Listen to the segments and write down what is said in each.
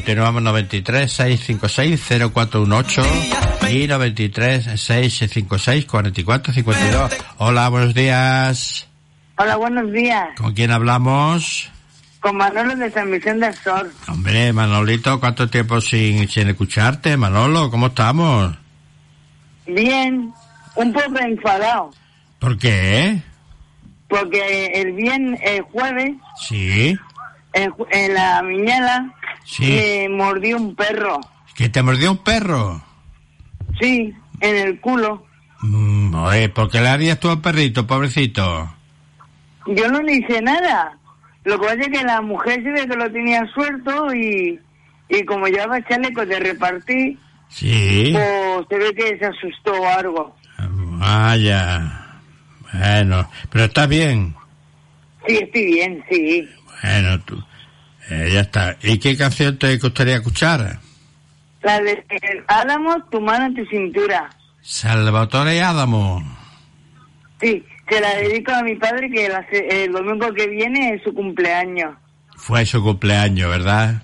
Continuamos 93 656 0418 y 93 656 4452. Hola, buenos días. Hola, buenos días. ¿Con quién hablamos? Con Manolo de San Vicente del Sol. Hombre, Manolito, ¿cuánto tiempo sin escucharte? Manolo, ¿cómo estamos? Bien, un poco enfadado. ¿Por qué? Porque el jueves, sí, en la Miñala, sí, me mordió un perro. ¿Que te mordió un perro? Sí, en el culo. Oye, ¿por qué le harías tú al perrito, pobrecito? Yo no le hice nada. Lo que pasa es que la mujer se ve que lo tenía suelto y como llevaba chalecos de repartir, sí, pues se ve que se asustó o algo. Vaya. Bueno, pero ¿estás bien? Sí, estoy bien, sí. Bueno, tú, ya está. ¿Y qué canción te gustaría escuchar? La de Álamo, tu mano en tu cintura. Salvatore Adamo. Sí, se la dedico a mi padre que el domingo que viene es su cumpleaños. Fue su cumpleaños, ¿verdad?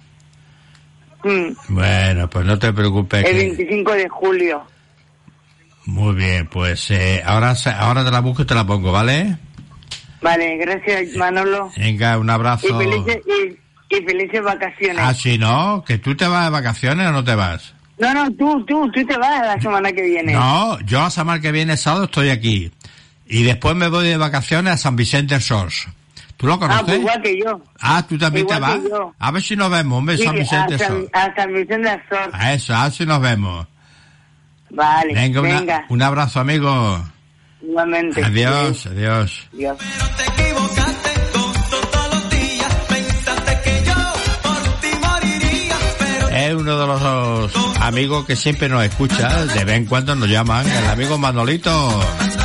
Bueno, pues no te preocupes. El 25 de julio. Muy bien, pues ahora te la busco y te la pongo, ¿vale? Vale, gracias, Manolo. Venga, un abrazo. Y felices vacaciones. Ah, sí, ¿no? ¿Que tú te vas de vacaciones o no te vas? No, tú te vas la semana que viene. No, yo la semana que viene, sábado, estoy aquí. Y después me voy de vacaciones a San Vicente del Sol. ¿Tú lo conoces? Pues igual que yo. Ah, ¿tú también igual te vas? Yo. A ver si nos vemos, hombre, sí, San Vicente del Sol. A San Vicente del Sol. A eso, a ver si nos vemos. Vale, venga. Un abrazo, amigo. Igualmente. Adiós, sí. Adiós. Adiós. Pero te equivocaste todos los días, pensaste que yo por ti moriría, pero... Es uno de los amigos que siempre nos escucha, de vez en cuando nos llaman, el amigo Manolito.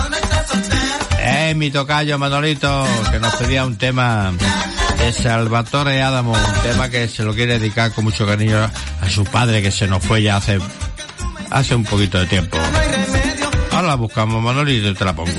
Mi tocayo Manolito, que nos pedía un tema de Salvatore Adamo, un tema que se lo quiere dedicar con mucho cariño a su padre, que se nos fue ya hace un poquito de tiempo. Ahora la buscamos, Manolito, y te la pongo.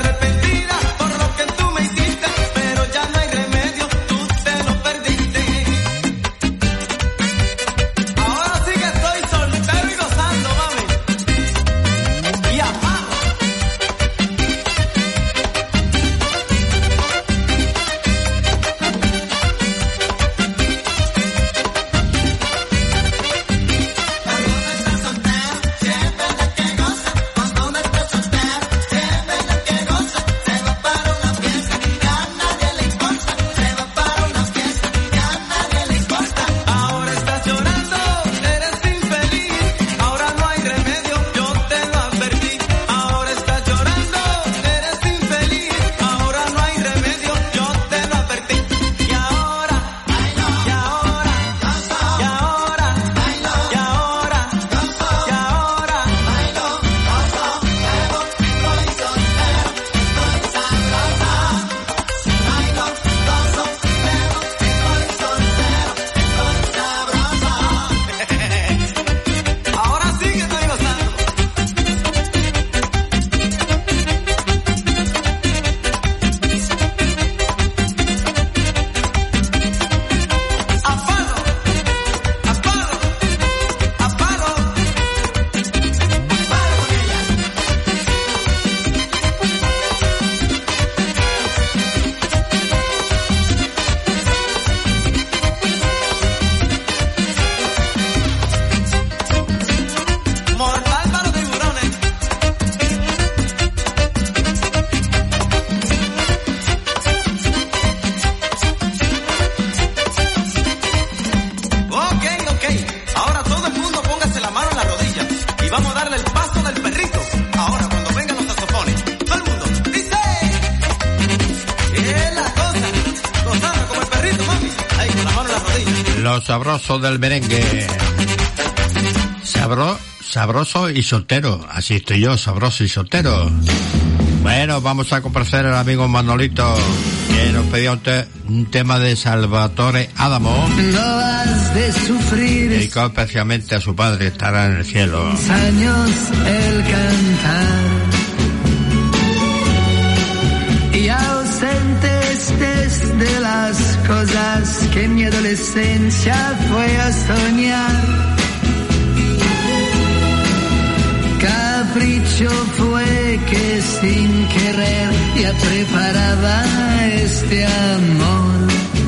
Sabroso del merengue. Sabroso y soltero. Así estoy yo, sabroso y soltero. Bueno, vamos a complacer al amigo Manolito, que nos pedía un tema de Salvatore Adamo. No has de sufrir. Dedicado especialmente a su padre, que estará en el cielo. Años el cantar. Y ausentes de las cosas que en mi adolescencia fue a soñar. Capricho fue que sin querer ya preparaba este amor.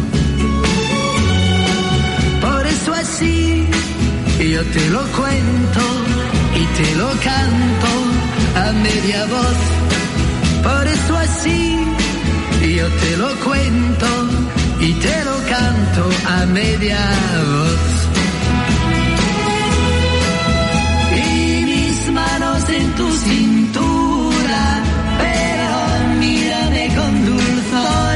Por eso así yo te lo cuento y te lo canto a media voz. Por eso así yo te lo cuento y te lo canto a media voz. Y mis manos en tu cintura, pero mírame con dulzor,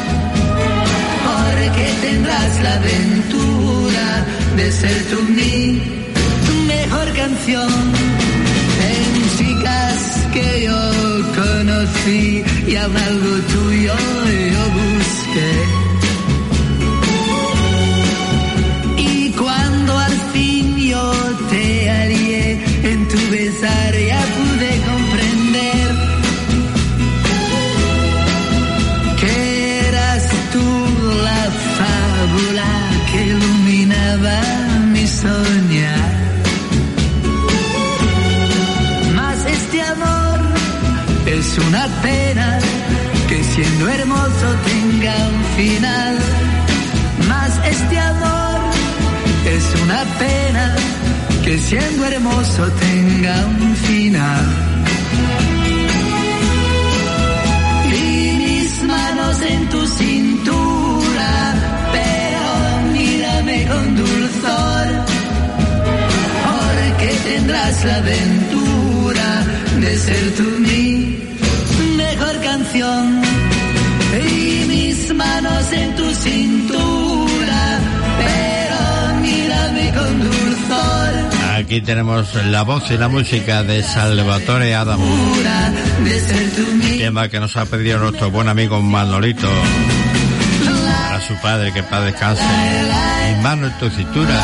porque tendrás la aventura de ser tú mi mejor canción. En chicas que yo conocí y aún algo tuyo yo busqué. Y cuando al fin yo te hallé en tu besar ya pude comprender que eras tú la fábula que iluminaba mi soñar. Es una pena que siendo hermoso tenga un final. Mas este amor es una pena que siendo hermoso tenga un final. Y mis manos en tu cintura, pero mírame con dulzor, porque tendrás la aventura de ser tú mi mejor canción. Y mis manos en tu cintura, pero mírame con dulzor. Aquí tenemos la voz y la música de Salvatore Adamo, tema que nos ha pedido nuestro buen amigo Manolito para su padre, que paz descanse. Mi mano en tu cintura.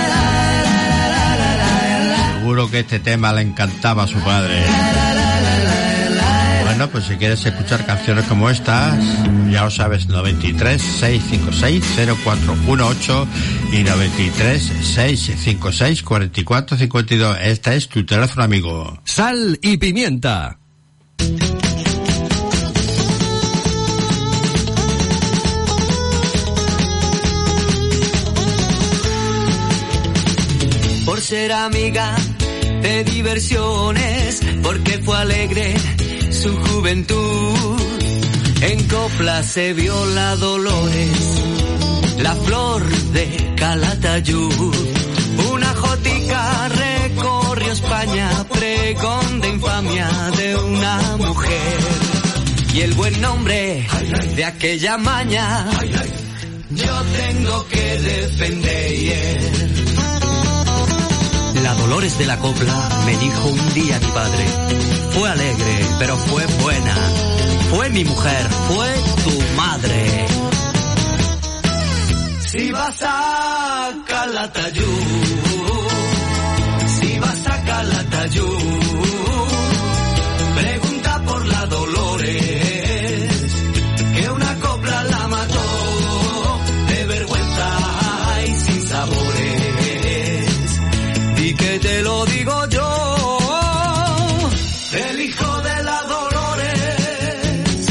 Seguro que este tema le encantaba a su padre. Bueno, pues si quieres escuchar canciones como estas, ya lo sabes, 93 656 0418 y 93 656 4452. Este es tu teléfono amigo. Sal y pimienta. Por ser amiga de diversiones, porque fue alegre su juventud. En copla se vio la Dolores, la flor de Calatayud. Una jotica recorrió España, pregón de infamia de una mujer. Y el buen nombre de aquella maña yo tengo que defender. La Dolores de la copla me dijo un día mi padre: fue alegre, pero fue buena. Fue mi mujer, fue tu madre. Si vas a Calatayud, si vas a Calatayud, pregunta por la Dolores, que una copla la mató de vergüenza y sin sabores. Y que te lo digo yo, el hijo de la Dolores.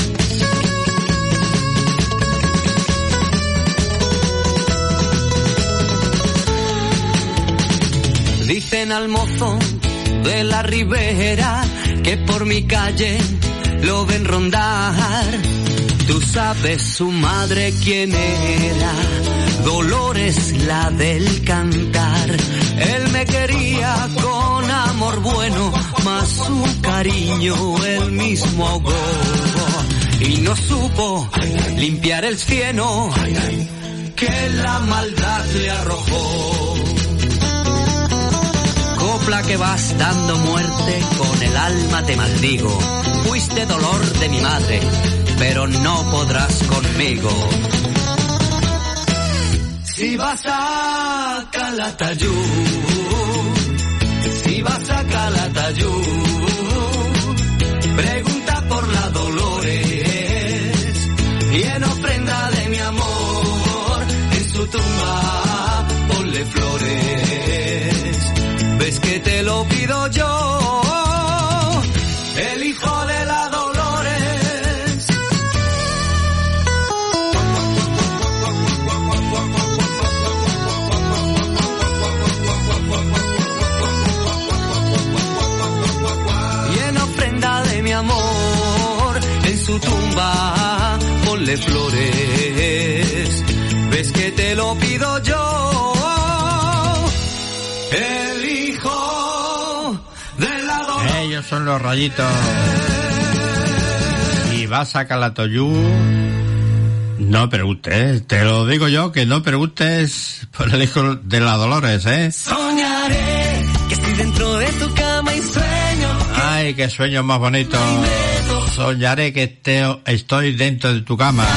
Dicen al mozo de la ribera que por mi calle lo ven rondar. Tú sabes su madre quién era, Dolores la del cantar. Él me quería con amor bueno, mas su cariño él mismo ahogó. Y no supo limpiar el cieno que la maldad le arrojó. Copla que vas dando muerte, con el alma te maldigo. Fuiste dolor de mi madre, pero no podrás conmigo. Si vas a Calatayud, si vas a Calatayud, pregunta por la Dolores y en ofrenda de mi amor en su tumba, ponle flores. ¿Ves que te lo pido yo? El hijo de la Dolores. Y en ofrenda de mi amor, en su tumba, ponle flores. ¿Ves que te lo pido yo? El hijo de la Dolores. Ellos son los Rayitos. Y vas a Calatayud. No preguntes, te lo digo yo, que no preguntes por el hijo de la Dolores, ¿eh? Soñaré que estoy dentro de tu cama y sueño. Ay, qué sueño más bonito. Soñaré que estoy dentro de tu cama.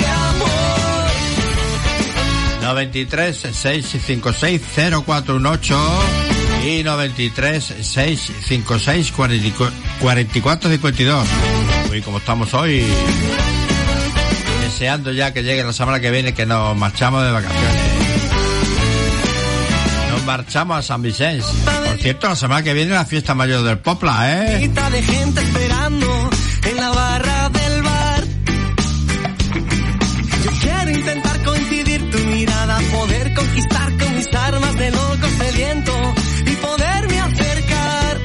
93 656 0418 y 93 656 4452. Uy, como estamos hoy, deseando ya que llegue la semana que viene, que nos marchamos de vacaciones. Nos marchamos a San Vicente. Por cierto, la semana que viene la fiesta mayor del Popla, ¿eh? De gente esperando en la barra del bar. Yo quiero intentar coincidir tu mirada, poder conquistar con mis armas de loco sediento y poderme acercar.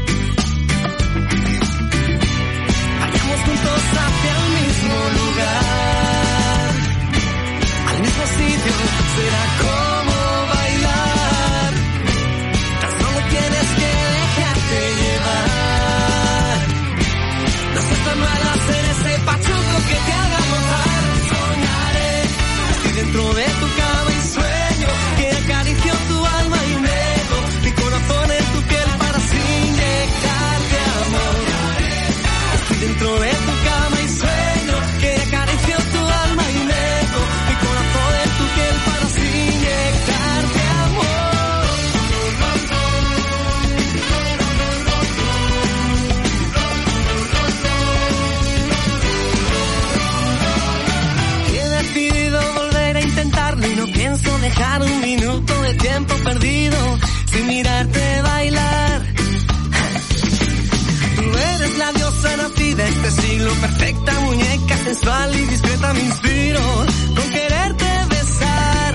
Vayamos juntos hacia el mismo lugar, al mismo sitio, será como bailar. Tan solo tienes que dejarte llevar. No seas tan mal hacer ese pachuco que te haga gozar. Soñaré, estoy dentro de tu cama y sueño que acaricio tu alma y meto mi corazón en tu piel para así inyectarte amor. Estoy dentro de tu cama y sueño que acaricio tu alma y meto mi corazón en tu piel para así inyectarte amor. He decidido volver a intentarlo y no pienso dejar un minuto de tiempo perdido sin mirarte bailar. Tú eres la diosa nacida este siglo, perfecta muñeca sensual y discreta, me inspiro con quererte besar.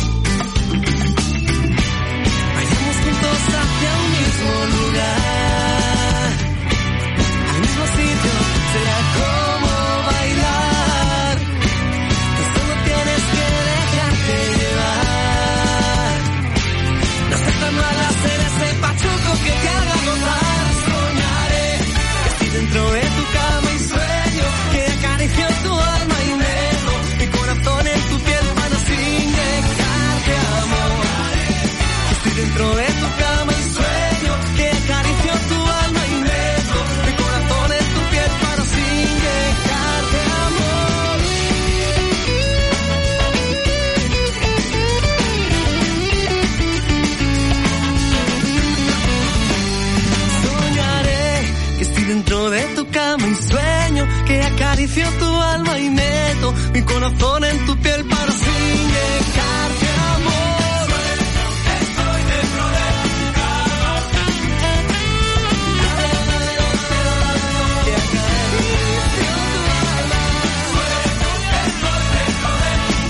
Vayamos juntos hacia un mismo lugar, al mismo sitio, será como bailar. Tú solo tienes que dejarte llevar. No seas tan mal hacer ese pachuco que te haga gozar. Soñaré que estoy dentro de tu cama y sueño que acaricio tu alma y meto mi corazón en tu piel para así inyectarte amor. Estoy dentro de tu cama y sueño que acaricio tu alma y meto mi corazón en tu piel para así inyectarte amor. Soñaré que estoy dentro de tu cama y sueño que acaricio tu alma y meto mi corazón en tu piel para así inyectarte amor. Estoy dentro de tu cama que acaricio tu alma. Estoy dentro de tu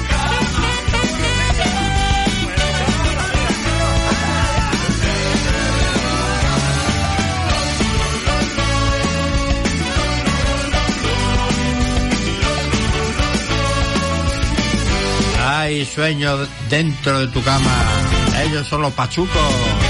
Ay, sueño dentro de tu cama. Ellos son los Pachucos.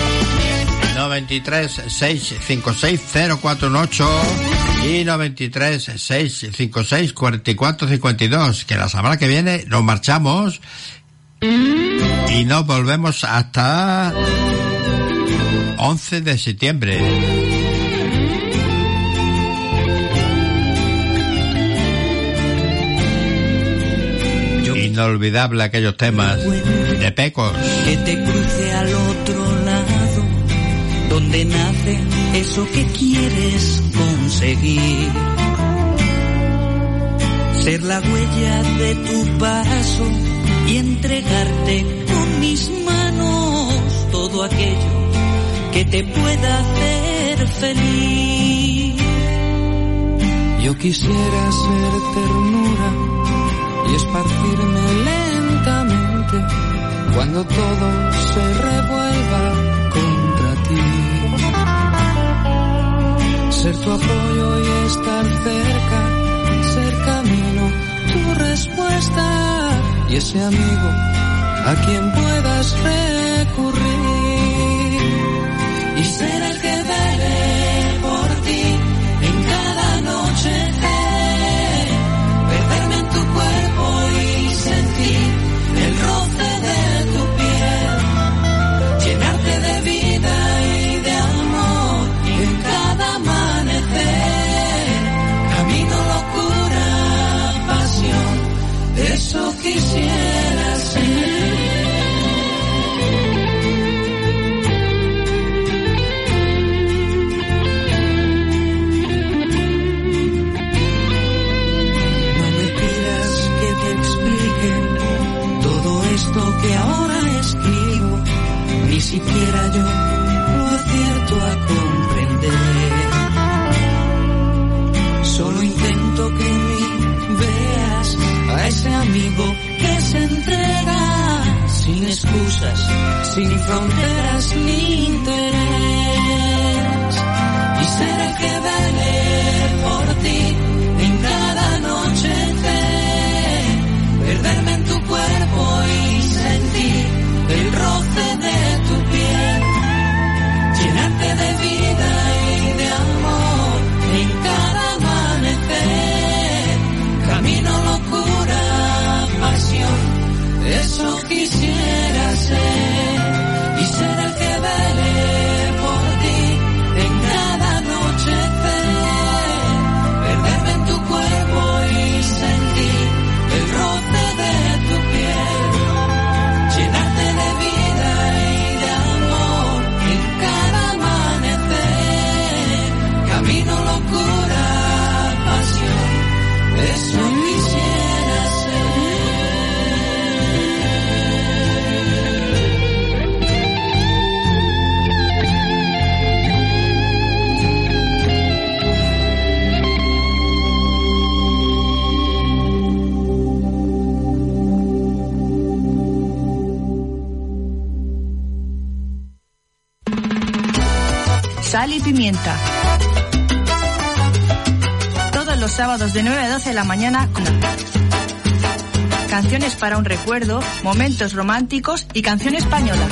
93 656 0418 y 93 656 4452. Que la semana que viene nos marchamos y nos volvemos hasta 11 de septiembre. Inolvidable aquellos temas de Pecos. Que te cruce al otro lado, donde nace eso que quieres conseguir. Ser la huella de tu paso y entregarte con mis manos todo aquello que te pueda hacer feliz. Yo quisiera ser ternura y esparcirme lentamente cuando todo se revuelva contra ti. Ser tu apoyo y estar cerca, ser camino, tu respuesta y ese amigo a quien puedas recurrir. Y ser el que vele por ti en cada noche, perderme en tu cuerpo y sentir el roce de tu piel, llenarte de vida y de amor en cada amanecer, camino, locura, pasión, eso quisiera ser. Que ahora escribo, ni siquiera yo lo acierto a comprender. Solo intento que en mí veas a ese amigo que se entrega sin excusas, sin fronteras ni interés. Y ser el que vele por ti en cada noche, perderme en tu cuerpo y sentir el roce de tu piel, llenarte de vida y de amor en cada amanecer, camino, locura, pasión, eso quisiera ser. Y ser el que vele por ti en cada anochecer, perderme en tu cuerpo y sentir el roce de tu piel, llenarte de vida y de amor en cada amanecer, camino, locura, pasión, eso quisiera ser. Sal y Pimienta. Todos los sábados de 9 a 12 de la mañana. Canciones para un recuerdo, momentos románticos y canción española.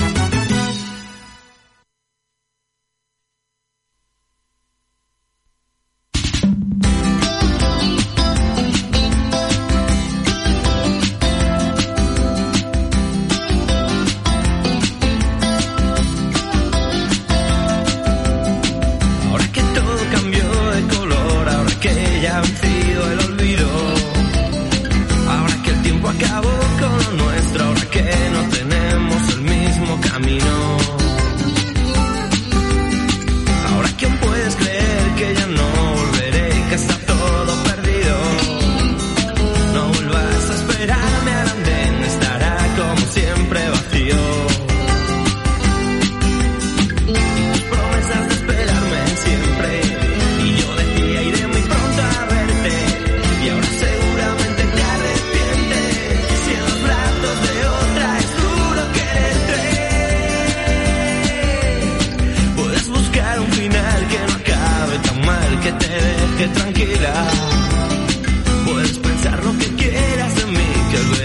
Tranquila, puedes pensar lo que quieras de mí, que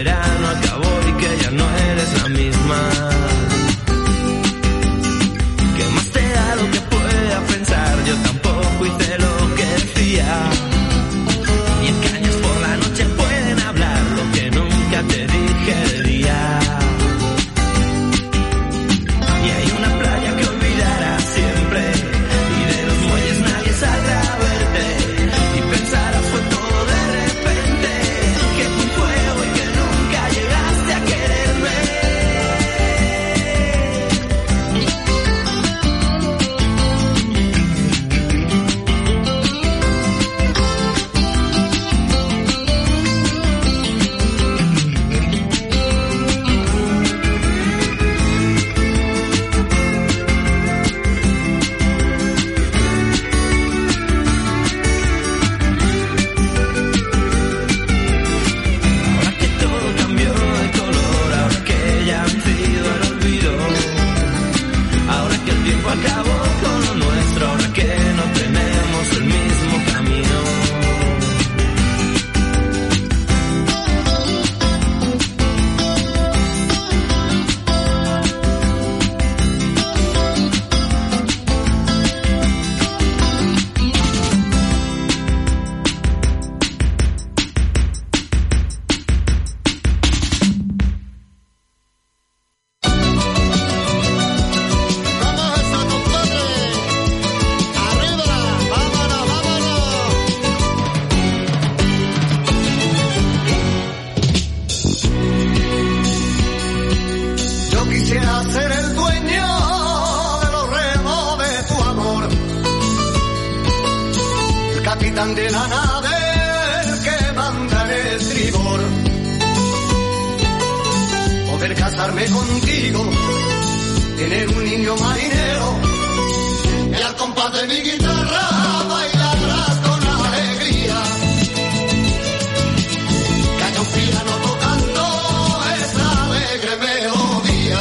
capitán de la nave, el que manda en el estribor. Poder casarme contigo, tener un niño marinero, y al compás de mi guitarra bailarás con alegría. Que haya un piano tocando esta alegre melodía,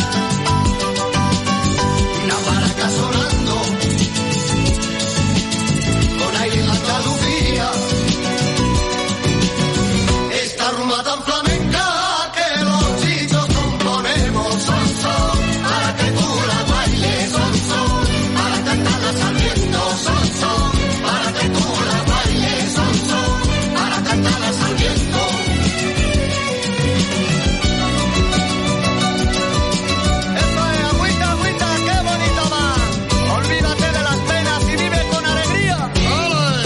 una maraca sonando con aire en la Andalucía. Esta rumba tan flamenca que los chicos componemos, son para que tú la bailes, son para cantarla saliendo, son para que tú la bailes, son para cantarla saliendo. Eso es agüita, agüita, qué bonito va. Olvídate de las penas y vive con alegría. ¡Ole!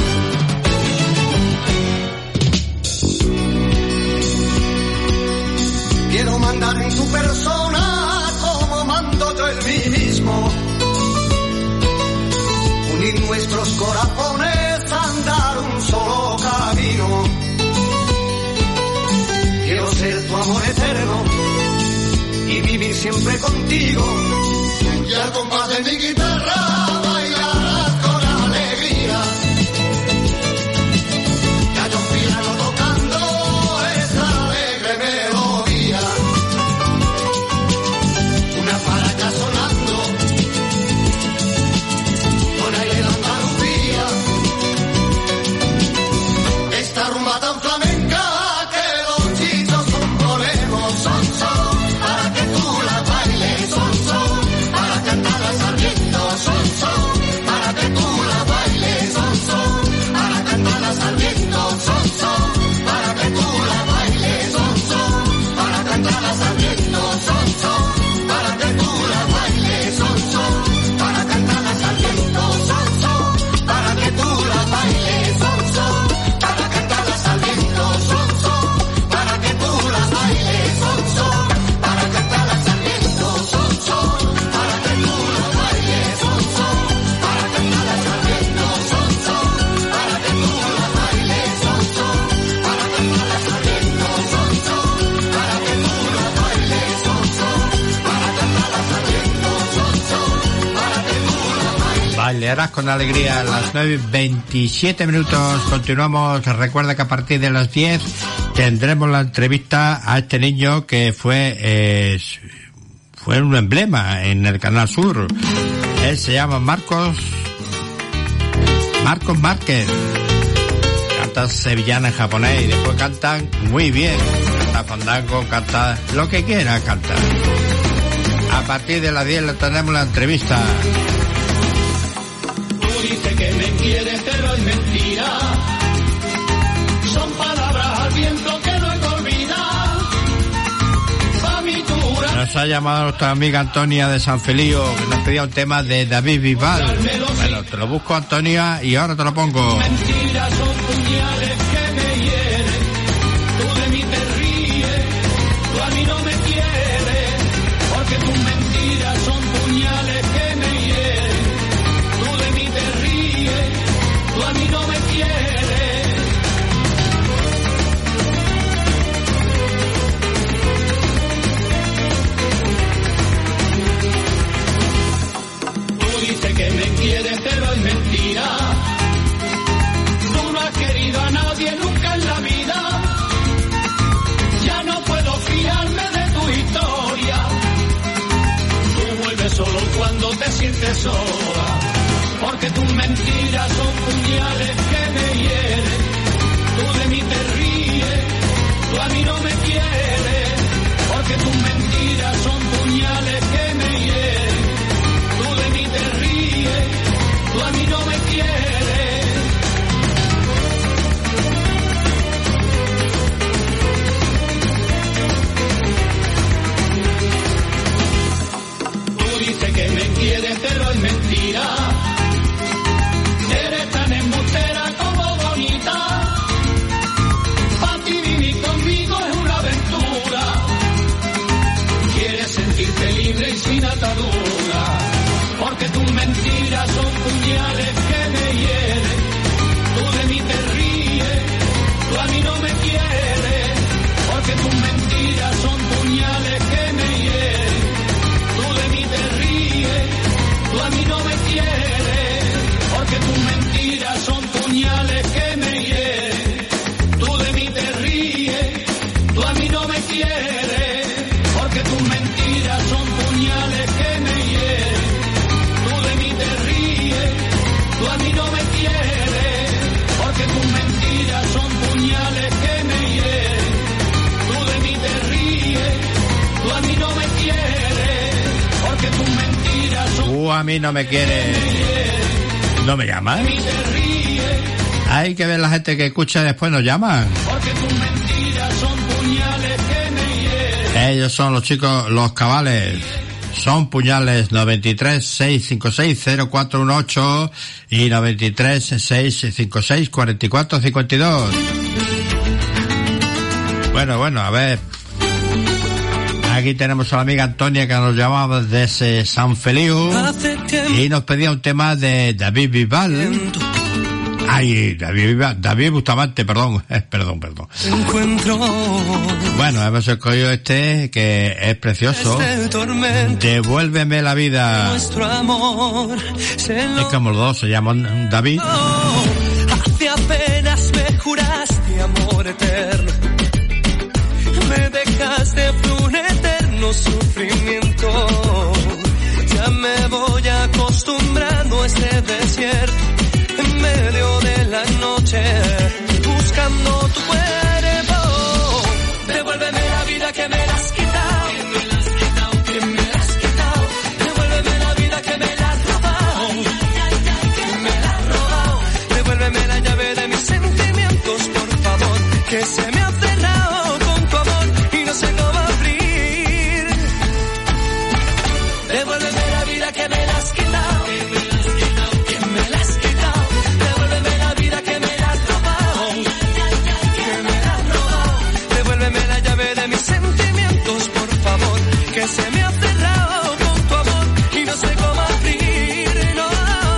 Quiero mandar en tu persona como mando yo en mí mismo, unir nuestros corazones, andar un solo camino. Quiero ser tu amor eterno y vivir siempre contigo, y al compás de mi guitarra bailarás con alegría. Que haya un piano tocando esta alegre melodía, una maraca sonando con aire de Andalucía. Esta rumba tan flamenca que los chicos componemos, son para que tú la bailes, son para cantarla saliendo, son para que tú la bailes, son para cantarla saliendo, son para que tú la bailes, son para cantarla saliendo, son para que tú la bailes, son para cantarla saliendo, son para que tú la bailes, son para cantarla saliendo, son para que tú la bailes, son para cantarla saliendo, son para que tú la bailes, son para cantarla saliendo, son para que tú la bailes, son para cantarla saliendo, son para que tú la bailes, son para cantarla saliendo, son para que tú la bailes. Bailarás con alegría a las 9:27 minutos. Continuamos. Recuerda que a partir de las 10 tendremos la entrevista a este niño que fue un emblema en el Canal Sur. Él se llama Marcos Márquez. Canta sevillana en japonés y después cantan muy bien. Canta fandango, canta lo que quiera cantar. A partir de las 10 le tenemos la entrevista. Tú dices que me quieres, pero es mentira. Son palabras al viento que no hay que olvidar. Pa' mi cura. Nos ha llamado nuestra amiga Antonia de San Felío, que nos pedía un tema de David Bisbal. Bueno, te lo busco, Antonia, y ahora te lo pongo. Mentiras son puñales que me hieren. Tú de mí te ríes, tú a mí no me quieres. Porque tus mentiras son puñales que me hieren. Tú de mí te ríes, tú a mí no me quieres. Tú dices que me quieres, pero es mentira. Tú no has querido a nadie nunca en la vida. Ya no puedo fiarme de tu historia. Tú vuelves solo cuando te sientes sola. Porque tus mentiras son puñales que me hieren. Tú de mí te ríes, tú a mí no me quieres. Porque tus mentiras son puñales que me hieren. Tú de mí te ríes, tú a mí no me quieres. Tú dices que me quieres, pero es mentira. Eres tan embustera tú a mí no me quieres, no me llamas. Hay que ver la gente que escucha y después nos llaman. Ellos son los chicos, los cabales. Son puñales 93 656 0418 y 93 656 4452. Bueno, a ver. Aquí tenemos a la amiga Antonia que nos llamaba desde San Feliu y nos pedía un tema de David Bisbal. Ay, David Bustamante, perdón. Bueno, hemos escogido este que es precioso. Devuélveme la vida. Es como los dos se llaman David. Hace apenas me juraste amor eterno. Me dejaste un eterno sufrimiento. Ya me voy acostumbrando a este desierto. En medio de la noche, buscando tu cuerpo. Devuélveme la vida que me la has quitado. Que me la has quitado. Devuélveme la vida que me la has robado. Que me la has robado. Devuélveme la llave de mis sentimientos, por favor. Que se me ha cerrado con tu amor y no sé cómo abrir. Devuélveme la vida que me la has quitado. Que me la has quitado. Que se me ha cerrado con tu amor y no sé cómo abrir, no.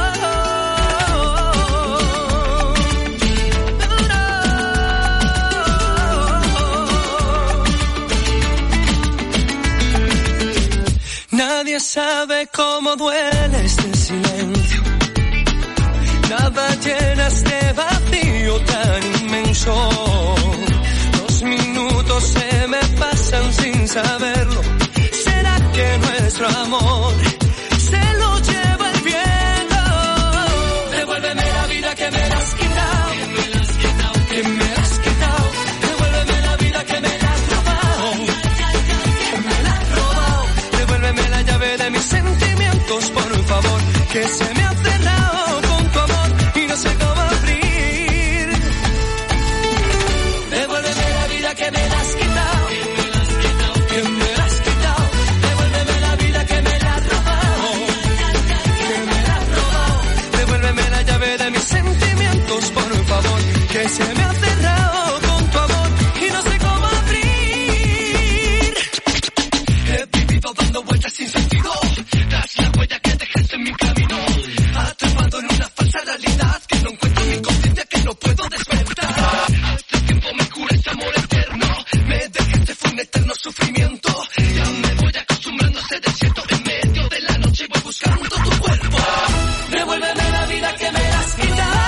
Nadie sabe cómo duele este silencio. Nada llena este vacío tan inmenso. 2 minutos se me pasan sin saberlo. Que nuestro amor se lo lleva el viento. Devuélveme la vida que me la has quitado. Que me la has quitado. Devuélveme la vida que me la has robado. Que me la has robado. Devuélveme la llave de mis sentimientos, por favor. Que se me ha cerrado con tu amor y no sé cómo abrir. Devuélveme la vida que me la has quitado. Que me la has quitado. Por favor, que se me ha cerrado con tu amor y no sé cómo abrir. He vivido dando vueltas sin sentido, tras la huella que dejaste en mi camino, atrapado en una falsa realidad que no encuentro mi conciencia, que no puedo despertar. Hace tiempo me cura este amor eterno, me dejaste fue un eterno sufrimiento. Ya me voy acostumbrando a este desierto, en medio de la noche voy buscando tu cuerpo. Devuélveme la vida que me la has quitado.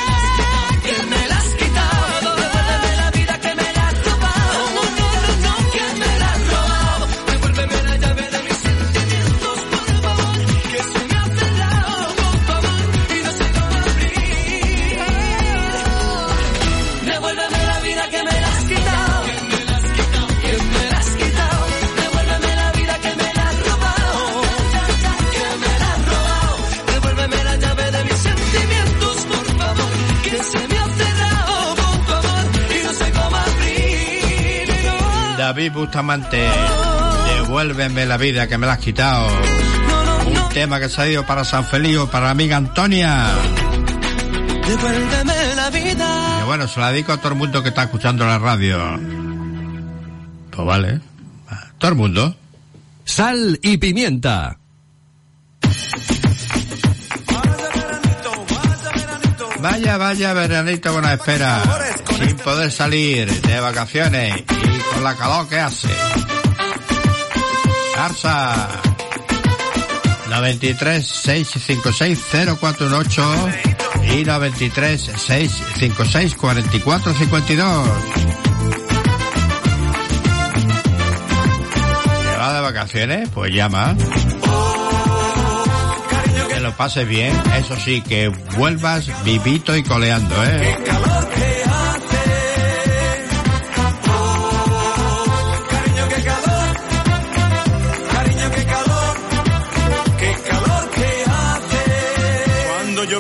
David Bustamante, devuélveme la vida que me la has quitado. Un tema que se ha ido para San Feliu, para la amiga Antonia. Devuélveme la vida. Y bueno, se la dedico a todo el mundo que está escuchando la radio. Pues vale, a todo el mundo. Sal y pimienta. Vaya veranito con la espera, sin poder salir de vacaciones y con la calor que hace. Arsa 93 656 0418 y 93 656 4452. ¿Te vas de vacaciones? Pues llama. Que lo pases bien, eso sí, que vuelvas vivito y coleando, ¿eh? Qué calor que hace. Cariño, qué calor. Cariño, qué calor. Qué calor que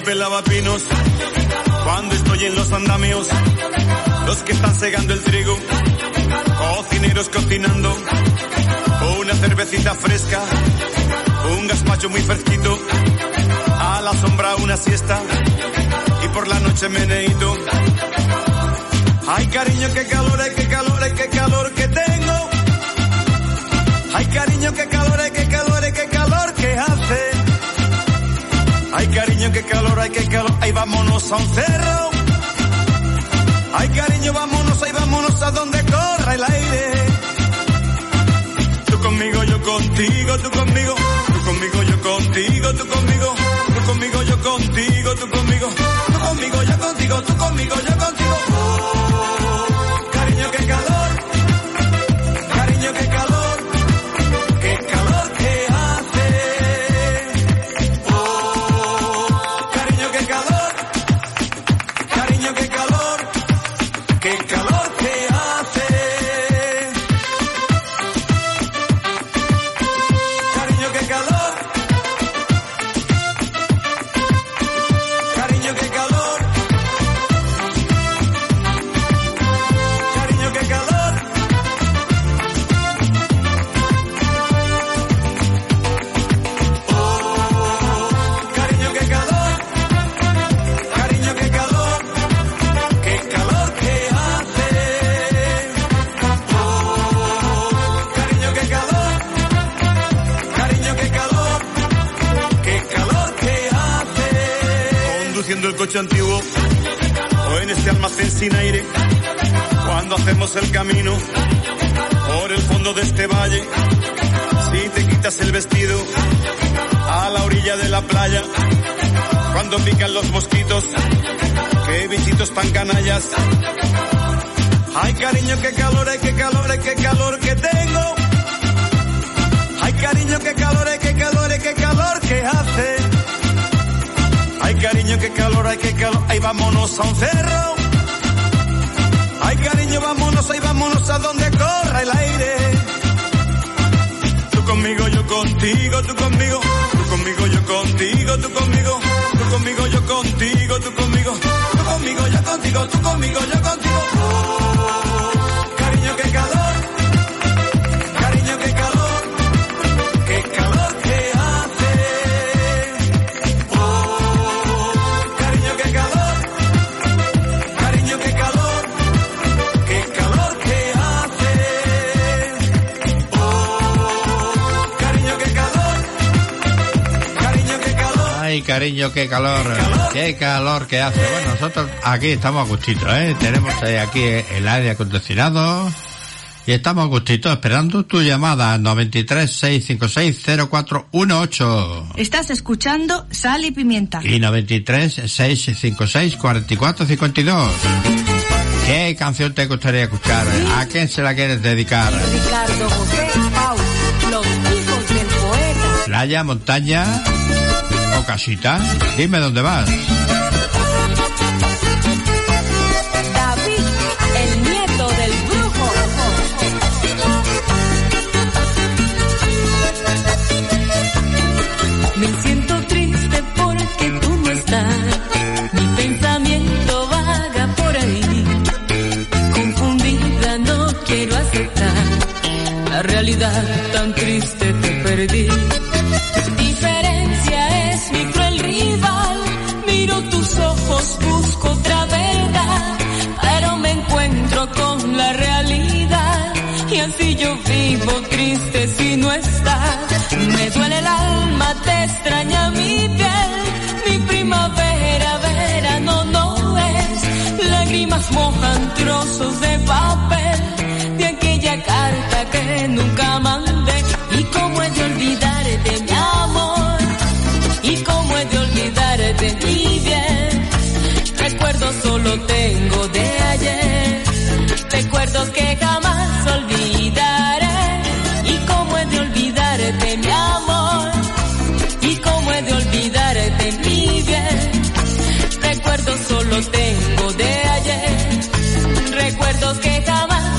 pelaba pinos, cuando estoy en los andamios, los que están segando el trigo, cocineros cocinando, una cervecita fresca, un gazpacho muy fresquito, a la sombra una siesta y por la noche meneíto. Ay cariño, qué calor, qué calor, qué calor que tengo. Ay cariño, qué calor, qué calor, qué calor que hace. Ay cariño, qué calor, ay vámonos a un cerro. Ay cariño, vámonos, ay vámonos a donde corra el aire. Tú conmigo, yo contigo, tú conmigo, tú conmigo, yo contigo, tú conmigo, tú conmigo, yo contigo, tú conmigo, tú conmigo, yo contigo, tú conmigo, yo contigo. Oh, cariño, qué calor, cariño, qué calor, qué calor que hace. Oh, cariño, qué calor, cariño, qué calor, qué calor que hace. Cariño, qué calor, cariño, qué calor, cariño, qué calor. Oh, cariño, qué calor, cariño, qué calor, qué calor que hace. Oh, cariño, qué calor, cariño, qué calor, qué calor que hace. Conduciendo el coche antiguo o en este almacén sin aire, cuando hacemos el camino por el fondo de este valle, si te quitas el vestido a la orilla de la playa, cuando pican los mosquitos, qué bichitos tan canallas. Ay cariño, qué calor, qué calor, qué calor que tengo. Ay cariño, qué calor, qué calor, qué calor que hace. Ay cariño, qué calor, ay vámonos a un cerro. Ay cariño, vámonos, ay vámonos a donde corra el aire. Tú conmigo, yo contigo, tú conmigo, tú conmigo, yo contigo, tú conmigo, tú conmigo, yo contigo, tú conmigo, tú conmigo, yo contigo, tú conmigo, yo contigo. Oh, cariño, qué calor, cariño, qué calor, qué calor que hace. Oh, cariño, qué calor, cariño, qué calor, qué calor que hace. Oh, cariño, qué calor, cariño, qué calor. Ay, cariño, qué calor que hace. Bueno, nosotros aquí estamos a gustito, ¿eh? Tenemos aquí el aire acondicionado y estamos a gustito esperando tu llamada al 93 656 0418. Estás escuchando Sal y Pimienta. Y 93 656 4452. ¿Qué canción te gustaría escuchar? ¿A quién se la quieres dedicar? Ricardo José Pau, los hijos del poeta. ¿Playa, montaña o casita? Dime dónde vas. David, el nieto del brujo. Me siento triste porque tú no estás. Mi pensamiento vaga por ahí. Confundida no quiero aceptar la realidad tan triste te perdí. Diferencia es mi cruel rival. Miro tus ojos, busco otra verdad, pero me encuentro con la realidad. Y así yo vivo triste si no estás. Me duele el alma, te extraña mi piel. Mi primavera, verano no es. Lágrimas mojan trozos de papel de aquella carta que nunca mandé. Y cómo he de olvidarte, mi amor. Y cómo he de olvidarte, mi bien. Recuerdos solo tengo de ayer. Recuerdos que jamás olvidaré. Y cómo he de olvidarte, mi amor. Y cómo he de olvidarte, mi bien. Recuerdos solo tengo de ayer. Recuerdos que jamás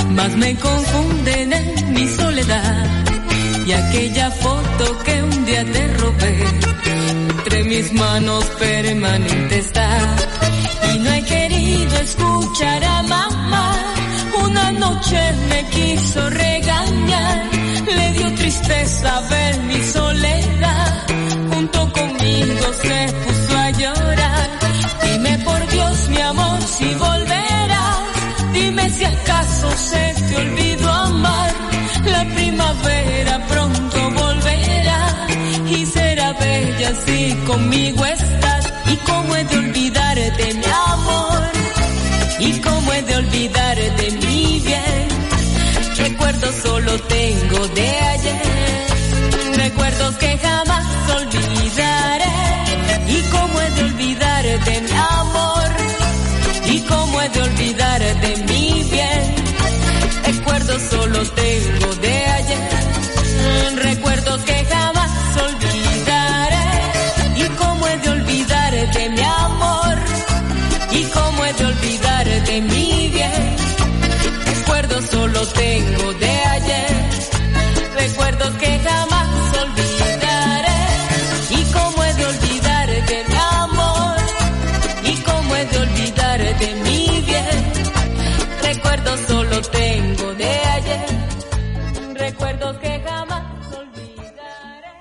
más me confunden en mi soledad. Y aquella foto que un día te robé, entre mis manos permanente está. Y no he querido escuchar a mamá, una noche me quiso regañar. Le dio tristeza ver mi soledad, junto conmigo se puso a llorar. Dime por Dios mi amor si volverás, dime si acaso se te olvidó amar. La primavera pronto volverá y será bella si conmigo estás. Y cómo he de olvidarte mi amor, y cómo he de olvidarte mi bien. Recuerdos solo tengo de ayer, recuerdos que jamás olvidaré. Y cómo he de olvidarte mi amor, y cómo he de olvidarte mi bien. Recuerdos solo tengo de ayer, recuerdos que jamás olvidaré. Y cómo he de olvidarte mi amor, y cómo he de olvidarte mi bien. Recuerdos solo tengo de ayer, recuerdos que jamás olvidaré. Y cómo he de olvidarte mi amor, y cómo he de olvidarte mi bien. Recuerdos solo tengo de ayer, recuerdos que jamás olvidaré.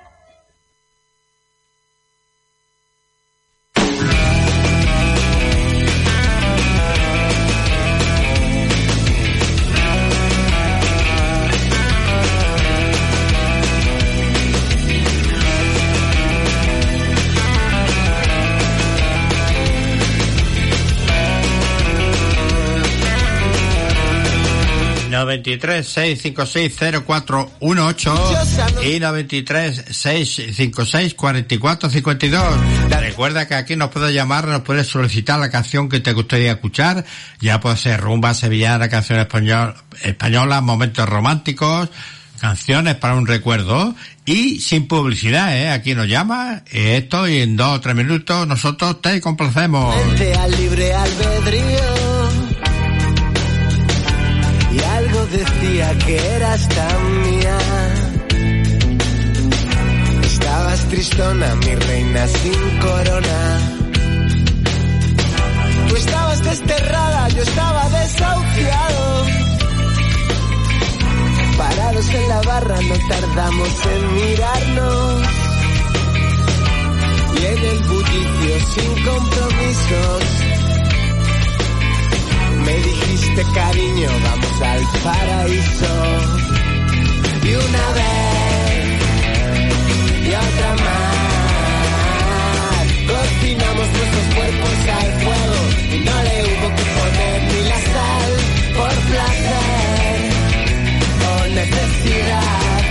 ...93-656-0418... y 93-656-4452. Recuerda que aquí nos puedes llamar, nos puedes solicitar la canción que te gustaría escuchar. Ya puede ser rumba sevillana, canciones españolas, momentos románticos, canciones para un recuerdo. Y sin publicidad, aquí nos llama, esto, y en 2 o 3 minutos nosotros te complacemos. Vente al libre albedrío. Y algo decía que eras tan mía. Estabas tristona, mi reina sin corona. Tú estabas desterrada, yo estaba desahuciado. Parados en la barra no tardamos en mirarnos. Y en el bullicio sin compromisos me dijiste, cariño, vamos al paraíso. Y una vez y otra más cocinamos nuestros cuerpos al fuego y no le hubo que poner ni la sal por placer o necesidad.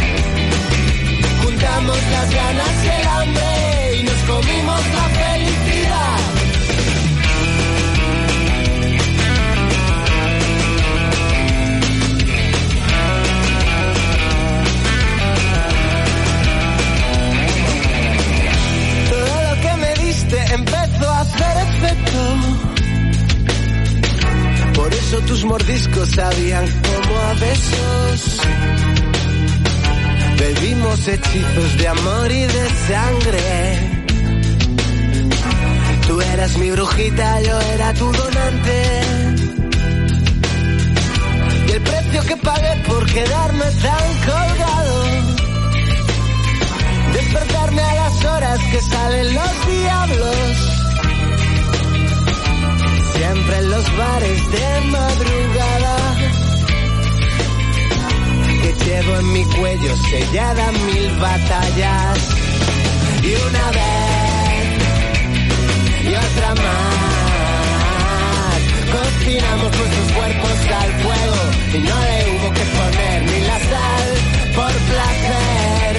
Juntamos las ganas y el hambre y nos comimos la felicidad. Empezó a hacer efecto. Por eso tus mordiscos sabían como a besos. Bebimos hechizos de amor y de sangre. Tú eras mi brujita, yo era tu donante. Y el precio que pagué por quedarme tan colgado, despertarme a las horas que salen los diablos, siempre en los bares de madrugada, que llevo en mi cuello sellada 1000 batallas. Y una vez y otra más cocinamos nuestros cuerpos al fuego y no le hubo que poner ni la sal por placer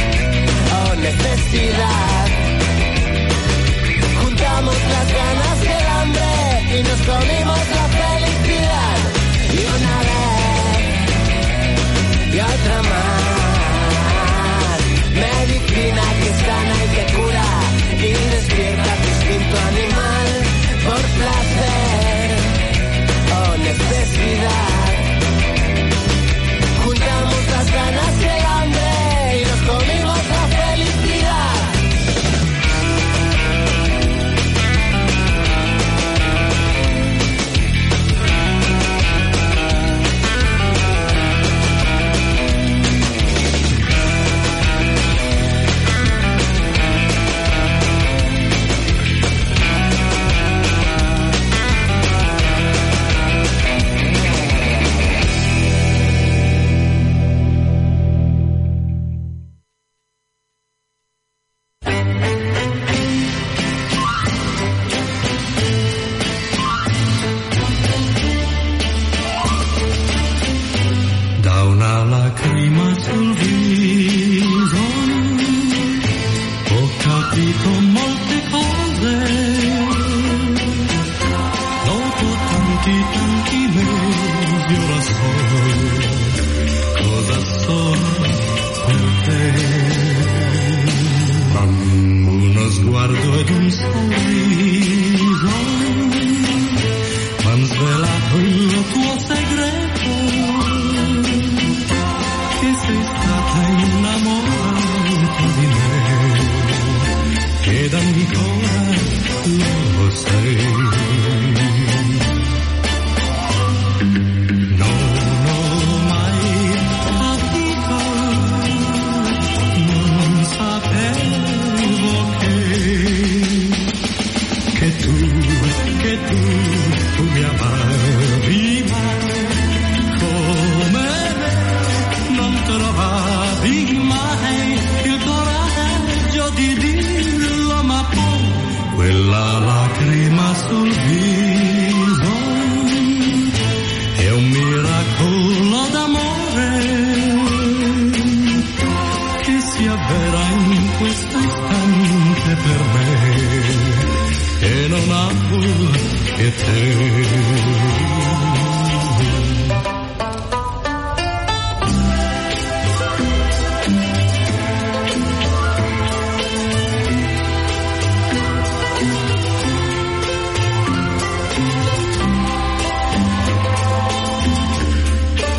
necesidad. Juntamos las ganas y el hambre y nos comimos la felicidad. Y una vez y otra más, medicina que sana y que cura y despierta tu instinto animal por placer o necesidad.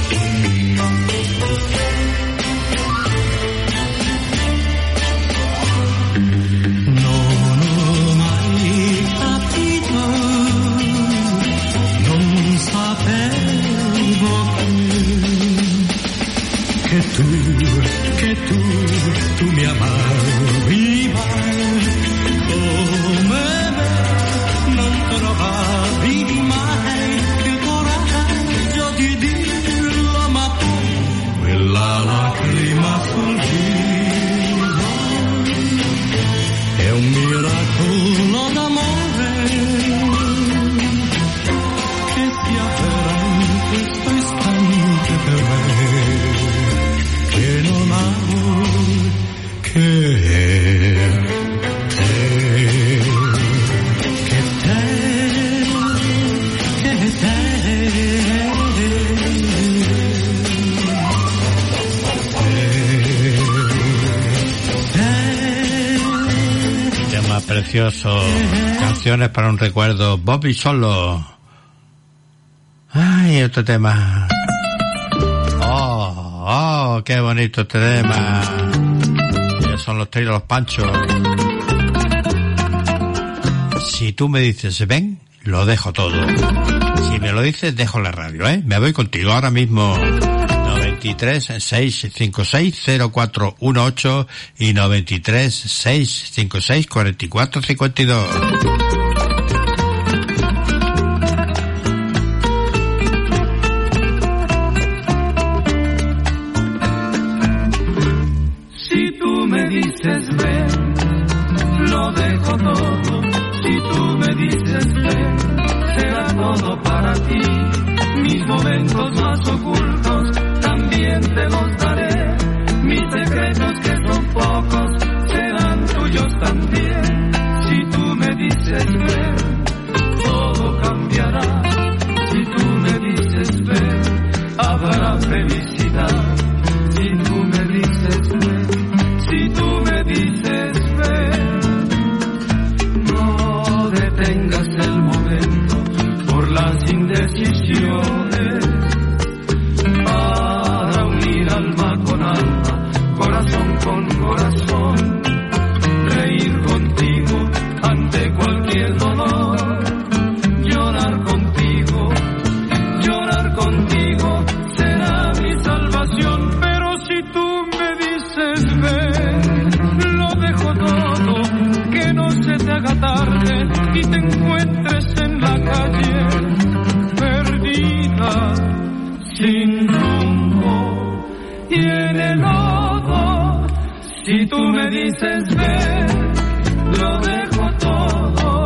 Che tu mi amavi mai, come me non trovavi mai il coraggio di dirlo, ma poi quella lacrima sul viso è un miracolo d'amore che si avvera in questo istante per me. Che non amo che Tema precioso, canciones para un recuerdo, Bobby Solo. Ay, otro tema. Oh, qué bonito este tema. Son los Tríos Los Panchos. Si tú me dices ven, lo dejo todo. Si me lo dices, dejo la radio, ¿eh? Me voy contigo ahora mismo. 93 656 0418 y 93 656 4452. Ven, lo dejo todo. Si tú me dices ven, será todo para ti. Mis momentos más ocultos también te los daré. Mis secretos que son pocos serán tuyos también. Si tú me dices ven, todo cambiará. Si tú me dices ven, habrá felicidad. Si tú me dices ven, si tú me dices ven, no detengas el momento por las indecisiones, para unir alma con alma, corazón con corazón, reír contigo ante cualquier dolor, llorar contigo será mi salvación. Pero si tú me dices ven, lo dejo todo, que no se te haga tarde y te encuentres en la calle, perdida, sin rumbo y en el lodo. Si tú me dices ven, lo dejo todo.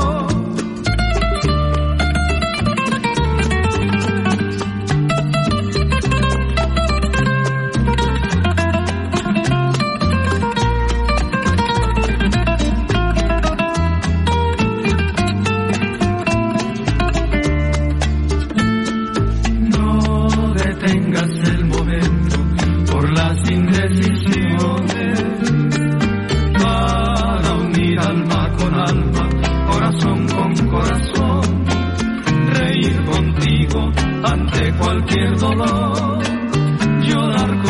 Ante cualquier dolor, llorar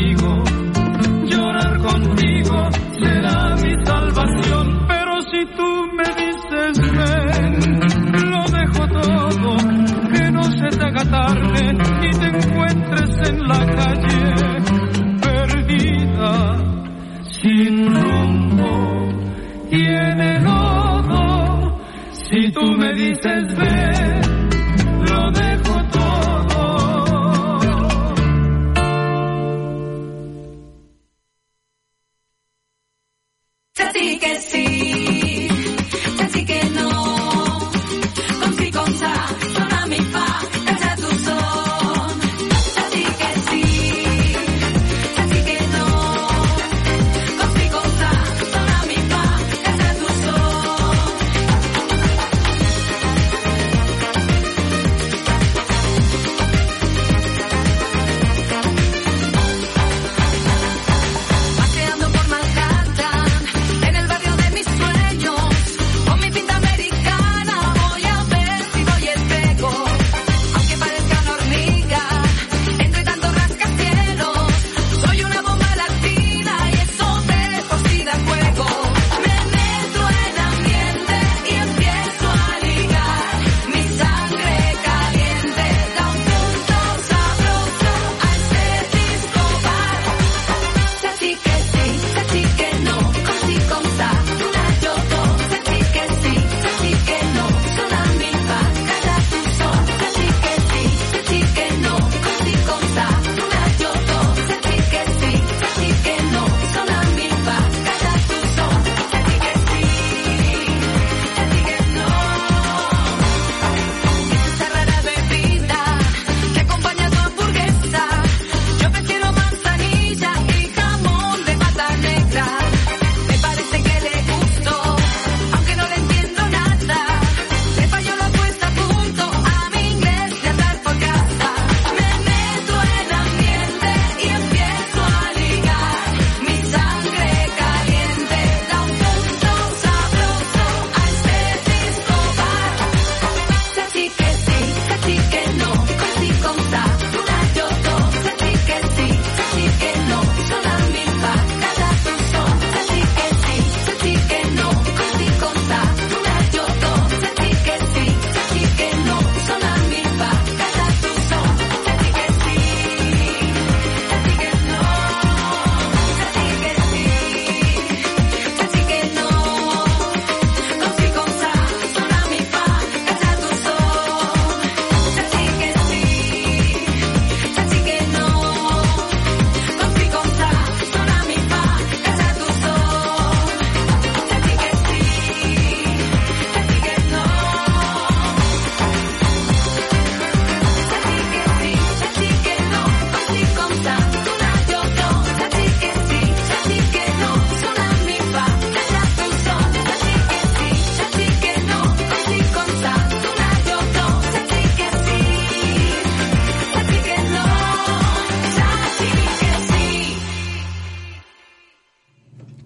contigo será mi salvación. Pero si tú me dices ven, lo dejo todo, que no se te haga tarde y te encuentres en la calle, perdida, sin rumbo y en el lodo. Si tú me dices ven, lo dejo todo.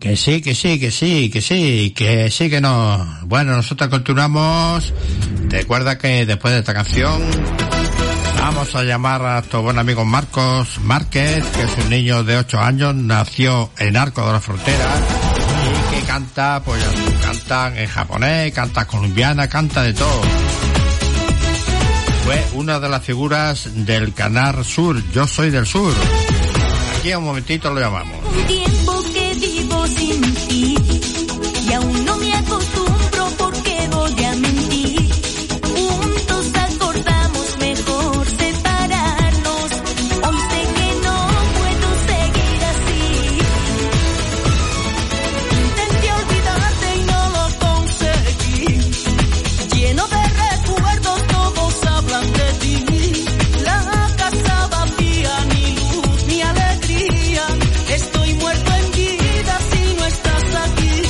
Que sí, que no. Bueno, nosotros continuamos. Recuerda que después de esta canción vamos a llamar a nuestro buen amigo Marcos Márquez, que es un niño de 8 años, nació en Arco de la Frontera y que canta, pues canta en japonés, canta colombiana, canta de todo. Fue una de las figuras del Canal Sur, Yo Soy del Sur. Aquí un momentito lo llamamos. Un tiempo que vivo sin ti y aún no me acostumbro porque voy a mentir. Juntos acordamos mejor separarnos. Hoy sé que no puedo seguir así. Intenté olvidarte y no lo conseguí. Lleno de recuerdos todos hablan de ti. La casa vacía, ni luz ni alegría. Estoy muerto en vida si no estás aquí.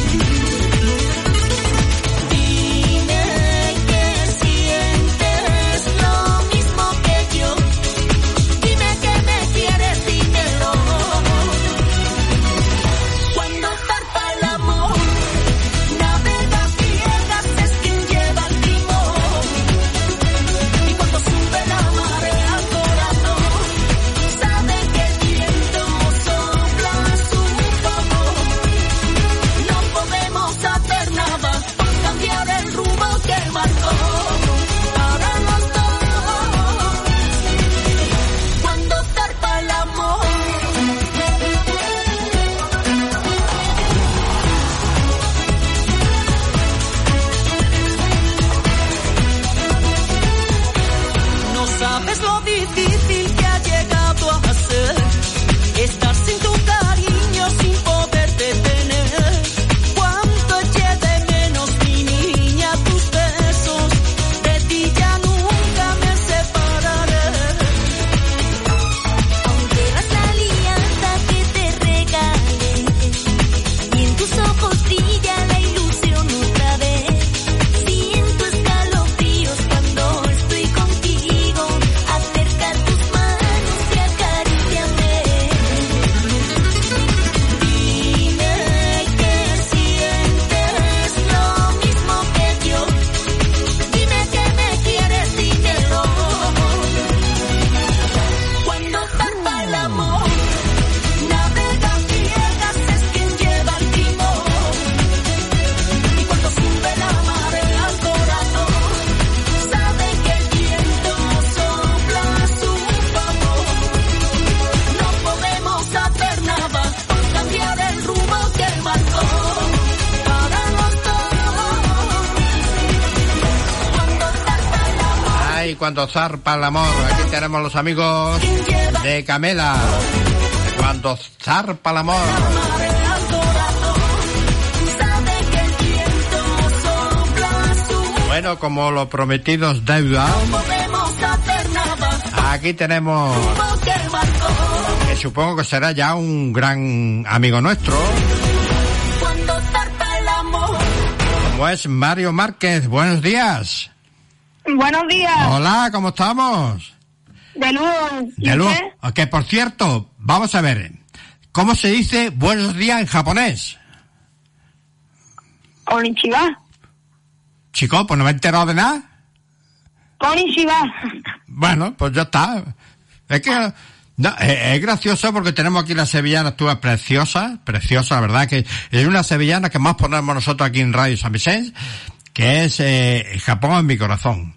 Dime que sientes lo mismo que yo. Dime que me quieres, dímelo. Cuando zarpa el amor, navega ciegas, es quien lleva el timón. Y cuando sube la marea al corazón, sabe que el viento sopla su favor. No podemos hacer nada por cambiar el rumbo que marcó para los dos. Cuando zarpa el amor. No sabes lo difícil que ha llegado a ser estar sin tu cariño, sin poderte tener. Cuánto eché de menos, mi niña, tus besos. De ti ya nunca me separaré. Aunque eras la alianza que te regalé y en tus ojos brilla la ilusión otra vez. Siento escalofríos cuando estoy contigo. Acerca tus manos y acaríciame. Dime que sientes lo mismo que yo. Dime que me quieres, dímelo. Cuando zarpa el amor, navega ciegas, es quien lleva el timón. Y cuando sube la marea al corazón, sabe que el viento sopla su favor. No podemos hacer nada por cambiar el rumbo que marcó para los dos. Cuando zarpa el amor, Ay, cuando zarpa el amor. Aquí tenemos los amigos de Camela. Cuando zarpa el amor. marea al corazón, sabe que el viento sopla su. Bueno, como los prometidos deuda, Podemos hacer nada aquí tenemos, rumbo que marcó. que supongo que será ya un gran amigo nuestro, Cuando zarpa el amor. como es Mario Márquez. Buenos días. Buenos días. Hola, ¿cómo estamos? De luz. De luz. Que por cierto, vamos a ver, ¿cómo se dice buenos días en japonés? Konnichiwa. Chico, pues no me he enterado de nada. Konnichiwa. Bueno, pues ya está. Es que no, es gracioso porque tenemos aquí la sevillana, tú preciosa, la verdad, que es una sevillana que más ponemos nosotros aquí en Radio San Vicente, que es Japón en mi corazón.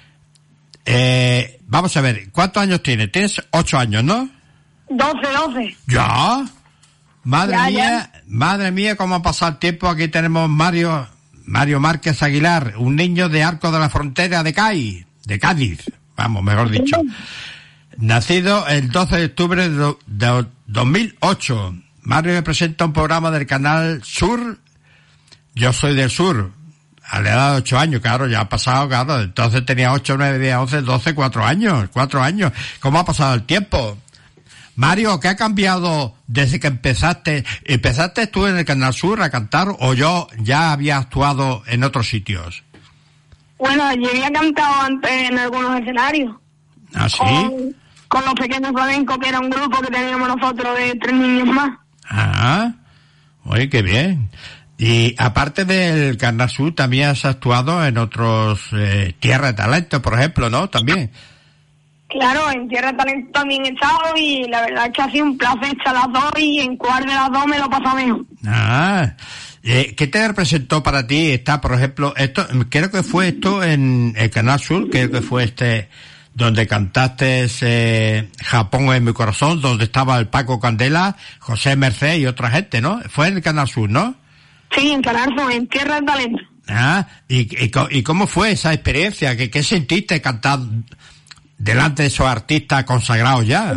Vamos a ver, ¿cuántos años tienes? Tienes 8 años, ¿no? 12. ¿Ya? Madre Ya, mía, madre mía, cómo ha pasado el tiempo. Aquí tenemos Mario Márquez Aguilar, un niño de Arco de la Frontera de Cádiz, vamos, mejor dicho. Nacido el 12 de octubre de 2008. Mario me presenta un programa del Canal Sur, Yo Soy del Sur, a la edad de 8 años, claro, ya ha pasado, claro, entonces tenía 8, 9, 10, 11, 12, 4 años. ¿Cómo ha pasado el tiempo? Mario, ¿qué ha cambiado desde que empezaste? ¿Empezaste tú en el Canal Sur a cantar o yo ya había actuado en otros sitios? Bueno, yo había cantado antes en algunos escenarios. ¿Ah, sí? Con los pequeños flamencos, que era un grupo que teníamos nosotros de 3 niños más. Ah, Oye, qué bien. Y aparte del Canal Sur, también has actuado en otros Tierra de Talento, por ejemplo, ¿no? También. Claro, en Tierra de Talento también he estado y la verdad es que ha sido un placer estar las dos y en cuál de las dos me lo pasa mejor. Ah, ¿qué te representó para ti? Está, por ejemplo, esto, creo que fue esto en el Canal Sur, creo que fue donde cantaste Japón en mi corazón, donde estaba el Paco Candela, José Merced y otra gente, ¿no? Fue en el Canal Sur, ¿no? Sí, en Canal Sur, en Tierra de Talento. Ah, ¿y cómo fue esa experiencia? ¿Qué sentiste cantar delante de esos artistas consagrados ya?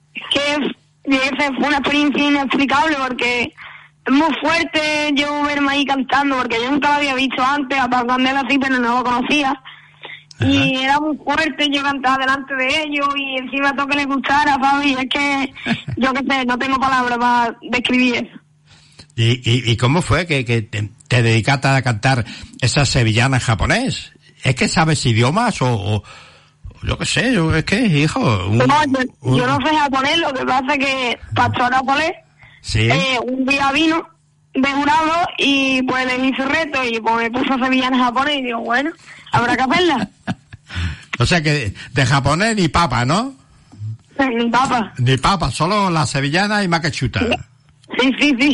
Que fue una experiencia inexplicable porque es muy fuerte yo verme ahí cantando, porque yo nunca lo había visto antes, a Paco Candela sí, pero no lo conocía. Ajá. Y era muy fuerte yo cantar delante de ellos y encima todo que les gustara, ¿sabes? Es que yo qué sé, no tengo palabras para describir eso. ¿Y cómo fue que te dedicaste a cantar esas sevillanas en japonés? ¿Es que sabes idiomas o yo qué sé, es que, hijo... yo no sé japonés, lo que pasa es que Pastor Apolé ¿sí? Un día vino de jurado y pues le hice reto y pues me puso sevillanas en japonés y digo, bueno, habrá que hacerla. O sea que de japonés ni papa, ¿no? Ni papa. Ni papa, solo la sevillana y macachuta. Sí.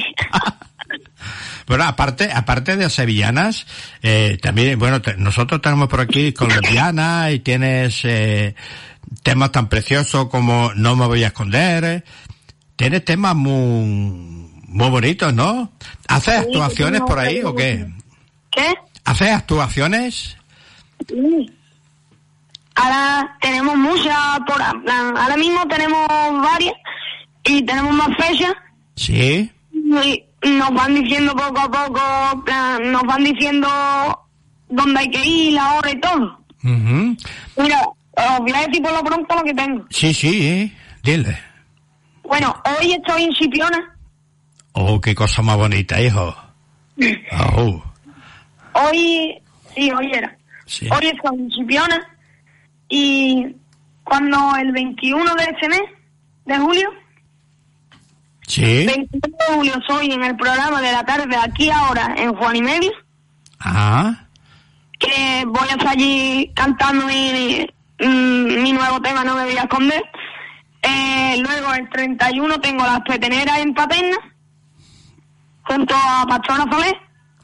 Bueno, aparte de sevillanas, también, bueno, nosotros tenemos por aquí colombiana y tienes temas tan preciosos como No me voy a esconder. Tienes temas muy bonitos, ¿no? ¿Haces actuaciones por ahí o qué? ¿Qué? ¿Haces actuaciones? Sí. Ahora tenemos muchas, ahora mismo tenemos varias y tenemos más fechas. Sí. Y nos van diciendo poco a poco, nos van diciendo dónde hay que ir, la hora y todo. Uh-huh. Mira, os voy a decir por lo pronto lo que tengo. Sí, dile. Bueno, hoy estoy en Chipiona. Oh, qué cosa más bonita, hijo. Oh. Hoy era. Sí. Hoy estoy en Chipiona y cuando el 21 de este mes, de julio, sí. 21 de julio soy en el programa de la tarde aquí ahora en Juan y Medio. Ajá. Que voy a estar allí cantando mi nuevo tema, No me voy a esconder. Luego el 31 tengo Las Peteneras en Paterna junto a Pastora Solé.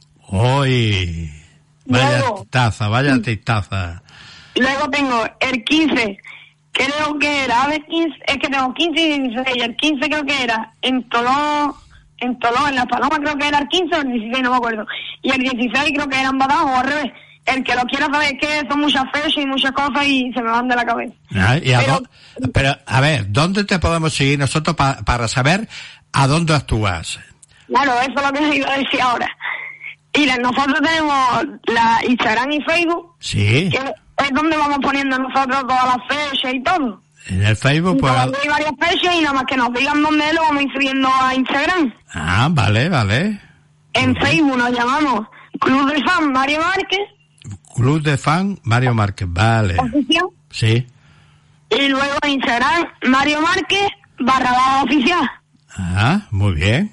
¡Uy! Vaya tistaza. Luego tengo el 15, creo que era, es que tengo 15 y 16, y el 15 creo que era en Tolón, en Las Palomas creo que era el 15 o el 16, no me acuerdo. Y el 16 creo que era en Badajoz, o al revés. El que lo quiera saber es que son muchas fechas y muchas cosas y se me van de la cabeza. Pero, a ver, ¿dónde te podemos seguir nosotros para saber a dónde actúas? Claro, eso es lo que les iba a decir ahora. Y nosotros tenemos la Instagram y Facebook. Sí. Que es donde vamos poniendo nosotros todas las fechas y todo. En el Facebook, pues... Hay varias fechas y nada más que nos digan dónde lo vamos a ir subiendo a Instagram. Ah, vale. En Facebook nos llamamos Club de Fan Mario Márquez. Club de Fan Mario Márquez, vale. ¿Oficial? Sí. Y luego en Instagram Mario Márquez /oficial. Ah, muy bien.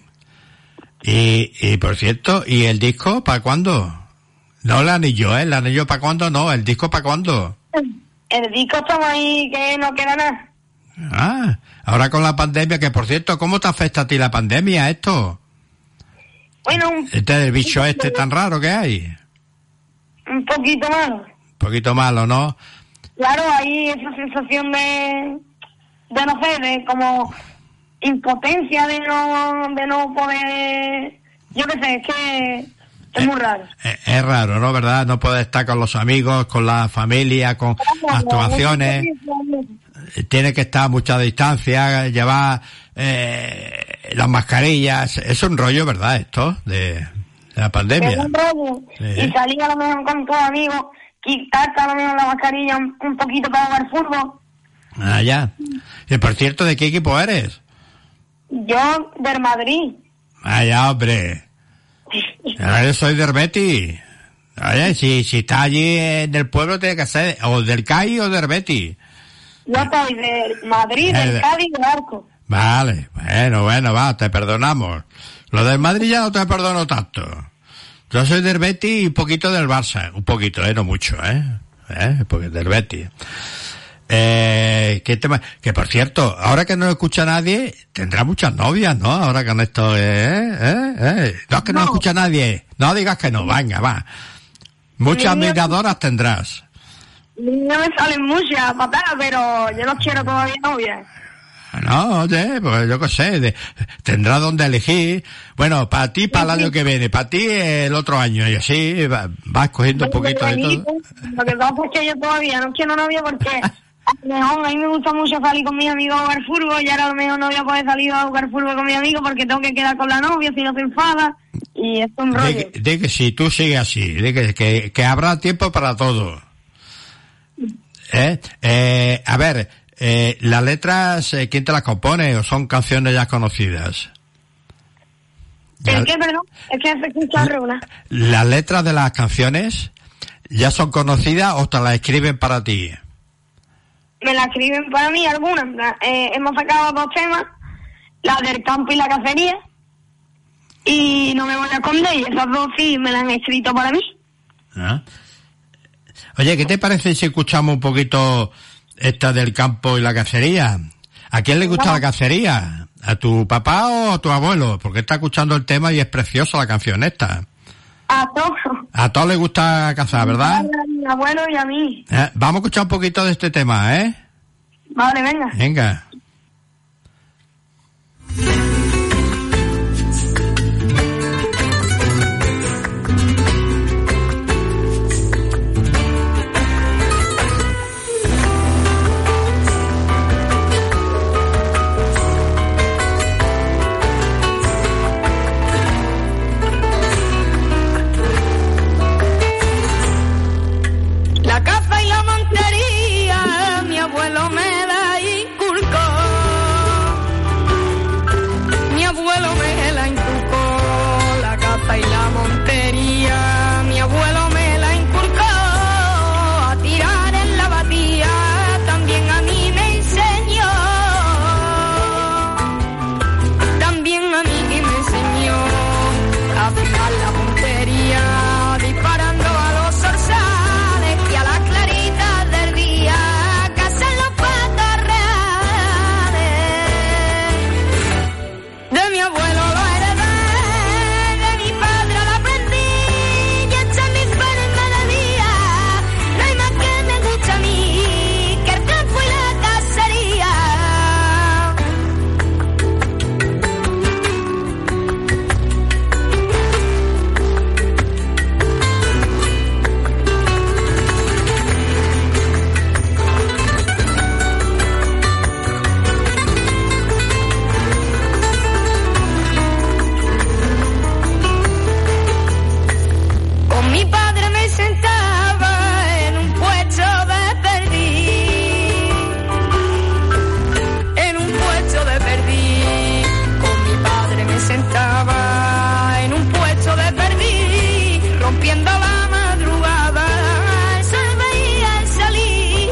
Y por cierto, ¿y el disco para cuándo? No el anillo para cuándo no, el disco para cuándo. El disco estamos ahí que no queda nada. Ah, ahora con la pandemia, que por cierto, ¿cómo te afecta a ti la pandemia esto? Bueno, el bicho tan raro que hay. Un poquito malo. Un poquito malo, ¿no? Claro, hay esa sensación de no sé, de como impotencia de no poder, yo qué sé, es que es muy raro. Es raro, ¿no? ¿Verdad? No poder estar con los amigos, con la familia, con actuaciones. Tiene que estar a mucha distancia, llevar las mascarillas. Es un rollo, ¿verdad? Esto de la pandemia. Es un rollo. Sí. Y salir a lo mejor con tus amigos, quitarte a lo mejor la mascarilla un poquito para jugar fútbol. Ah, ya. Y por cierto, ¿de qué equipo eres? Yo, del Madrid. Ah, ya, hombre. Yo soy del Betis. Oye, si está allí en el pueblo, tiene que ser o del Cádiz o del Betis. Yo soy del Madrid, del Cádiz y del Arco. Vale, bueno, va, te perdonamos. Lo del Madrid ya no te perdono tanto. Yo soy del Betis y un poquito del Barça. Un poquito, no mucho, porque del Betis. ¿Qué tema? Que por cierto, ahora que no escucha nadie, tendrá muchas novias, ¿no? Ahora con esto, No, es que no escucha nadie. No digas que no, venga, va. Muchas admiradoras tendrás. No me salen muchas, papá, pero yo no quiero todavía novias. No, oye, pues yo qué sé, tendrá donde elegir. Bueno, para ti, para el año que viene, para ti el otro año, y así vas cogiendo un poquito de todo. Lo que pasa es que yo todavía no quiero novia porque a lo mejor a mí me gusta mucho salir con mis amigos a jugar fútbol y ahora a lo mejor no voy a poder salir a jugar fútbol con mis amigos porque tengo que quedar con la novia si no se enfada y es un rollo. De que si tú sigues así, de que habrá tiempo para todo. A ver, las letras, ¿quién te las compone o son canciones ya conocidas? ¿El qué, perdón? Es que se escucha regular. ¿Las letras de las canciones ya son conocidas o te las escriben para ti? Me las escriben para mí algunas. Hemos sacado 2 temas, la del campo y la cacería, y no me voy a esconder, y esas 2 sí me las han escrito para mí. ¿Ah? Oye, ¿qué te parece si escuchamos un poquito esta del campo y la cacería? ¿A quién le gusta la cacería? ¿A tu papá o a tu abuelo? Porque está escuchando el tema y es preciosa la canción esta. A todos. A todos les gusta cazar, ¿verdad? A mi abuelo y a mí. Vamos a escuchar un poquito de este tema, ¿eh? Vale, venga. Venga. La caza y la montería, mi abuelo me la inculcó. Mi abuelo me la inculcó. La caza y la montería, mi abuelo me la inculcó. A tirar en la batía, también a mí me enseñó. También a mí me enseñó a afinar la montería, disparando a los zorzales. De mi abuelo lo heredé, de mi padre lo aprendí, y esta es mi fe en melodía. No hay más que me gusta a mí que el campo y la cacería. Con mi padre me sentaba en un puesto de perdiz, en un puesto de perdiz. Con mi padre me sentaba en un puesto de perdiz, rompiendo la madrugada, el sol veía salir,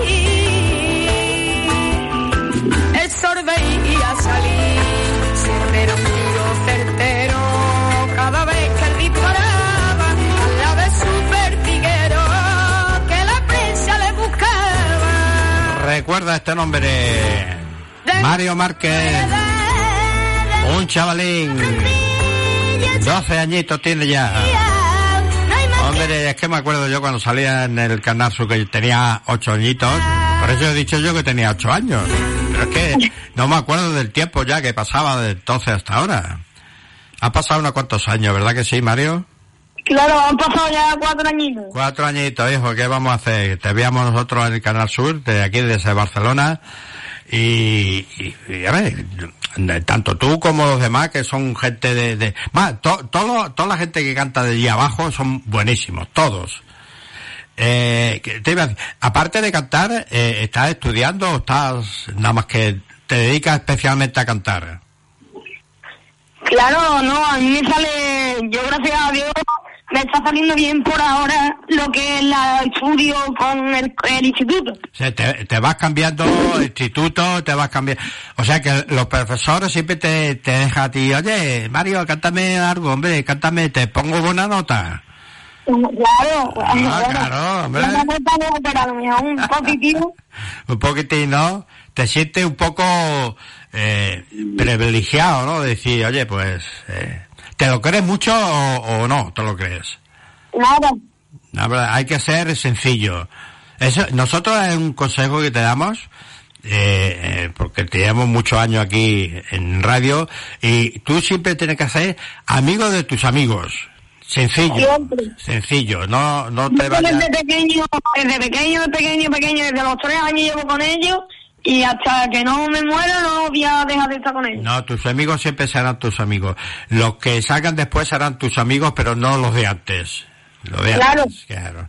el sol veía salir. Siempre era un tiro certero, cada vez que él disparaba, al lado de su pertiguero, que la prensa le buscaba. Recuerda este nombre, Mario Márquez, un chavalín, 12 añitos tiene ya. Hombre, es que me acuerdo yo cuando salía en el Canal Sur que tenía 8 añitos, por eso he dicho yo que tenía 8 años. Pero es que no me acuerdo del tiempo ya que pasaba de entonces hasta ahora. Ha pasado unos cuantos años, ¿verdad que sí, Mario? Claro, han pasado ya 4 añitos. 4 añitos, hijo, ¿qué vamos a hacer? Te veíamos nosotros en el Canal Sur, de aquí desde Barcelona, y a ver, tanto tú como los demás, que son gente toda la gente que canta de allí abajo son buenísimos, todos. Te iba a decir, aparte de cantar, ¿estás estudiando o estás nada más que te dedicas especialmente a cantar? Claro, no, a mí me sale, yo gracias a Dios me está saliendo bien por ahora lo que es la estudio con el instituto. O sea, te vas cambiando instituto, te vas cambiando... O sea, que los profesores siempre te dejan a ti, oye, Mario, cántame algo, hombre, cántame, te pongo buena nota. Claro, claro, hombre. Una nota no, pero a lo mejor un poquitito. Un poquitín, ¿no? Te sientes un poco privilegiado, ¿no? Decir, oye, pues... ¿te lo crees mucho o no te lo crees? Nada. No, hay que ser sencillo. Eso, nosotros es un consejo que te damos, porque te llevamos muchos años aquí en radio, y tú siempre tienes que ser amigo de tus amigos. Sencillo, no te vayas... Desde pequeño, desde los 3 años llevo con ellos, y hasta que no me muera no voy a dejar de estar con ellos. No, tus amigos siempre serán tus amigos. Los que salgan después serán tus amigos, pero no los de antes. Los de antes, claro.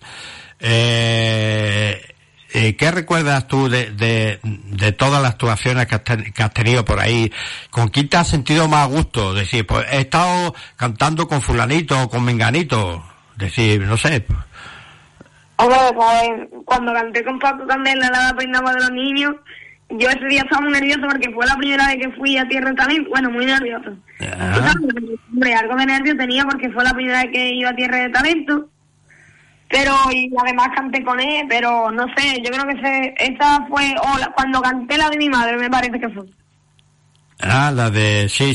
¿Qué recuerdas tú de todas las actuaciones que has tenido por ahí? ¿Con quién te has sentido más a gusto? Decir, pues he estado cantando con fulanito o con menganito. Decir, no sé. Hombre, pues cuando canté con Paco Candela la peinaba de los niños, yo ese día estaba muy nervioso porque fue la primera vez que fui a Tierra de Talento. Bueno, muy nervioso. Hombre, algo de nervio tenía porque fue la primera vez que iba a Tierra de Talento. Pero, y además canté con él, pero no sé, yo creo que esa fue, cuando canté la de mi madre, me parece que fue. Ah, la de, sí.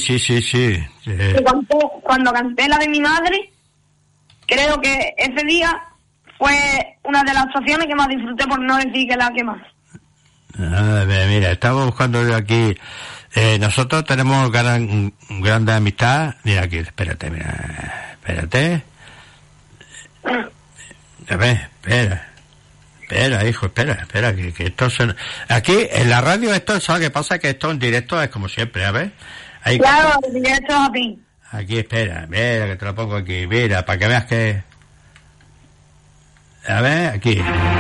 Cuando canté la de mi madre, creo que ese día fue una de las actuaciones que más disfruté, por no decir que la que más. Ah, mira, estaba buscando yo aquí, nosotros tenemos grande amistad, mira aquí, espérate. A ver, espera, hijo, espera, que esto suena... Aquí, en la radio, esto, ¿sabes qué pasa? Que esto en directo es como siempre, a ver. Claro, en directo es a ti. Aquí, espera, mira, que te lo pongo aquí, mira, para que veas que... A ver, aquí.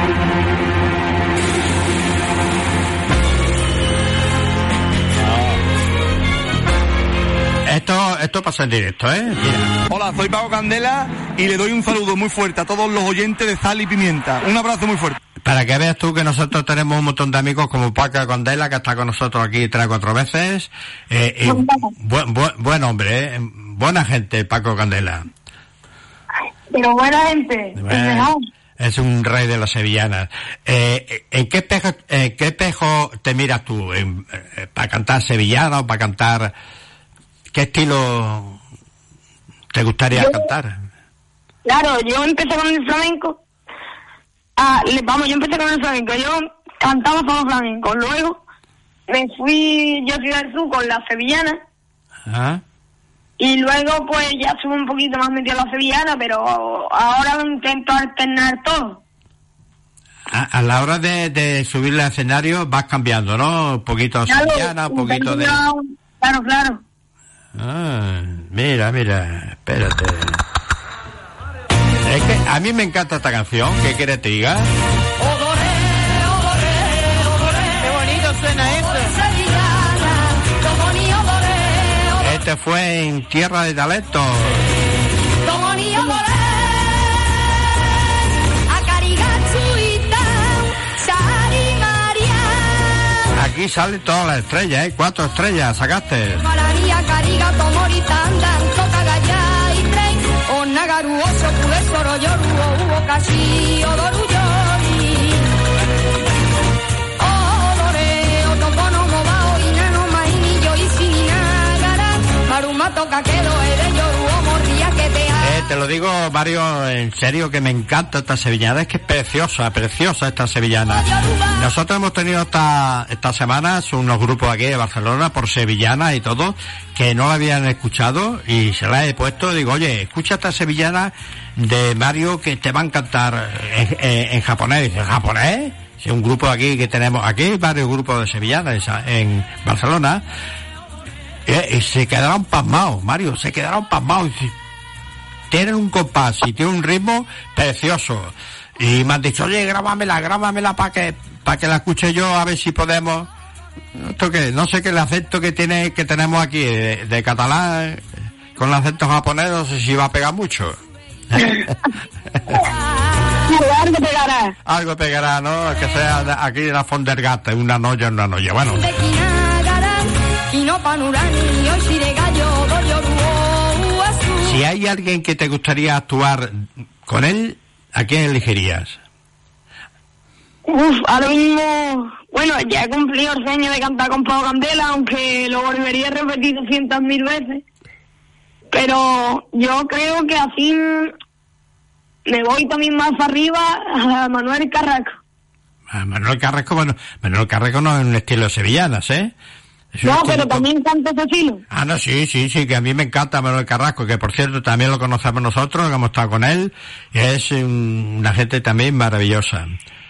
Esto pasa en directo, ¿eh? Mira. Hola, soy Paco Candela y le doy un saludo muy fuerte a todos los oyentes de Sal y Pimienta. Un abrazo muy fuerte. Para que veas tú que nosotros tenemos un montón de amigos como Paco Candela, que está con nosotros aquí 3 o 4 veces. Buen hombre, buena gente, Paco Candela. Pero buena gente. Es un rey de las sevillanas. ¿En qué espejo te miras tú? ¿Para cantar sevillana o para cantar... ¿Qué estilo te gustaría cantar? Claro, yo empecé con el flamenco. Yo empecé con el flamenco. Yo cantaba solo flamenco. Luego me fui yo a Ciudad del Sur con la sevillana. Ajá. Y luego pues ya estuve un poquito más metido en la sevillana, pero ahora intento alternar todo. A la hora de subir al escenario vas cambiando, ¿no? Un poquito sevillana, un poquito de... Claro. Ah, mira, espérate. Es que a mí me encanta esta canción, ¿qué quieres te diga? Qué bonito suena esto. Este fue en Tierra de Talento. Aquí salen todas las estrellas, 4 estrellas sacaste. Te lo digo, Mario, en serio que me encanta esta sevillana, es que es preciosa esta sevillana. Nosotros hemos tenido estas semanas unos grupos aquí de Barcelona por sevillana y todo, que no la habían escuchado y se la he puesto, digo, oye, escucha esta sevillana de Mario que te va a encantar en japonés. Dice, ¿japonés? Sí, un grupo aquí que tenemos, aquí hay varios grupos de sevillanas en Barcelona, y se quedaron pasmados, Mario, tienen un compás y tienen un ritmo precioso. Y me han dicho, oye, grábamela para que la escuche yo, a ver si podemos. ¿Esto qué? No sé qué el acento que tenemos aquí de catalán con el acento japonés, no sé si va a pegar mucho. Algo pegará. Algo pegará, ¿no? Que sea aquí en la Fondergata, una noche. Bueno. Si hay alguien que te gustaría actuar con él, ¿a quién elegirías? Ahora mismo, bueno, ya he cumplido el sueño de cantar con Pau Candela, aunque lo volvería a repetir 200.000 veces. Pero yo creo que así me voy también más arriba a Manuel Carrasco. Manuel Carrasco, bueno, Manuel Carrasco no es un estilo de sevillanas, ¿eh? No, pero también canta ese estilo. Ah, no, sí, que a mí me encanta Manuel Carrasco, que por cierto también lo conocemos nosotros, que hemos estado con él, y es una gente también maravillosa.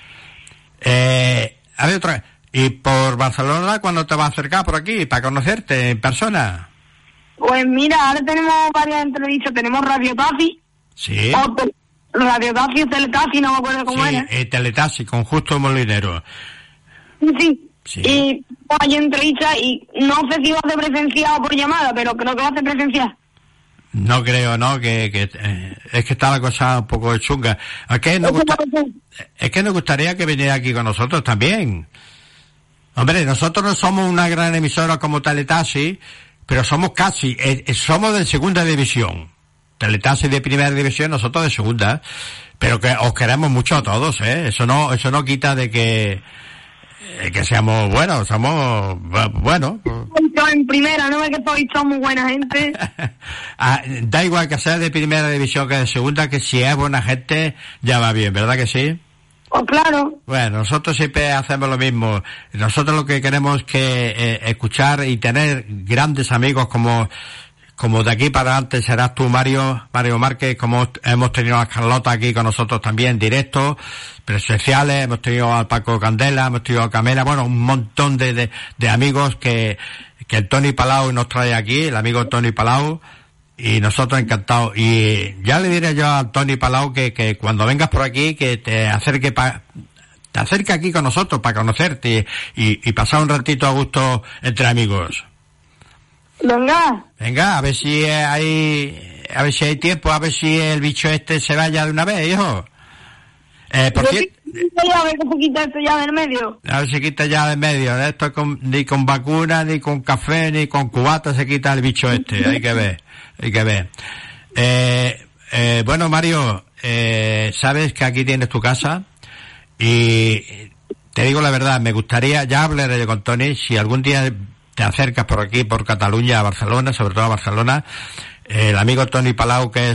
A ver, otra vez. ¿Y por Barcelona cuándo te vas a acercar por aquí para conocerte en persona? Pues mira, ahora tenemos varias entrevistas. Tenemos Radio Taxi. Sí. Radio Taxi o Teletaxi, no me acuerdo cómo era. Teletaxi, con Justo Molinero. Sí. Y hay entrevistas y no sé si va a ser presencial o por llamada, pero creo que va a ser presencial. No creo, ¿no? Que es que está la cosa un poco chunga. Es que nos gustaría que viniera aquí con nosotros también. Hombre, nosotros no somos una gran emisora como Teletaxi, pero somos somos de segunda división. Teletaxi de primera división, nosotros de segunda. Pero que os queremos mucho a todos, ¿eh? Eso no quita de que seamos buenos, somos buenos. En primera, no es que somos buena gente. Da igual que sea de primera división que de segunda, que si es buena gente ya va bien, ¿verdad que sí? Pues claro. Bueno, nosotros siempre hacemos lo mismo. Nosotros lo que queremos es que escuchar y tener grandes amigos como de aquí para adelante serás tú, Mario Márquez, como hemos tenido a Carlota aquí con nosotros también, directos, presenciales, hemos tenido a Paco Candela, hemos tenido a Camela, bueno, un montón de amigos que el Tony Palau nos trae aquí, el amigo Tony Palau, y nosotros encantados. Y ya le diré yo a Tony Palau que cuando vengas por aquí, que te acerque aquí con nosotros para conocerte y pasar un ratito a gusto entre amigos. Venga, a ver si hay tiempo, a ver si el bicho este se vaya de una vez, hijo. Por cierto, a ver que se quita esto ya del medio. A ver si quita ya del medio. Esto ni con vacuna, ni con café, ni con cubata se quita el bicho este. Hay que ver. Bueno, Mario, sabes que aquí tienes tu casa y te digo la verdad, me gustaría, ya hablaré yo con Tony, si algún día te acercas por aquí, por Cataluña, a Barcelona, sobre todo a Barcelona, el amigo Tony Palau, que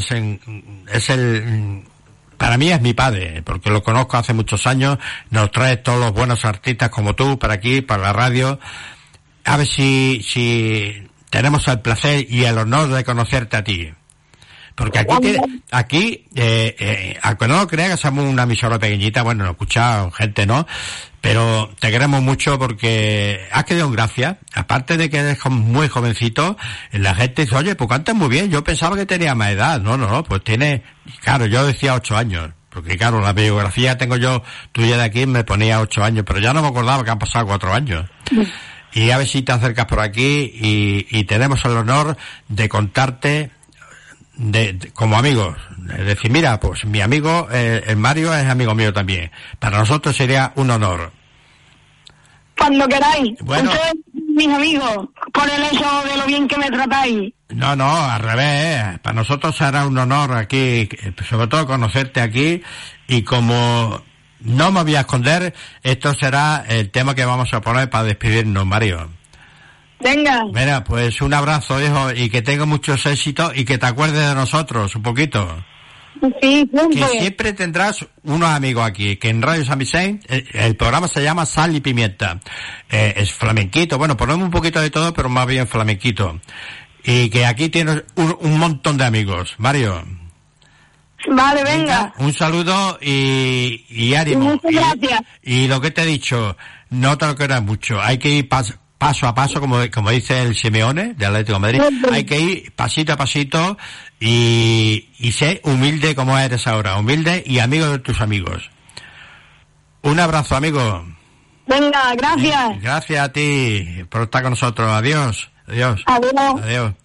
para mí es mi padre, porque lo conozco hace muchos años, nos trae todos los buenos artistas como tú, para aquí, para la radio. A ver si tenemos el placer y el honor de conocerte a ti. Porque aquí, aunque no lo creas que somos una emisora pequeñita, bueno, lo escucha gente, ¿no? Pero te queremos mucho porque has quedado en gracia. Aparte de que eres muy jovencito, la gente dice, oye, pues cantas muy bien. Yo pensaba que tenía más edad. No, pues tiene, claro, yo decía 8 años. Porque claro, la biografía tengo yo tuya de aquí, me ponía 8 años, pero ya no me acordaba que han pasado 4 años. Y a ver si te acercas por aquí y tenemos el honor de contarte como amigos, decir, mira, pues mi amigo, el Mario es amigo mío también. Para nosotros sería un honor. Cuando queráis. Bueno. Ustedes, mis amigos, por el hecho de lo bien que me tratáis. No, al revés. Para nosotros será un honor aquí, sobre todo conocerte aquí, y como no me voy a esconder, esto será el tema que vamos a poner para despedirnos, Mario. Venga. Mira, pues un abrazo, hijo, y que tenga muchos éxitos y que te acuerdes de nosotros un poquito. Sí, siempre. Que siempre tendrás unos amigos aquí, que en Radio San Vicente, el programa se llama Sal y Pimienta. Es flamenquito, bueno, ponemos un poquito de todo, pero más bien flamenquito. Y que aquí tienes un montón de amigos. Mario. Vale, venga. Un saludo y ánimo. Muchas gracias. Y lo que te he dicho, no te lo quieras mucho, hay que ir paso a paso, como dice el Simeone de Atlético de Madrid, hay que ir pasito a pasito y sé humilde como eres ahora, humilde y amigo de tus amigos. Un abrazo, amigo. Venga, gracias. Gracias a ti por estar con nosotros. Adiós. Adiós.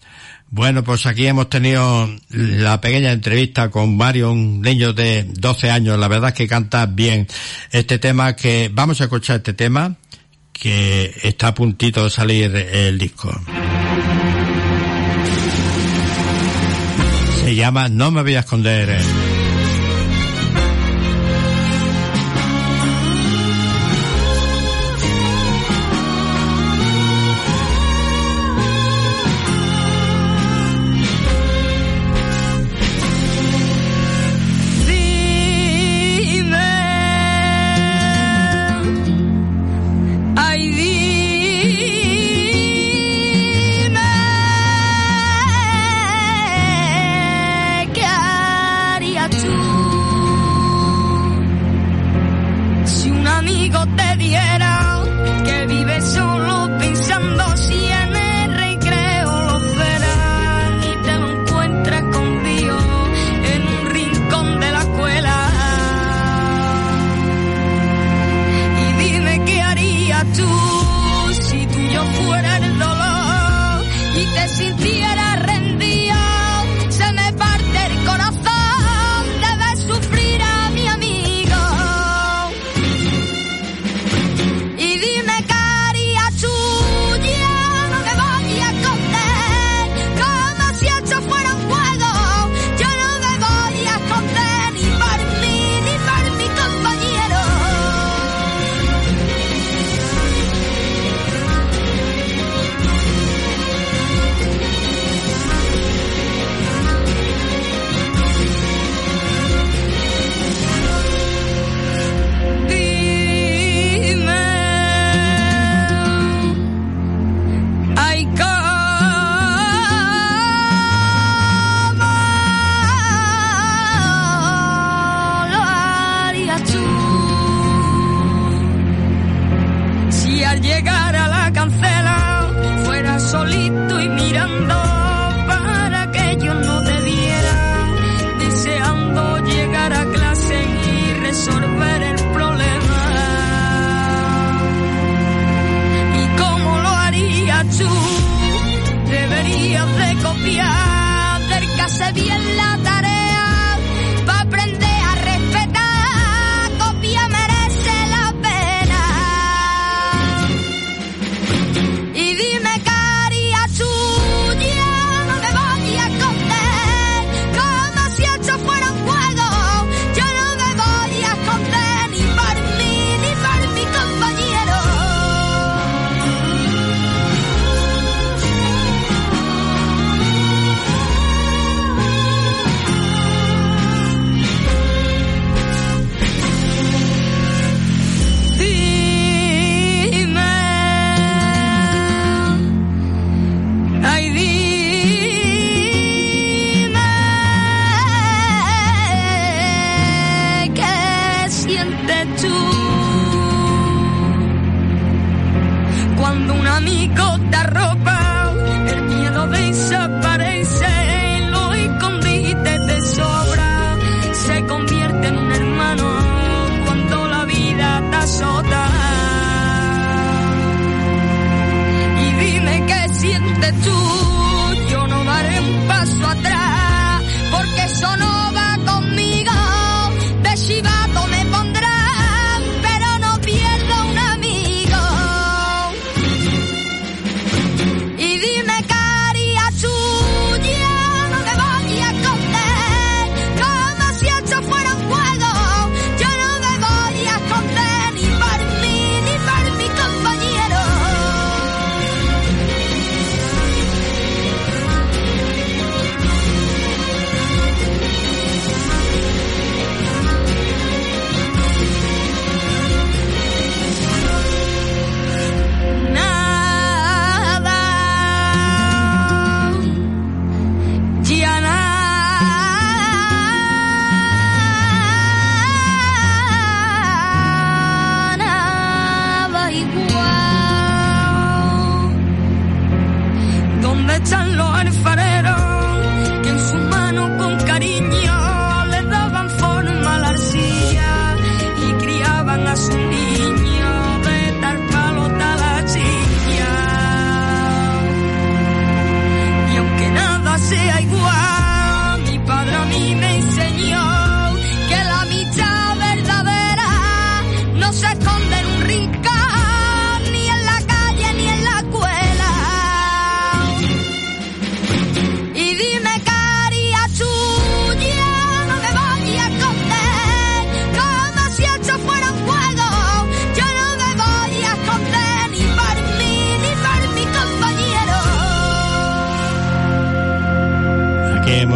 Bueno, pues aquí hemos tenido la pequeña entrevista con Mario, un niño de 12 años. La verdad es que canta bien este tema, que vamos a escuchar este tema, que está a puntito de salir el disco. Se llama No me voy a esconder.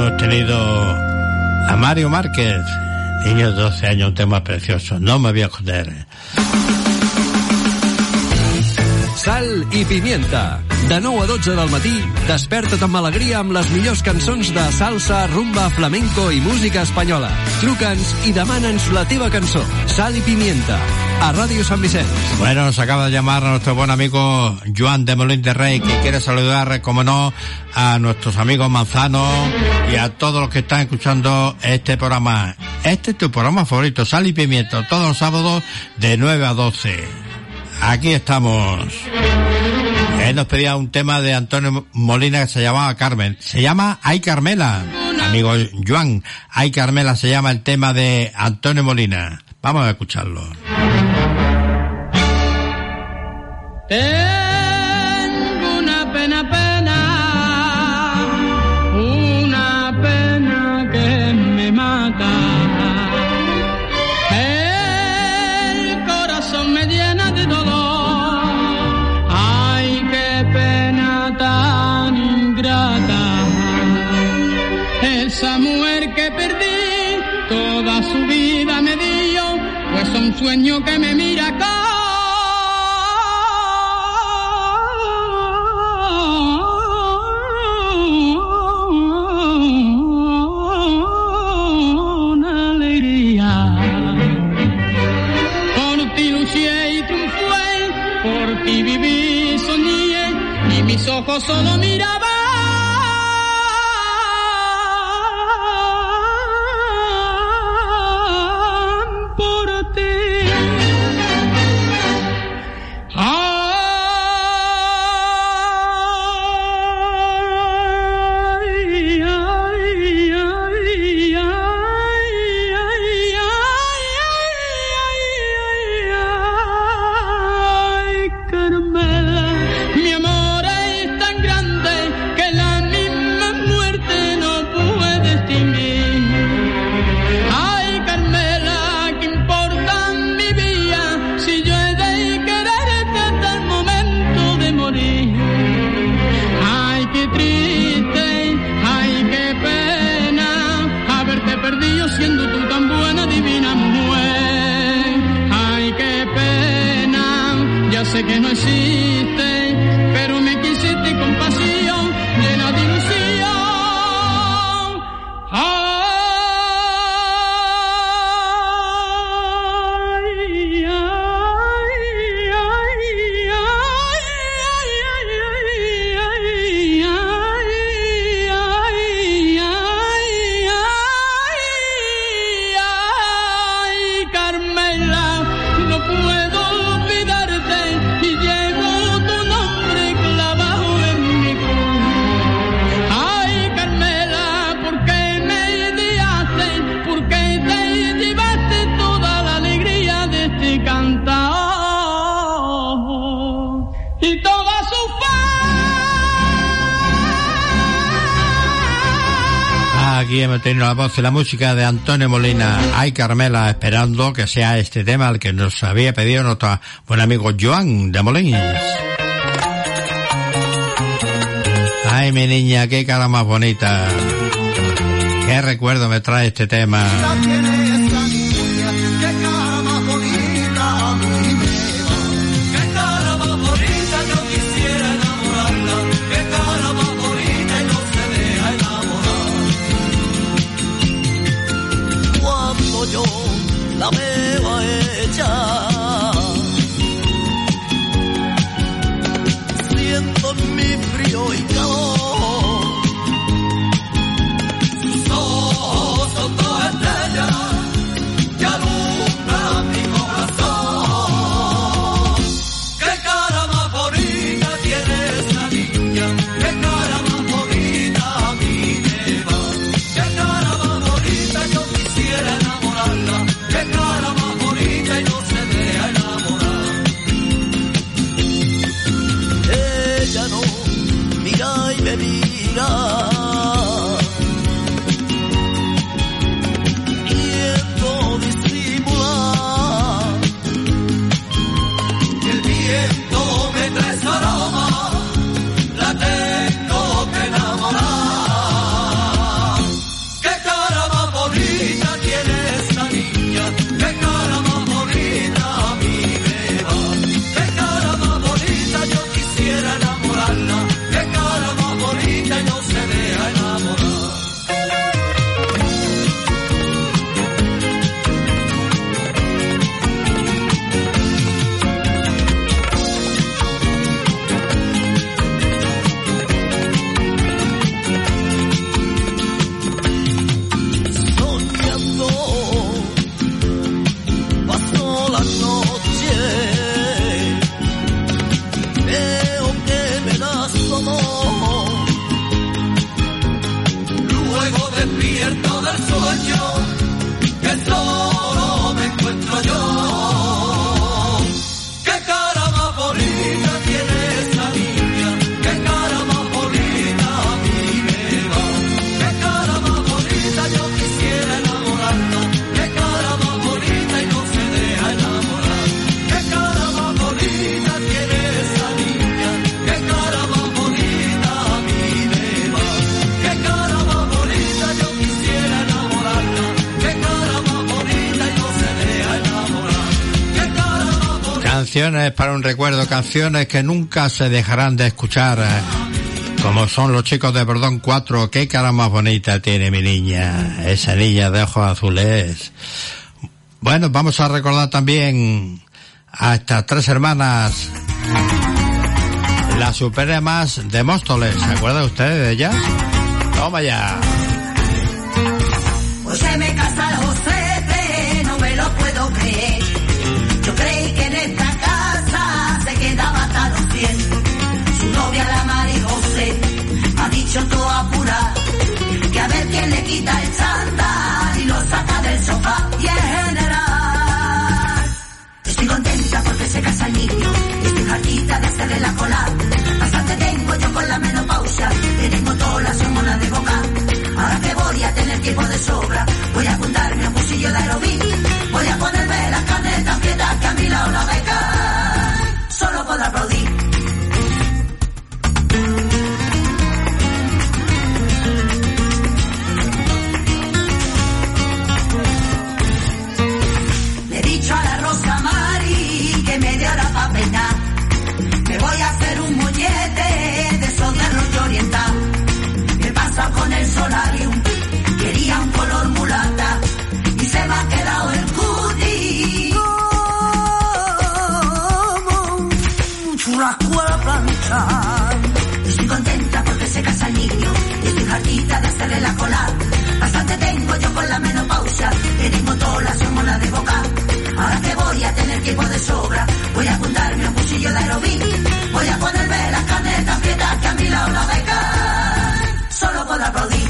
hemos tenido a Mario Márquez, niño de 12 años, un tema precioso, no me voy a esconder. Sal i pimienta. De 9 a 12 del matí, desperta't amb alegria amb les millors cançons de salsa, rumba, flamenco i música espanyola. Truca'ns i demana'ns la teva cançó. Sal i pimienta, a Radio San Vicente. Bueno, nos acaba de llamar a nuestro buen amigo Joan de Molín de Rey, que quiere saludar, como no, a nuestros amigos Manzano y a todos los que están escuchando este programa. Este es tu programa favorito, Sal y Pimienta, todos los sábados de 9 a 12. Aquí estamos. Él nos pedía un tema de Antonio Molina que se llamaba Carmen. Se llama Ay Carmela, amigo Joan. Ay Carmela se llama el tema de Antonio Molina. Vamos a escucharlo. Tengo una pena que me mata. El corazón me llena de dolor. Ay, qué pena tan ingrata. Esa mujer que perdí, toda su vida me dio, pues un sueño que me mira con alegría. Por ti luché y triunfé, por ti viví y soñé, y mis ojos solo miraban por ti. Sé que no existe, pero me quisiste con pasión, llena de ilusión. Ay, Carmela, no puedo y toda su Aquí hemos tenido la voz y la música de Antonio Molina. Ay Carmela, esperando que sea este tema el que nos había pedido nuestro buen amigo Joan de Molins. Ay mi niña, qué cara más bonita. Qué recuerdo me trae este tema. La veo a ella, siento mi frío y calor. Sus ojos son dos estrellas que alumbran mi corazón. Qué cara más bonita tiene esa niña, qué cara más bonita a mí me va. Qué cara más bonita, yo quisiera enamorarla. Qué cara más bonita y no se deja enamorar. Ella no mira y me mira, queriendo disimular. El viento me trae su aroma, la tengo que enamorar. Luego despierto del sueño, que solo me encuentro yo. ¡Qué cara más bonita tiene esa niña! ¡Qué cara más bonita a mí me va! ¡Qué cara más bonita yo quisiera enamorarla! ¡Qué cara más bonita y no se deja enamorar! ¡Qué cara más bonita tiene esa niña! ¡Qué cara más bonita a mí me va! ¡Qué cara más bonita yo quisiera enamorarla! ¡Qué cara más bonita y no se deja enamorar! ¡Qué cara más bonita! Canciones para un recuerdo, canciones que nunca se dejarán de escuchar, como son Los Chicos de Bordón 4. Qué cara más bonita tiene mi niña, esa niña de ojos azules. Bueno, vamos a recordar también a estas tres hermanas, las superemas de Móstoles. ¿Se acuerdan ustedes de ellas? Toma ya. Pues se me casa el José, no me lo puedo creer. Yo creí que en esta casa se quedaba hasta los 100. Su novia, la Mari José, ha dicho todo apura, que a ver quién le quita el chándal y lo saca del sofá. Y en general, estoy contenta porque se casa el niño. Estoy hartita de hacerle la cola. Bastante tengo yo con la menopausia, que tengo todas las hormonas de boca. Ahora que voy a tener tiempo de sobra, voy a apuntarme a un cursillo de aerobíc. Voy a ponerme las canetas quietas que a mi lado la beca. Solo puedo aplaudir. Le he dicho a la Rosa Mari que me dé hora pa' peinar. Me voy a hacer un mollete de esos de rollo oriental. Me he pasado con el solarium, quería un color mulata y se me ha quedado el cutis como un churrasco a planchar. Estoy contenta porque se casa el niño y estoy hartita de hacerle la cola. Bastante tengo yo con la menopausia, que tengo todas las hormonas de boca. Ahora que voy a tener tiempo de sobra, voy a apuntarme a un cursillo de aerobíc. Voy a ponerme las canetas quietas que a mi lado la beca. Solo puedo aplaudir.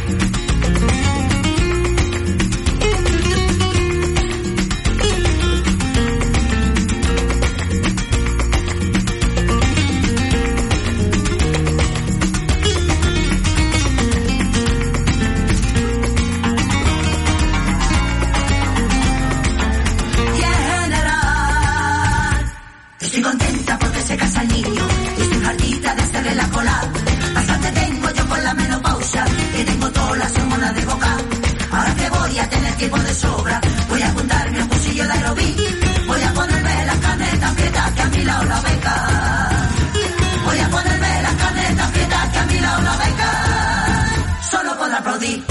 Tiempo de sobra, voy a apuntarme a un cursillo de aerobíc. Voy a ponerme las canetas quietas que a mi lado la beca. Voy a ponerme las canetas quietas que a mi lado la beca. Solo puedo aplaudir.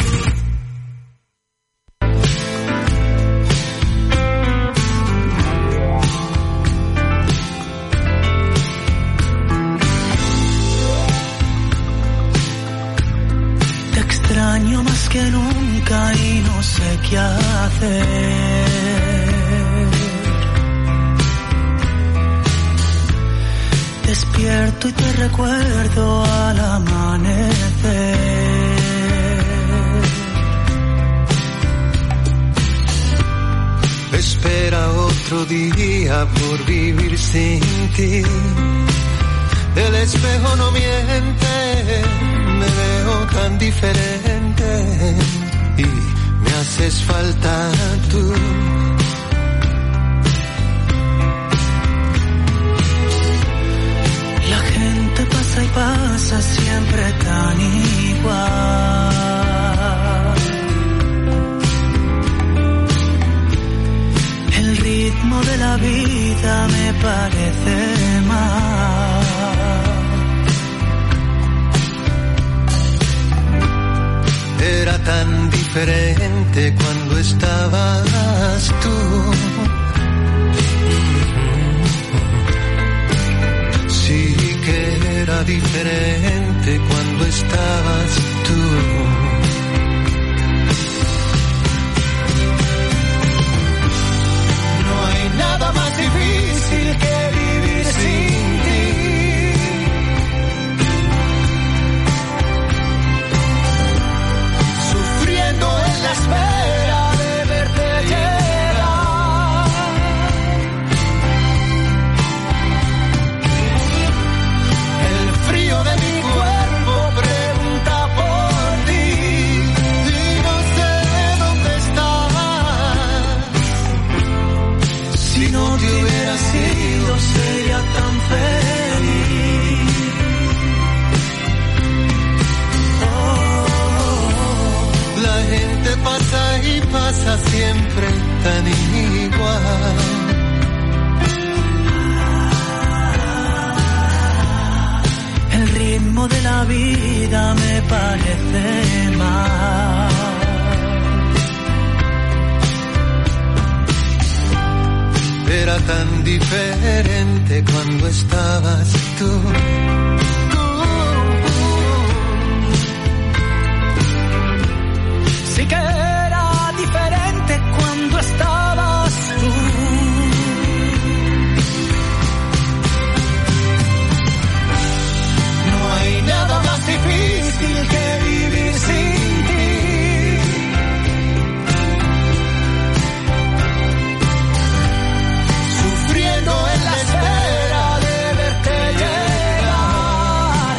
Te extraño más que nunca y no sé qué hacer. Despierto y te recuerdo al amanecer. Espera otro día por vivir sin ti. El espejo no miente, me veo tan diferente y me haces falta tú. La gente pasa y pasa siempre tan igual. El ritmo de la vida me parece mal. Era tan diferente cuando estabas tú. Sí que era diferente cuando estabas tú. No hay nada más difícil que vivir sin ti. vida me parece mal. Era tan diferente cuando estabas tú. Sí que era diferente cuando estabas tú. No hay nada más difícil que vivir sin ti. Sufriendo en la espera de verte llegar.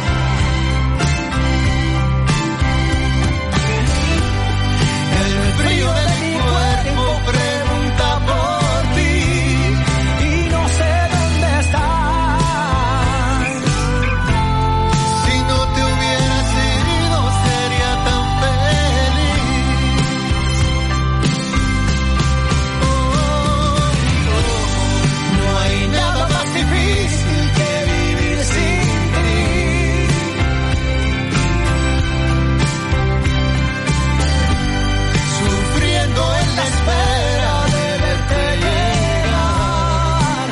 El frío de mi cuerpo pregunta por ti y no sé dónde estás. Si no te hubieras ido sería tan feliz. No hay nada más difícil que vivir sin ti. Sufriendo en la espera de verte llegar.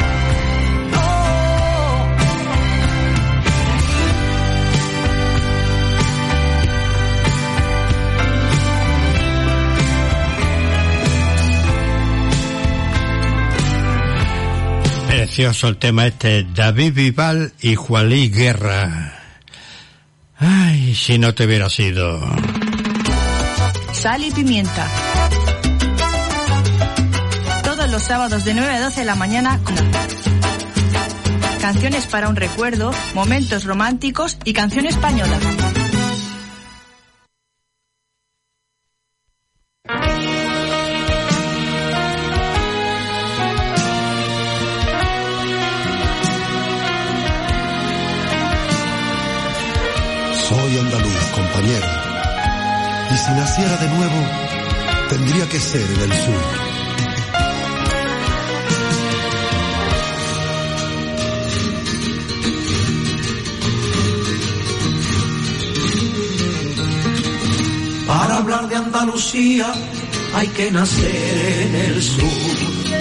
Precioso el tema este, David Bisbal y Juanlí Guerra. Ay, si no te hubiera sido. Sal y pimienta. Todos los sábados de 9 a 12 de la mañana. Canciones para un recuerdo, momentos románticos y canción española. Soy andaluz, compañero. Y si naciera de nuevo, tendría que ser en el sur. Para hablar de Andalucía hay que nacer en el sur.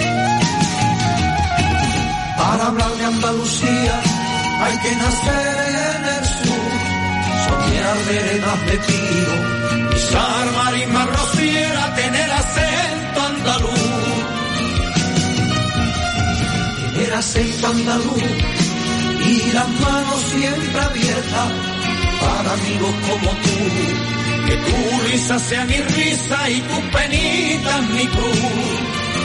Para hablar de Andalucía hay que nacer en el sur. Soñar veredas de tiro, pisar marisma rociera, tener acento andaluz. Tener acento andaluz y las manos siempre abiertas para amigos como tú. Que tu risa sea mi risa y tu penita mi cruz.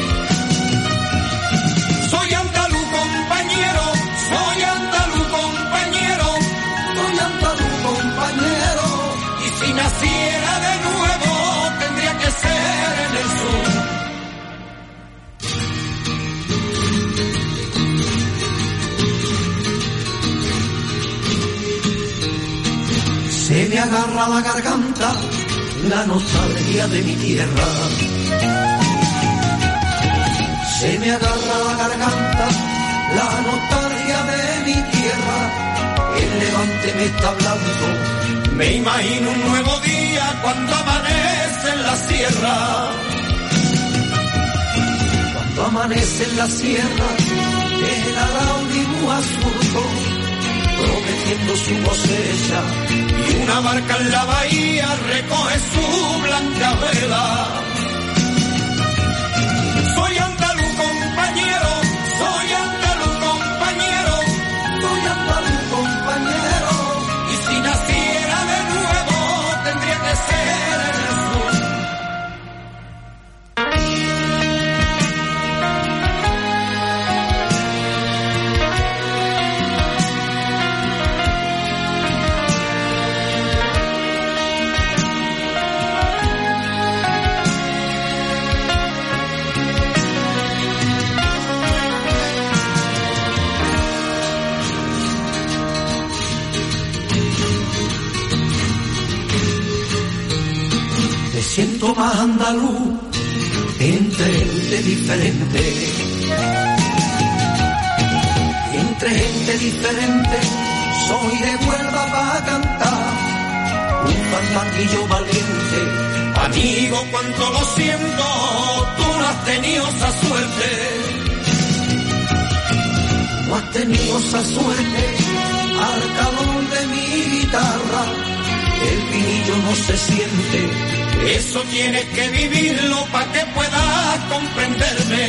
Soy andaluz compañero, soy andaluz compañero, soy andaluz compañero. Y si naciera de nuevo tendría que ser en el sur. Se me agarra la garganta la nostalgia de mi tierra. Se me agarra la garganta la nostalgia de mi tierra. El levante me está hablando. Me imagino un nuevo día cuando amanece en la sierra. Cuando amanece en la sierra, el araujo azul, prometiendo su cosecha. Y una barca en la bahía recoge su blanca vela. Soy andaluz compañero, soy andaluz compañero, soy andaluz compañero. Y si naciera de nuevo tendría que ser en el sur. Siento más andaluz entre gente diferente. Entre gente diferente soy de Huelva para cantar. andaquillo valiente. Amigo, cuánto lo siento, tú no has tenido esa suerte. No has tenido esa suerte, al calor de mi guitarra, el vinillo no se siente. Eso tienes que vivirlo para que puedas comprenderme.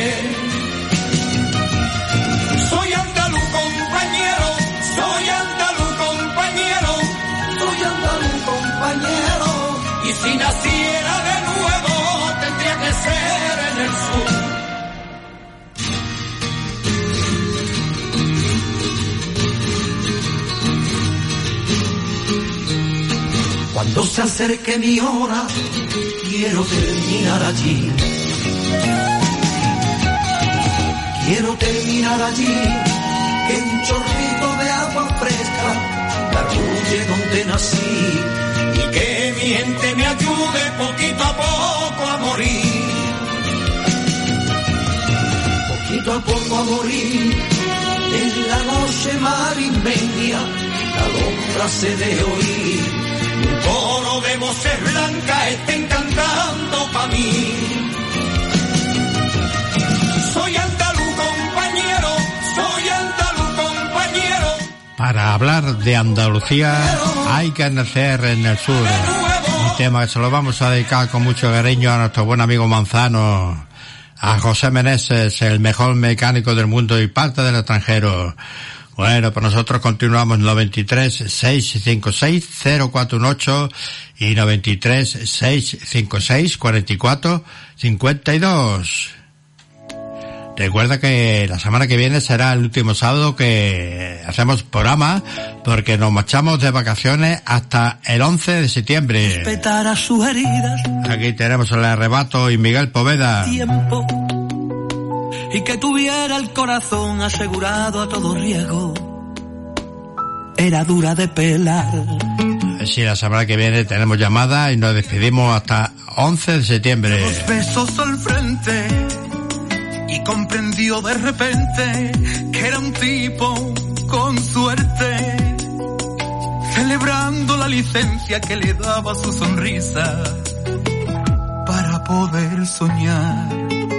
Soy andaluz, compañero, soy andaluz, compañero, soy andaluz, compañero. Y si naciera de nuevo, tendría que ser en el sur. Cuando se acerque mi hora, quiero terminar allí. Quiero terminar allí, que un chorrito de agua fresca me arrulle donde nací. Y que mi gente me ayude poquito a poco a morir. Poquito a poco a morir. En la noche marismeña, la alondra se de oír. Un coro de voces blancas estén cantando pa' mí. Soy andaluz, compañero, soy andaluz, compañero. Para hablar de Andalucía hay que nacer en el sur. Un tema que se lo vamos a dedicar con mucho cariño a nuestro buen amigo Manzano, a José Meneses, el mejor mecánico del mundo y parte del extranjero. Bueno, pues nosotros continuamos 93-656-048 y 93-656-44-52. Recuerda que la semana que viene será el último sábado que hacemos programa, porque nos marchamos de vacaciones hasta el 11 de septiembre. Respetar a sus heridas. Aquí tenemos el Arrebato y Miguel Poveda. Tiempo. Y que tuviera el corazón asegurado a todo riesgo. Era dura de pelar. Sí, la semana que viene tenemos llamada y nos despedimos hasta 11 de septiembre. Dos besos al frente y comprendió de repente que era un tipo con suerte, celebrando la licencia que le daba su sonrisa para poder soñar.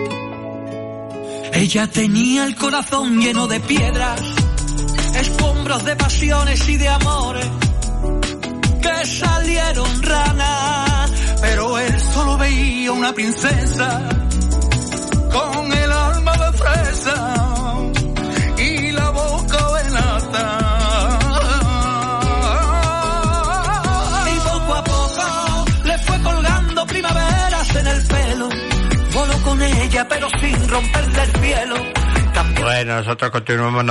Ella tenía el corazón lleno de piedras, escombros de pasiones y de amores que salieron ranas, pero él solo veía una princesa con el alma de fresa y la boca de nata. Y poco a poco le fue colgando primaveras en el pelo. Voló con ella pero sin romperle el cielo. Bueno, nosotros continuamos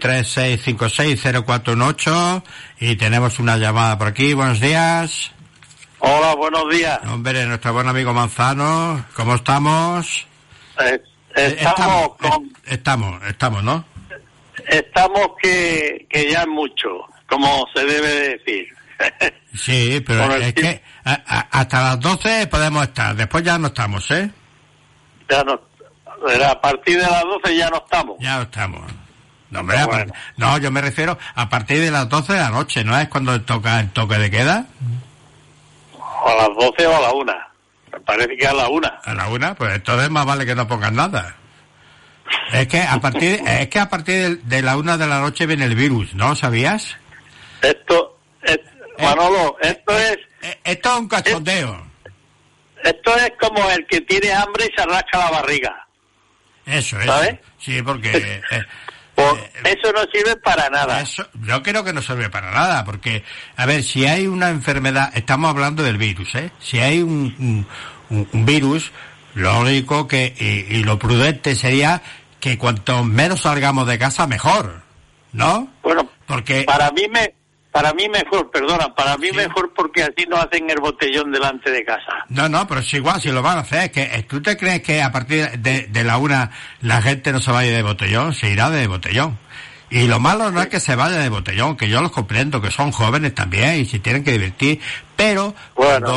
93-656-048 y tenemos una llamada por aquí. Buenos días. Hola, buenos días. Hombre, nuestro buen amigo Manzano, ¿cómo estamos? Estamos, ¿no? Estamos que ya es mucho, como se debe decir. Sí, pero es que hasta las 12 podemos estar, después ya no estamos, ¿eh? Ya no, a partir de las 12 ya no estamos. Ya no estamos. No, hombre, bueno. No, yo me refiero a partir de las 12 de la noche, ¿no es cuando toca el toque de queda? O a las 12 o a la 1. Me parece que a la 1. A la 1, pues entonces más vale que no pongan nada. Es que a partir de la 1 de la noche viene el virus, ¿no? ¿Sabías? Manolo, esto es un cachondeo. Esto es como el que tiene hambre y se rasca la barriga. Eso. Sí, porque eso no sirve para nada. Eso, yo creo que no sirve para nada, porque, a ver, si hay una enfermedad, estamos hablando del virus, ¿eh? Si hay un virus, lo único que, y lo prudente sería que cuanto menos salgamos de casa, mejor, ¿no? Bueno, porque para mí mejor, mejor porque así no hacen el botellón delante de casa. No, pero es igual, si lo van a hacer, ¿tú te crees que a partir de la 1 la gente no se vaya de botellón? Se irá de botellón. Y lo malo no es que se vaya de botellón, que yo los comprendo, que son jóvenes también y se tienen que divertir, pero cuando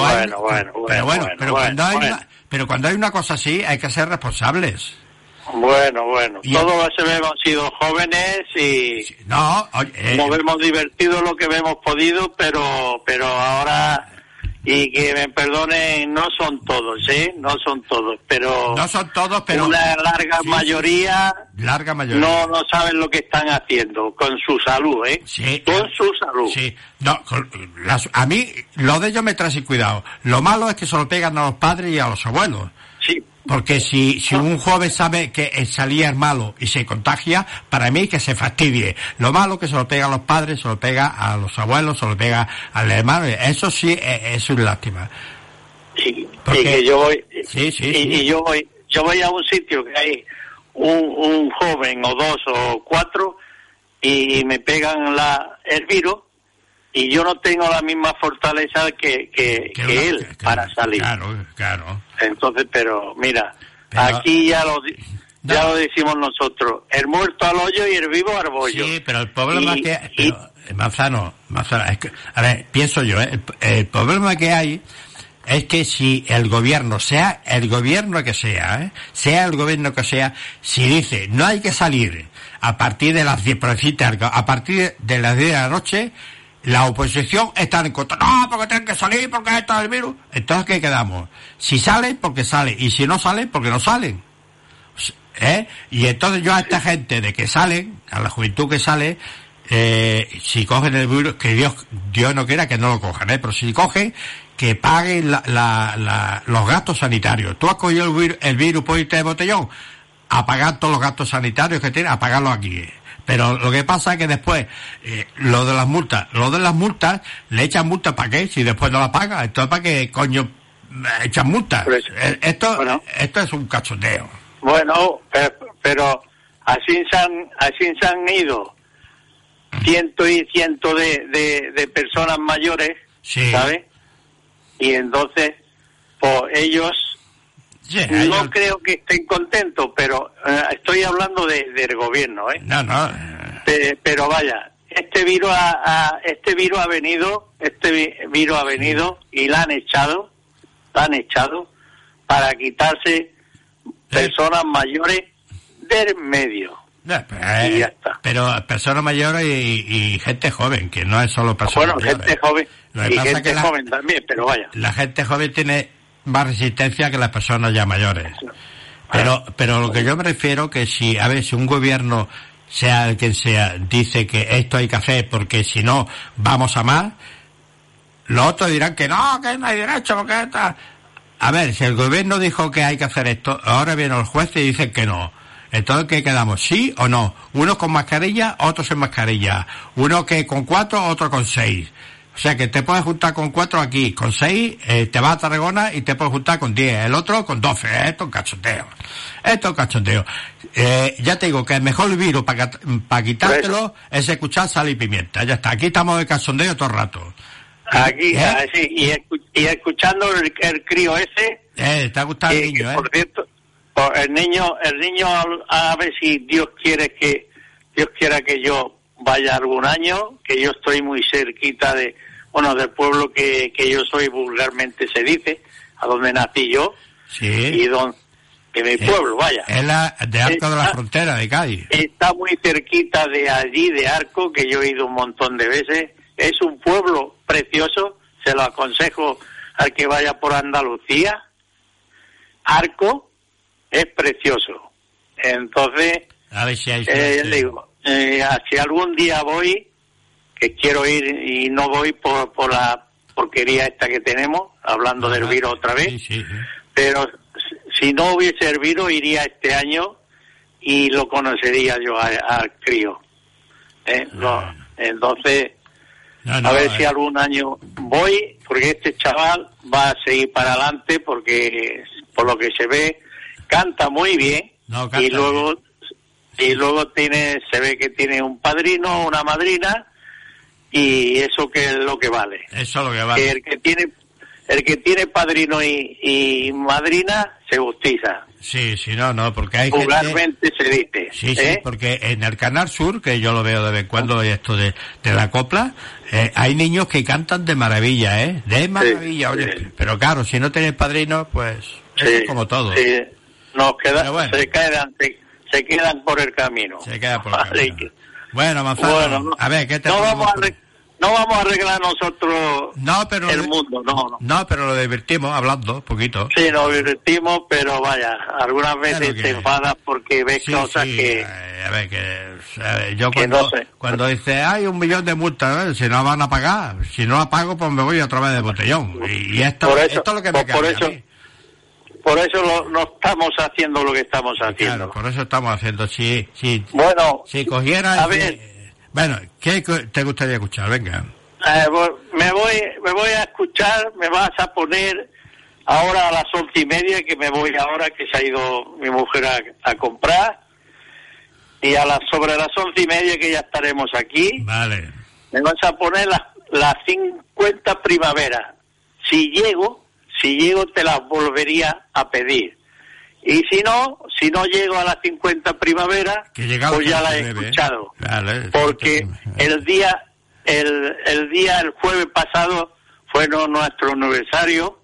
hay una cosa así hay que ser responsables. Bueno, todos hemos sido jóvenes y nos hemos divertido lo que hemos podido, pero ahora y que me perdonen, no son todos, no son todos, pero no son todos, pero una larga mayoría no saben lo que están haciendo con su salud, con su salud. Sí, no, a mí lo de ellos me trae sin cuidado. Lo malo es que se lo pegan a los padres y a los abuelos. Sí. Porque si un joven sabe que el salir es malo y se contagia, para mí que se fastidie. Lo malo que se lo pega a los padres, se lo pega a los abuelos, se lo pega al hermano. Eso sí, es una lástima. Sí, porque, y que yo voy, y yo voy a un sitio que hay un joven o 2 o 4 y me pegan el virus y yo no tengo la misma fortaleza que él para salir. Claro. Entonces, pero mira, aquí ya lo decimos nosotros, el muerto al hoyo y el vivo al bollo. Sí, pero el problema Manzano, es que, a ver, pienso yo, el problema que hay es que si el gobierno, sea el gobierno que sea, si dice no hay que salir a partir de las 10, a partir de las 10 de la noche, la oposición está en contra. No, porque tienen que salir, porque esto es el virus. Entonces, ¿qué quedamos? Si salen, porque salen. Y si no salen, porque no salen. Y entonces yo a esta gente de que salen, a la juventud que sale, si cogen el virus, que Dios no quiera que no lo cojan, pero si cogen, que paguen los gastos sanitarios. Tú has cogido el virus por irte de botellón, a pagar todos los gastos sanitarios que tienes, a pagarlos aquí. Pero lo que pasa es que después, lo de las multas, le echan multas ¿para qué? Si después no la paga, entonces ¿para qué coño echan multas? Esto es un cachondeo. Bueno, pero así se han ido cientos y cientos de personas mayores, ¿sabes? Y entonces, pues ellos no creo que estén contentos, pero estoy hablando del gobierno, No. Pero vaya, este virus ha venido y la han echado para quitarse personas mayores del medio. Y ya está. Pero personas mayores y gente joven, que no es solo personas mayores. Gente joven y gente joven también, pero vaya. La gente joven tiene más resistencia que las personas ya mayores. Pero lo que yo me refiero que si un gobierno, sea el quien sea, dice que esto hay que hacer porque si no vamos a más, los otros dirán que no hay derecho, porque está. A ver, si el gobierno dijo que hay que hacer esto, ahora vienen los jueces y dicen que no. Entonces, ¿qué quedamos? ¿Sí o no? Unos con mascarilla, otros sin mascarilla. Uno que con 4, otro con 6. O sea, que te puedes juntar con 4 aquí, con 6, te vas a Tarragona y te puedes juntar con 10. El otro con 12. Esto es un cachondeo. Ya te digo que el mejor virus para quitártelo es escuchar Sal y Pimienta. Ya está. Aquí estamos de cachondeo todo el rato. Aquí, sí, y escuchando el crío ese. Te ha gustado el niño, Por cierto, el niño, a ver si Dios quiera que yo vaya algún año, que yo estoy muy cerquita del pueblo que yo soy, vulgarmente se dice, a donde nací yo. Sí. Y que mi pueblo, vaya. Es de Arco de la Frontera, de Cádiz. Está muy cerquita de allí, de Arco, que yo he ido un montón de veces. Es un pueblo precioso, se lo aconsejo al que vaya por Andalucía. Arco es precioso. Entonces, a ver si hay digo, si algún día voy, que quiero ir y no voy por la porquería esta que tenemos, hablando del virus otra vez, pero si no hubiese el virus, iría este año y lo conocería yo al crío. Entonces, a ver si algún año voy, porque este chaval va a seguir para adelante, porque por lo que se ve, canta muy bien, y luego se ve que tiene un padrino, una madrina, y eso que es lo que vale. Eso es lo que vale. Que el que tiene padrino y madrina se justiza. Sí, no, porque hay popularmente gente... se dice. Sí, porque en el Canal Sur, que yo lo veo de vez en cuando, esto de la copla, hay niños que cantan de maravilla, de maravilla, oye. Pero claro, si no tienes padrino, pues es como todo. Sí, se quedan por el camino. Se quedan por el camino. Bueno, Manzano, a ver, ¿qué te no vamos a arreglar nosotros el mundo, no. No, pero lo divertimos hablando, poquito. Sí, nos divertimos, pero vaya, algunas veces te enfadas porque ves cosas que... A ver, yo cuando dice, hay 1 millón de multas, ¿eh? Si no van a pagar, si no la pago, pues me voy otra vez de botellón. Y esto es lo que me cambia a mí. Por eso no estamos haciendo lo que estamos haciendo. Claro, por eso estamos haciendo. Bueno, si cogiera... A ver... Bueno, ¿qué te gustaría escuchar? Venga. Me voy a escuchar, me vas a poner ahora a las 11:30, que me voy ahora, que se ha ido mi mujer a comprar, y sobre las 11:30 que ya estaremos aquí. Vale. Me vas a poner las 50 primaveras. Si llego te las volvería a pedir. Y si no llego a las 50 primaveras, pues ya las he escuchado. Vale, porque el jueves pasado fue nuestro aniversario.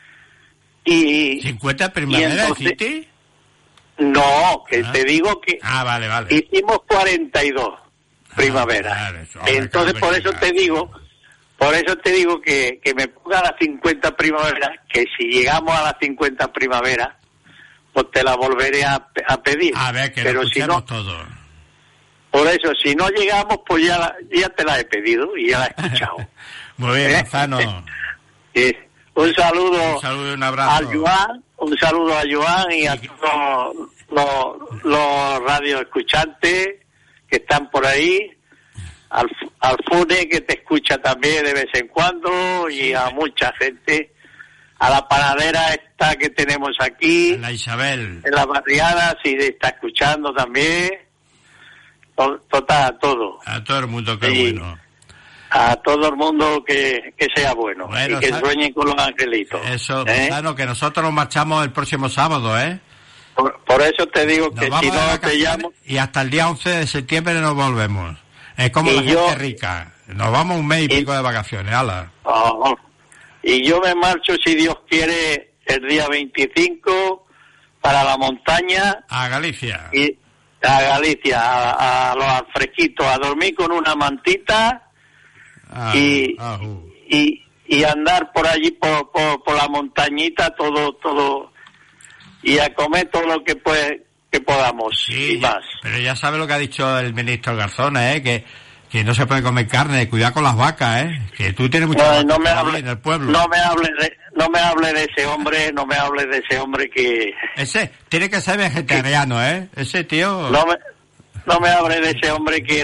Y ¿50 primaveras existe? No, te digo que vale. Hicimos 42 primaveras. Vale. Entonces por eso te digo que me ponga las 50 primaveras, que si llegamos a las 50 primaveras, pues te la volveré a pedir. A ver, que pero lo si no, todo. Por eso, si no llegamos, pues ya te la he pedido y ya la he escuchado. Muy bien, Manzano. Un saludo y un abrazo. Un saludo a Joan y a todos los radioescuchantes que están por ahí. Al Fune, que te escucha también de vez en cuando, y a mucha gente. A la panadera esta que tenemos aquí, la Isabel, en la barriada, sí, está escuchando también. Total, a todo. A todo el mundo, que bueno. A todo el mundo que sea bueno y que sueñen con los angelitos. Eso, claro, que nosotros nos marchamos el próximo sábado, ¿eh? Por eso te digo que si no te llamo... Y hasta el día 11 de septiembre nos volvemos. Es como la gente rica. Nos vamos 1 mes y pico de vacaciones, ala. Y yo me marcho, si Dios quiere, el día 25 para la montaña. A Galicia. A Galicia, a los fresquitos, a dormir con una mantita y andar por allí, por la montañita, todo, y a comer todo lo que podamos, y más. Pero ya sabe lo que ha dicho el ministro Garzón, que no se puede comer carne, cuidado con las vacas, que tú tienes muchas vacas en el pueblo. No me hable de ese hombre, que... Ese tiene que ser vegetariano, ese tío... No me hable de ese hombre que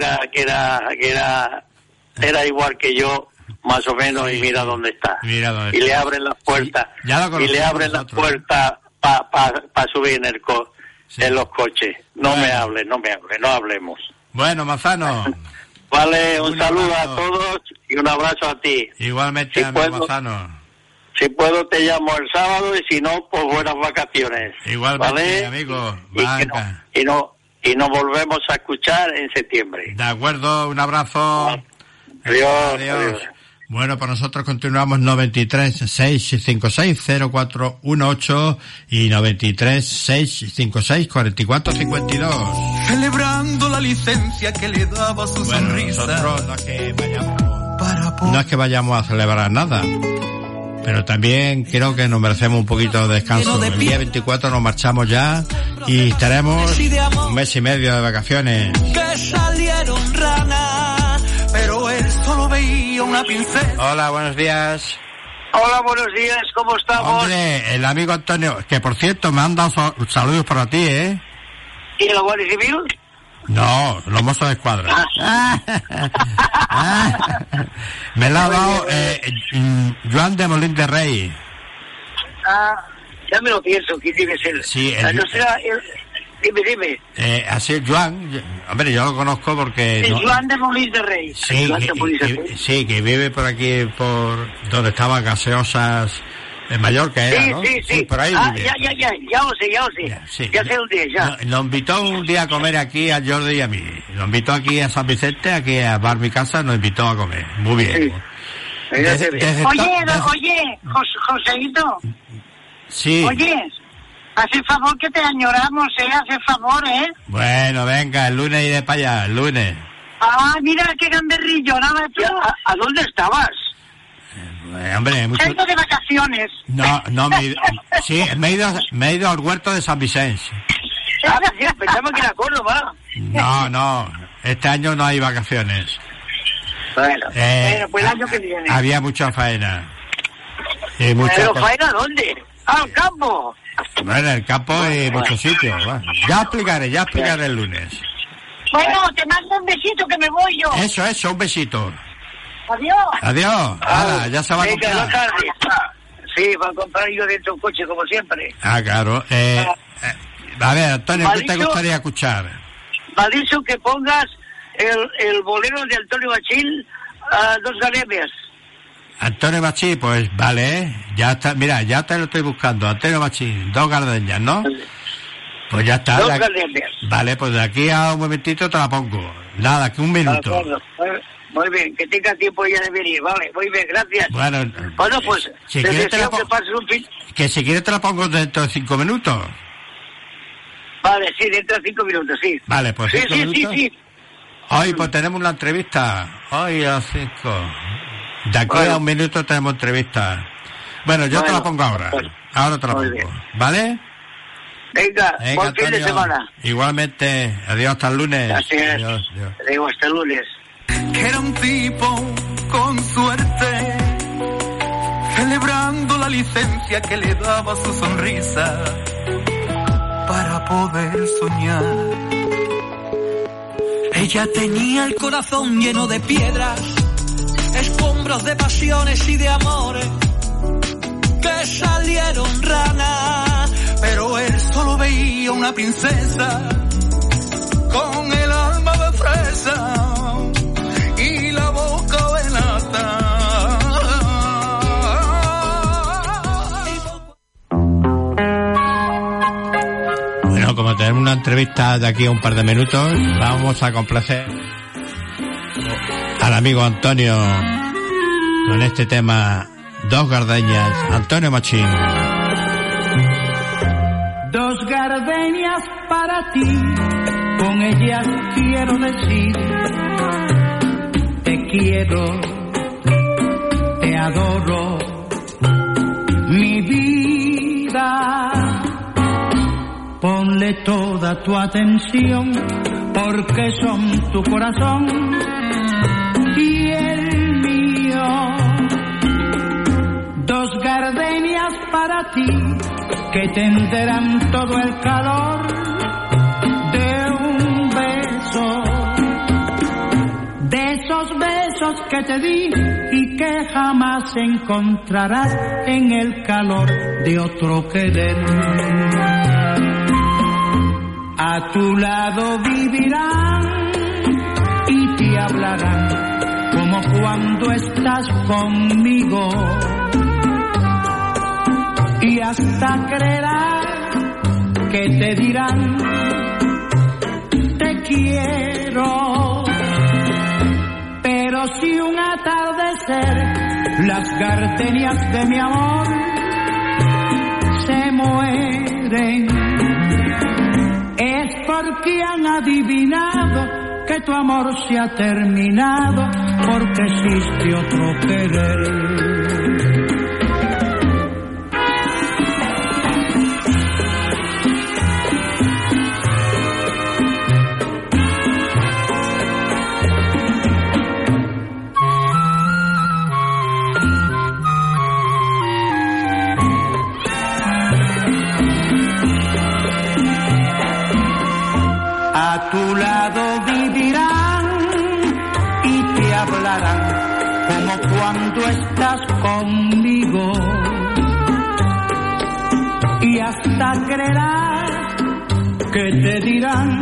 era igual que yo, más o menos, y mira dónde está. Y le abren las puertas, para subir en los coches. No me hable, no hablemos. Bueno, Manzano... Vale, un saludo a todos y un abrazo a ti. Igualmente, amigo Manzano. Si puedo te llamo el sábado, y si no, pues buenas vacaciones. Igualmente, ¿vale? amigo. Y nos volvemos a escuchar en septiembre. De acuerdo, un abrazo. Adiós. Bueno, pues nosotros continuamos 93-656-0418 y 93-656-4452. Celebrando la licencia que le daba su sonrisa. Nosotros no es que vayamos a celebrar nada, pero también creo que nos merecemos un poquito de descanso. El día 24 nos marchamos ya y estaremos 1 mes y medio de vacaciones. Que salieron ranas, pero él solo veía una pincel. Hola, buenos días. Hola, buenos días, ¿cómo estamos? Hombre, el amigo Antonio, que por cierto me han dado saludos para ti, ¿eh? ¿Y la Guardia Civil? No, los mozos de escuadra. Me la ha dado Joan de Molín de Rey. Ya me lo pienso, ¿quién debe ser? Sí, no será dime. Así es Joan, hombre, yo lo conozco porque... El Joan de Molín de Rey. Sí, que vive por aquí, por donde estaban gaseosas... En Mallorca era, ¿no? Sí. Por ahí vive. Ya lo sé. Ya sé un día, ya. Nos invitó un día a comer aquí a Jordi y a mí. Nos invitó aquí a San Vicente, aquí a Bar Mi Casa, nos invitó a comer. Muy bien. Sí. Oye, Joséito. Sí. Oye, haz el favor que te añoramos, haz el favor, Bueno, venga, el lunes iré para allá, el lunes. Ah, mira qué gamberrillo, nada más. ¿A dónde estabas? Hombre, mucho... Salgo de vacaciones. No, sí, me he ido al huerto de San Vicente. Ah, sí, pensaba que era Córdoba. No, este año no hay vacaciones. Bueno, pues el año que viene. Había mucha faena. ¿Pero faena dónde? ¡Al campo! Bueno, en el campo hay muchos sitios. Bueno, ya explicaré el lunes. Bueno, te mando un besito que me voy yo. Eso, un besito. Adiós. Ahora, ya se va a comprar. Sí, va a comprar yo dentro un coche, como siempre. Ah, claro. A ver, Antonio, ¿qué te gustaría escuchar? Me ha dicho que pongas el bolero de Antonio Machín, Dos Gardenias. Antonio Machín, pues vale, ya está, mira, ya te lo estoy buscando. Antonio Machín, Dos Gardenias, ¿no? Pues ya está. Dos Gardenias. Vale, pues de aquí a un momentito te la pongo. Nada, que un minuto. Muy bien, que tenga tiempo ya de venir, vale, muy bien, gracias. Bueno, pues, si quieres que si quieres te la pongo dentro de 5 minutos. Vale, sí, dentro de 5 minutos, sí. Vale, pues 5 minutos. Sí. Hoy pues tenemos una entrevista. Hoy a 5. De aquí a un minuto tenemos entrevista. Bueno, yo te la pongo ahora. Ahora te la pongo. Bien. ¿Vale? Venga, buen fin de semana. Igualmente. Adiós, hasta el lunes. Gracias. Adiós. Adiós, hasta el lunes. Que era un tipo con suerte, celebrando la licencia que le daba su sonrisa para poder soñar. Ella tenía el corazón lleno de piedras, escombros de pasiones y de amores que salieron ranas, pero él solo veía una princesa con el alma de fresa y la boca de nata. Bueno, como tenemos una entrevista de aquí a un par de minutos, vamos a complacer al amigo Antonio con este tema Dos Gardenias, Antonio Machín. Dos gardenias para ti, con ellas quiero decir te quiero, te adoro, mi vida. Ponle toda tu atención, porque son tu corazón y el mío. Dos gardenias para ti, que tendrán todo el calor de un beso, de esos besos que te di y que jamás encontrarás en el calor de otro querer. A tu lado vivirán y te hablarán como cuando estás conmigo, y hasta creerás que te dirán te quiero. Pero si un atardecer las gardenias de mi amor se mueren, es porque han adivinado que tu amor se ha terminado, porque existe otro querer. A tu lado vivirán y te hablarán como cuando estás conmigo, y hasta creerás que te dirán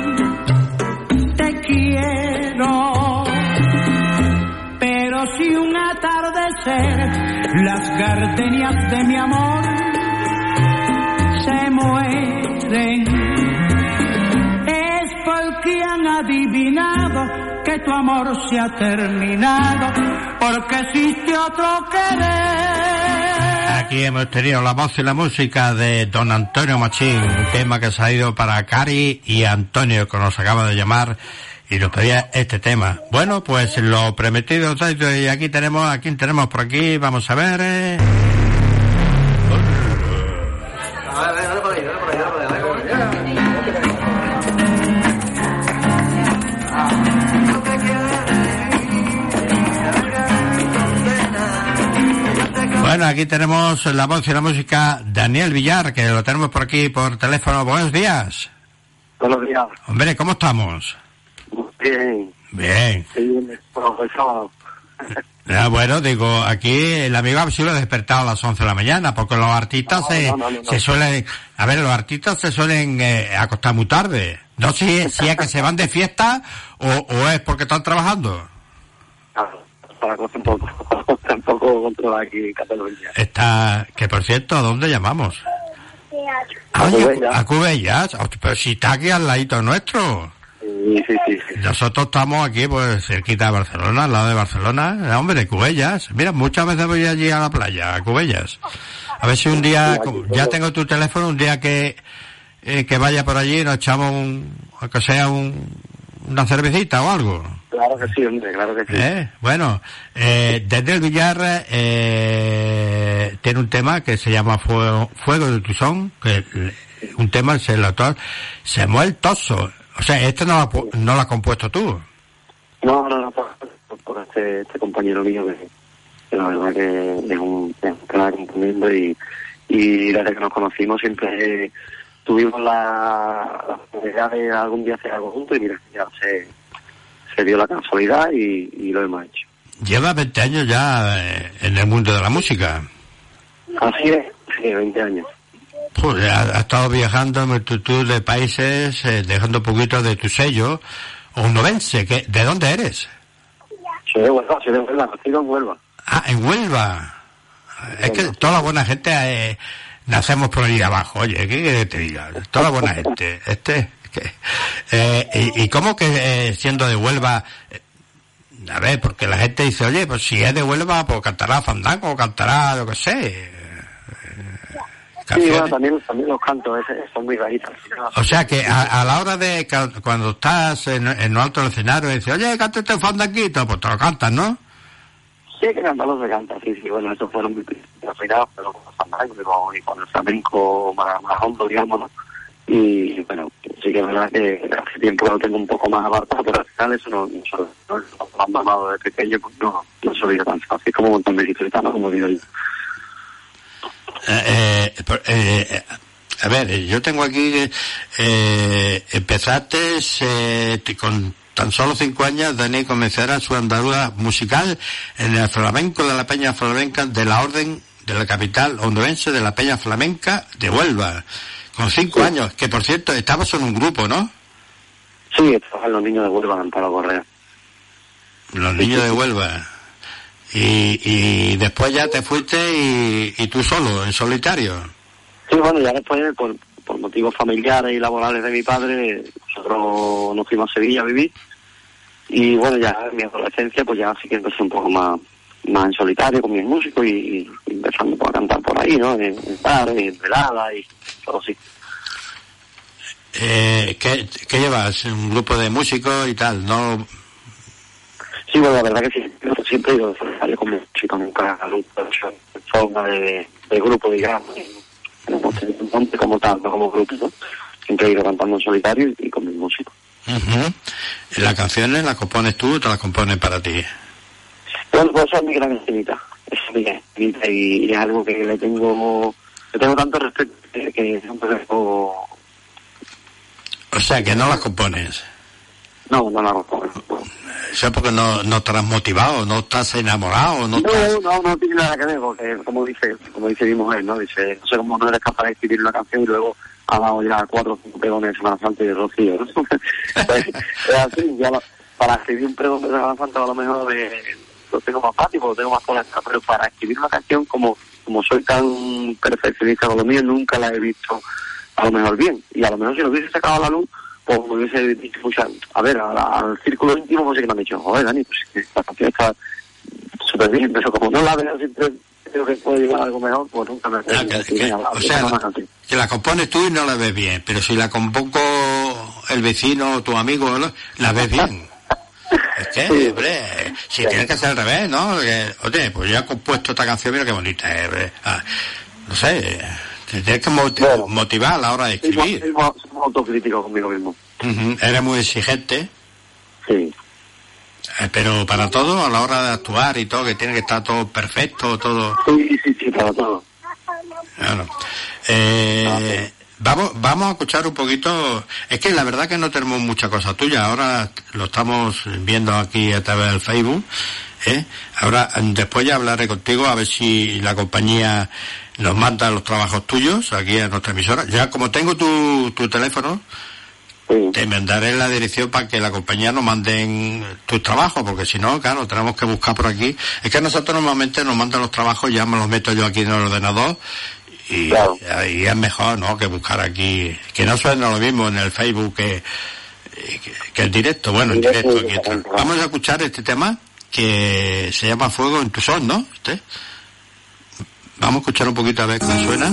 te quiero. Pero si un atardecer las gardenias de mi amor se mueren, porque han adivinado que tu amor se ha terminado, porque existe otro querer. Aquí hemos tenido la voz y la música de don Antonio Machín, un tema que se ha ido para Cari y Antonio, que nos acaba de llamar, y nos pedía este tema. Bueno, pues lo prometido, y aquí tenemos por aquí, vamos a ver. Bueno, aquí tenemos la voz y la música Daniel Villar, que lo tenemos por aquí por teléfono. Buenos días. Buenos días. Hombre, ¿cómo estamos? Bien. Bien. Sí, el sábado. Bueno, digo, aquí el amigo ha sido despertado a las 11 de la mañana, porque los artistas se suelen... A ver, los artistas se suelen acostar muy tarde. No sé si es que se van de fiesta o es porque están trabajando. Para cosa un poco controlada aquí en Cataluña. Que por cierto, ¿a dónde llamamos? A Cubellas. Pero si está aquí al ladito nuestro. Sí. Nosotros estamos aquí, pues, cerquita de Barcelona, al lado de Barcelona. Hombre, de Cubellas. Mira, muchas veces voy allí a la playa, a Cubellas. A ver si un día, ya tengo tu teléfono, un día que vaya por allí nos echamos aunque sea una cervecita o algo. Claro que sí, hombre, claro que sí. Bueno, Daniel Villar tiene un tema que se llama Fuego de Tuzón, que un tema es el autor Samuel Toso. O sea, este no lo has compuesto tú. No, por este compañero mío que la verdad que es un canal componiendo y desde que nos conocimos siempre tuvimos la posibilidad de algún día hacer algo juntos y mira, ya se dio la casualidad y lo hemos hecho. Lleva 20 años ya en el mundo de la música. Así es, sí, 20 años. Pues has estado viajando en multitud de países, dejando un poquito de tu sello. Onubense, ¿de dónde eres? Soy de Huelva, nacido en Huelva. Ah, en Huelva. Es que toda la buena gente nacemos por ahí abajo. Oye, ¿qué quieres que te diga? Toda la buena gente. ¿Y cómo que siendo de Huelva? A ver, porque la gente dice, oye, pues si es de Huelva, pues cantará fandango, cantará, lo que sé. Sí, bueno, también los cantos, son muy raíces. O sea que a la hora de cuando estás en lo alto del escenario y dices, oye, cántate un fandanguito, pues te lo cantas, ¿no? Sí, que cantarlo se canta, sí, bueno, esos fueron muy refinados, pero con los fandangos y con el flamenco más hondo, digamos, ¿no? Y bueno, sí que es verdad que hace tiempo lo tengo un poco más apartado, pero al final eso no lo han mamado de pequeño, pues no se olvida tan fácil como un montón de gitanos, como digo yo. A ver, yo tengo aquí empezaste con tan solo 5 años. Dani comenzará su andadura musical en el flamenco de la Peña Flamenca de la Orden de la capital onubense de la Peña Flamenca de Huelva, con 5 años, que por cierto estabas en un grupo, ¿no? Sí, estaban los niños de Huelva en Amparo Correa. Los niños de Huelva. Y después ya te fuiste y tú solo, en solitario. Sí, bueno, ya después, por motivos familiares y laborales de mi padre, nosotros nos fuimos a Sevilla a vivir. Y bueno, ya en mi adolescencia, pues ya sí que empecé un poco más en solitario con mis músicos y empezando a cantar por ahí, ¿no? En bares, en veladas y todo así. ¿Qué llevas? ¿Un grupo de músicos y tal? ¿No? Sí, bueno, la verdad que sí. Siempre he ido solitario con mis músicos, nunca en forma de grupo, digamos. Como tal, no como grupo, ¿no? Siempre he ido cantando en solitario y con mis músicos. ¿Las canciones las compones tú o te las compones para ti? Bueno, pues esa es mi gran estilita. Esa es mi gran estilita y es algo que le tengo tanto respeto que siempre dejo... O sea, que no las compones. No las compones. Eso porque no estás motivado, no estás enamorado, no tiene nada que ver, porque como dice mi mujer, ¿no? Dice, no sé cómo no eres capaz de escribir una canción y luego ha dado ya 4 o 5 pregones de Semana Santa y de Rocío, ¿no? Pues, es así, ya para escribir un pregón de Semana Santa a lo mejor lo tengo más fácil, lo tengo más conectado, pero para escribir una canción como soy tan perfeccionista con lo mío, nunca la he visto a lo mejor bien, y a lo mejor si lo hubiese sacado a la luz, pues me hubiese dicho, a ver, al círculo íntimo, pues sí que me han dicho, joder, Dani, pues que esta canción está súper bien, pero como no la veo, siempre creo que puede llegar a algo mejor, pues nunca me... O sea, que la compones tú y no la ves bien, pero si la compongo el vecino, tu amigo, ¿no? La ves bien. Es que, hombre, si tienes que hacer al revés, ¿no? Que, oye, pues yo he compuesto esta canción, mira qué bonita es. No sé, te tienes que motivar a la hora de escribir. Soy autocrítico conmigo mismo. Eres muy exigente. Sí. Pero para todo, a la hora de actuar y todo, que tiene que estar todo perfecto, todo. Sí, para todo. Claro. Vamos a escuchar un poquito. Es que la verdad que no tenemos mucha cosa tuya. Ahora lo estamos viendo aquí a través del Facebook. Ahora, después ya hablaré contigo a ver si la compañía nos manda los trabajos tuyos aquí a nuestra emisora. Ya como tengo tu teléfono, te mandaré la dirección para que la compañía nos manden tus trabajos, porque si no, claro, tenemos que buscar por aquí. Es que nosotros normalmente nos mandan los trabajos, ya me los meto yo aquí en el ordenador y es mejor, ¿no?, que buscar aquí, que no suena lo mismo en el Facebook que el directo. Bueno, en directo aquí está. Vamos a escuchar este tema que se llama Fuego en tu Son, ¿no? Vamos a escuchar un poquito a ver cómo suena.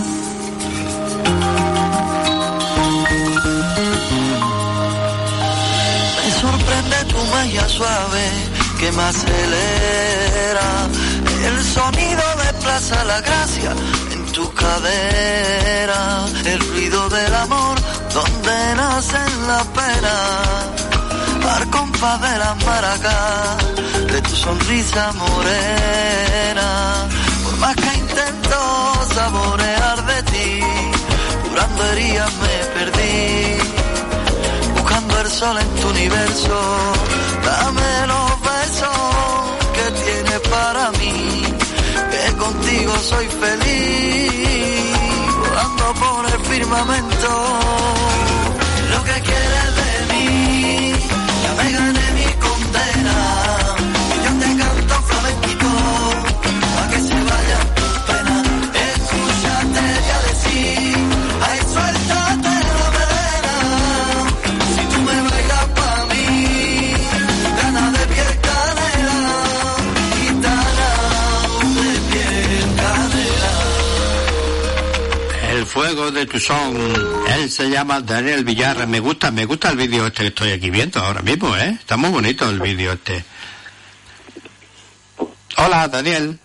Sorprende tu magia suave que me acelera. El sonido desplaza la gracia en tu cadera. El ruido del amor donde nace la pena. Al compás de la maracas de tu sonrisa morena. Por más que intento saborear de ti, curando heridas me perdí. Buscando el sol en tu universo, dame los besos que tienes para mí, que contigo soy feliz, volando por el firmamento. Lo que quieres de mí, ya me gané mi condena, y yo te canto flamenquito, pa' que se vaya tu pena. Escúchate ya decir, ay, suéltate la melena. El fuego de tu son. Él se llama Daniel Villar. Me gusta el vídeo que estoy aquí viendo ahora mismo, Está muy bonito el vídeo Hola, Daniel.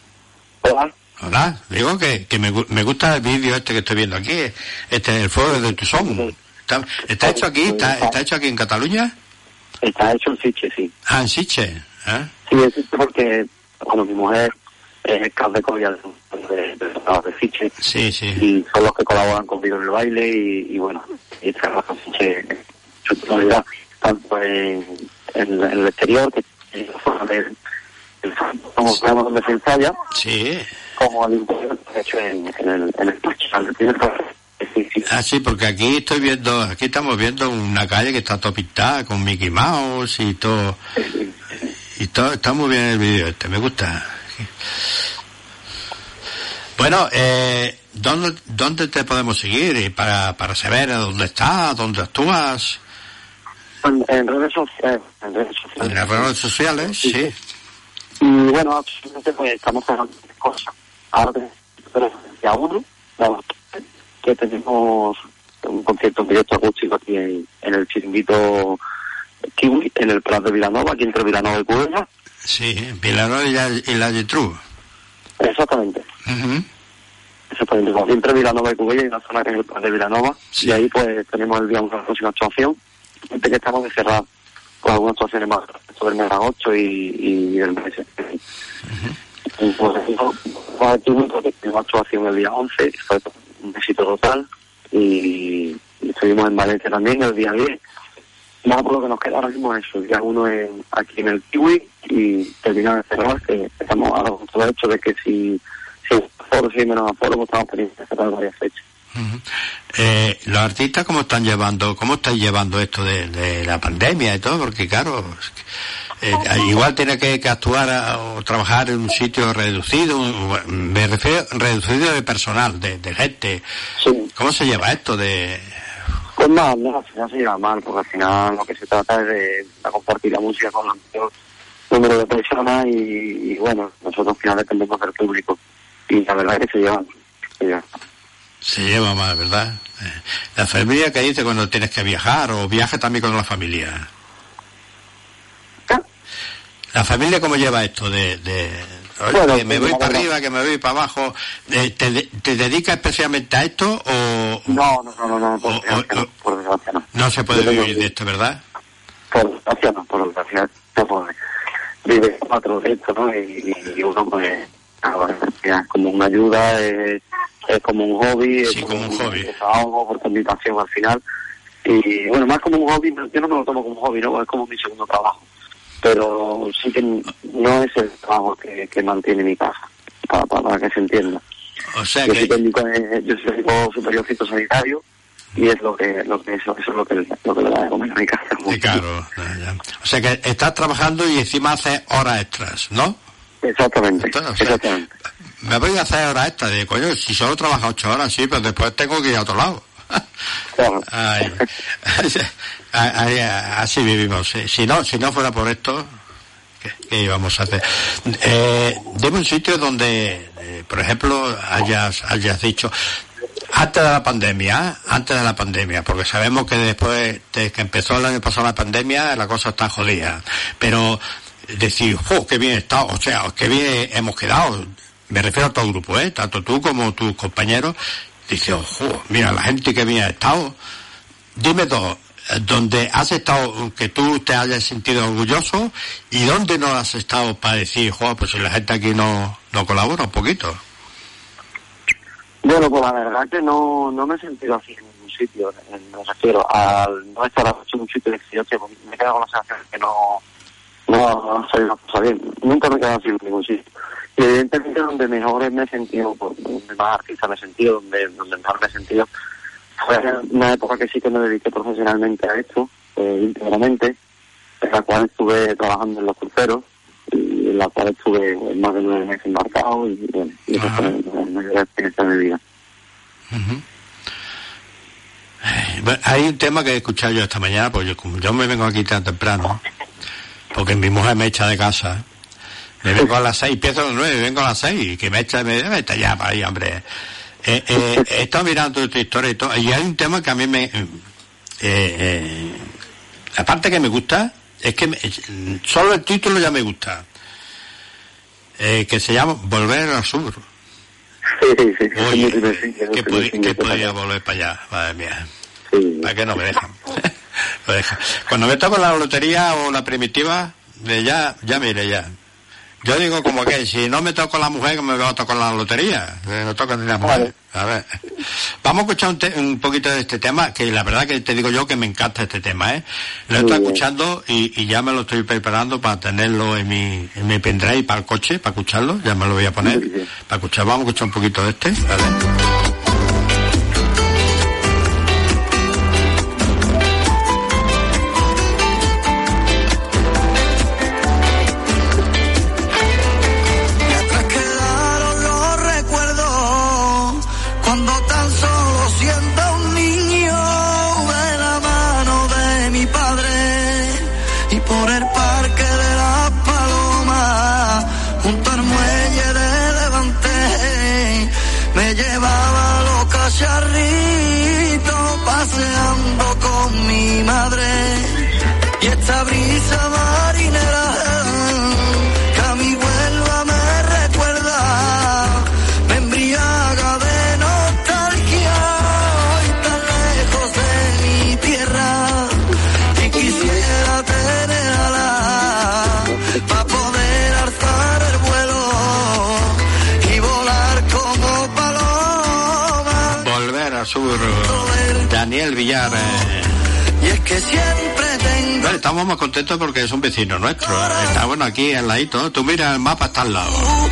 Hola. Digo que me gusta el vídeo que estoy viendo aquí. El fuego de tu son. ¿Está hecho aquí? ¿Está hecho aquí en Cataluña? Está hecho en Sitges, sí. Ah, en Sitges. Sí, es porque, bueno, mi mujer es cap de colla de Sitges. Sí. Y son los que colaboran conmigo en el baile y bueno, y trabajo en Sitges en su totalidad, tanto en el exterior, que es la forma de donde se ensaya, como al interior, hecho en el parche. Sí, porque aquí estamos viendo una calle que está todo pintada con Mickey Mouse y todo. Y todo está muy bien el vídeo me gusta. Bueno, ¿dónde te podemos seguir para saber dónde estás, dónde actúas? En redes sociales. En las redes sociales, sí. Y bueno, actualmente pues estamos haciendo cosas. Ahora tenemos ya uno, que tenemos un concierto en directo acústico aquí en el chiringuito Kiwi, en el Prat de Vilanova, aquí entre Vilanova y Cubella. Sí, Vilanova y la Getru. Exactamente. Exactamente, como entre Vilanova y Cubella hay una zona que es el Prat de Vilanova, y ahí pues tenemos el día una próxima actuación, que estamos de cerrar con algunas actuaciones más sobre el mes de agosto y el mes. Y pues aquí una actuación el día 11, fue un éxito total, y estuvimos en Valencia también el día 10. Nada, por lo que nos queda ahora mismo es eso, el día 1 aquí en el Kiwi, y terminar de cerrar, que estamos a todo el hecho de que si menos aforo, pues estamos pendientes de cerrar varias fechas. Los artistas cómo estáis llevando esto de la pandemia y todo, porque claro, igual tiene que actuar o trabajar en un sitio reducido, me refiero reducido de personal, de gente. Sí. ¿Cómo se lleva esto Pues mal, no, al final se lleva mal, porque al final lo que se trata es de compartir la música con el mayor número de personas y bueno, nosotros al final dependemos del público y la verdad es que se lleva. Se lleva más, ¿verdad? La familia, ¿qué dice cuando tienes que viajar o viajas también con la familia? ¿La familia cómo lleva esto oye, bueno, que me voy para arriba, que me voy para abajo? ¿Te dedicas especialmente a esto o...? No, por desgracia no. No se puede vivir de esto, ¿verdad? Por desgracia no se puede. Vive otro de esto, ¿no? Y uno pues, es como una ayuda, es como un hobby. Sí, como un hobby. Es algo por combinación al final. Y bueno, más como un hobby, yo no me lo tomo como un hobby, ¿no? Es como mi segundo trabajo. Pero sí que no es el trabajo que mantiene mi casa, para que se entienda. O sea yo que... soy técnico superior fitosanitario y es eso es lo que le da de comer a mi casa. Sí, claro, ya. O sea que estás trabajando y encima haces horas extras, ¿no? Exactamente. Entonces, exactamente. Me voy a hacer horas extras, de coño, si solo trabajo 8 horas, sí, pero después tengo que ir a otro lado. Claro. Así vivimos. Si no fuera por esto, ¿qué íbamos a hacer? Dime un sitio donde, por ejemplo, hayas dicho antes de la pandemia, porque sabemos que después de que empezó el año pasado la pandemia, la cosa está jodida. Pero decir, qué bien está, o sea, qué bien hemos quedado. Me refiero a todo el grupo, tanto tú como tus compañeros. Dice, mira la gente que bien ha estado. Dime dos, donde has estado, que tú te hayas sentido orgulloso, y dónde no has estado para decir, pues si la gente aquí no colabora un poquito. Bueno, pues la verdad que no me he sentido así en ningún sitio. Me refiero al no estar en un sitio de que me quedo con la sensación de que no soy una cosa bien. Nunca me he quedado así en ningún sitio. Y evidentemente donde mejor me he sentido, donde más artista me he sentido, donde mejor me he sentido, fue una época que sí que me dediqué profesionalmente a esto, íntegramente, en la cual estuve trabajando en los cruceros, y en la cual estuve más de 9 meses embarcado, y bueno, y eso fue la mayor experiencia de mi vida. Uh-huh. Bueno, hay un tema que he escuchado yo esta mañana, pues yo me vengo aquí tan temprano, porque mi mujer me echa de casa. Me vengo a las 6, empiezo a las 9, vengo a las 6, que me echa ya para ahí, hombre. He estado mirando tu historia y todo, y hay un tema que a mí la parte que me gusta, es que solo el título ya me gusta, que se llama Volver al Sur. Sí. Oye, que podría volver para allá, madre mía. Sí. ¿Para qué no me dejan? Lo dejan. Cuando me toco la lotería o la primitiva, ya me iré ya. Yo digo como que si no me toco la mujer, que me voy a tocar la lotería. No toca ni la mujer. A ver. Vamos a escuchar un poquito de este tema, que la verdad que te digo yo que me encanta este tema, Lo estoy escuchando y ya me lo estoy preparando para tenerlo en mi pendrive para el coche, para escucharlo. Ya me lo voy a poner. Para escuchar, vamos a escuchar un poquito de este. Vale. Paseando con mi madre y esta brisa marinera que a mi vuelva me recuerda, me embriaga de nostalgia y tan lejos de mi tierra, y quisiera tener alas para poder alzar el vuelo y volar como paloma. Volver al sur. Daniel Villar. Y es que siempre tengo... Vale, estamos más contentos porque es un vecino nuestro. Está bueno aquí al ladito. Tú mira el mapa, está al lado.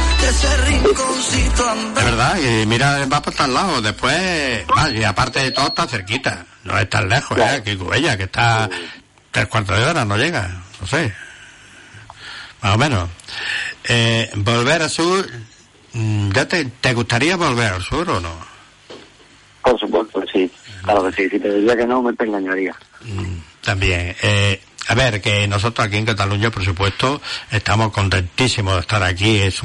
Es verdad, y mira el mapa, está al lado. Después, y aparte de todo, está cerquita. No es tan lejos, que Cubella, que está 3/4 de hora, no llega. No sé. Más o menos. Volver al sur. ¿Ya te gustaría volver al sur o no? Por supuesto, sí. Claro que sí, si te diría que no, me te engañaría. También. A ver, que nosotros aquí en Cataluña, por supuesto, estamos contentísimos de estar aquí. Es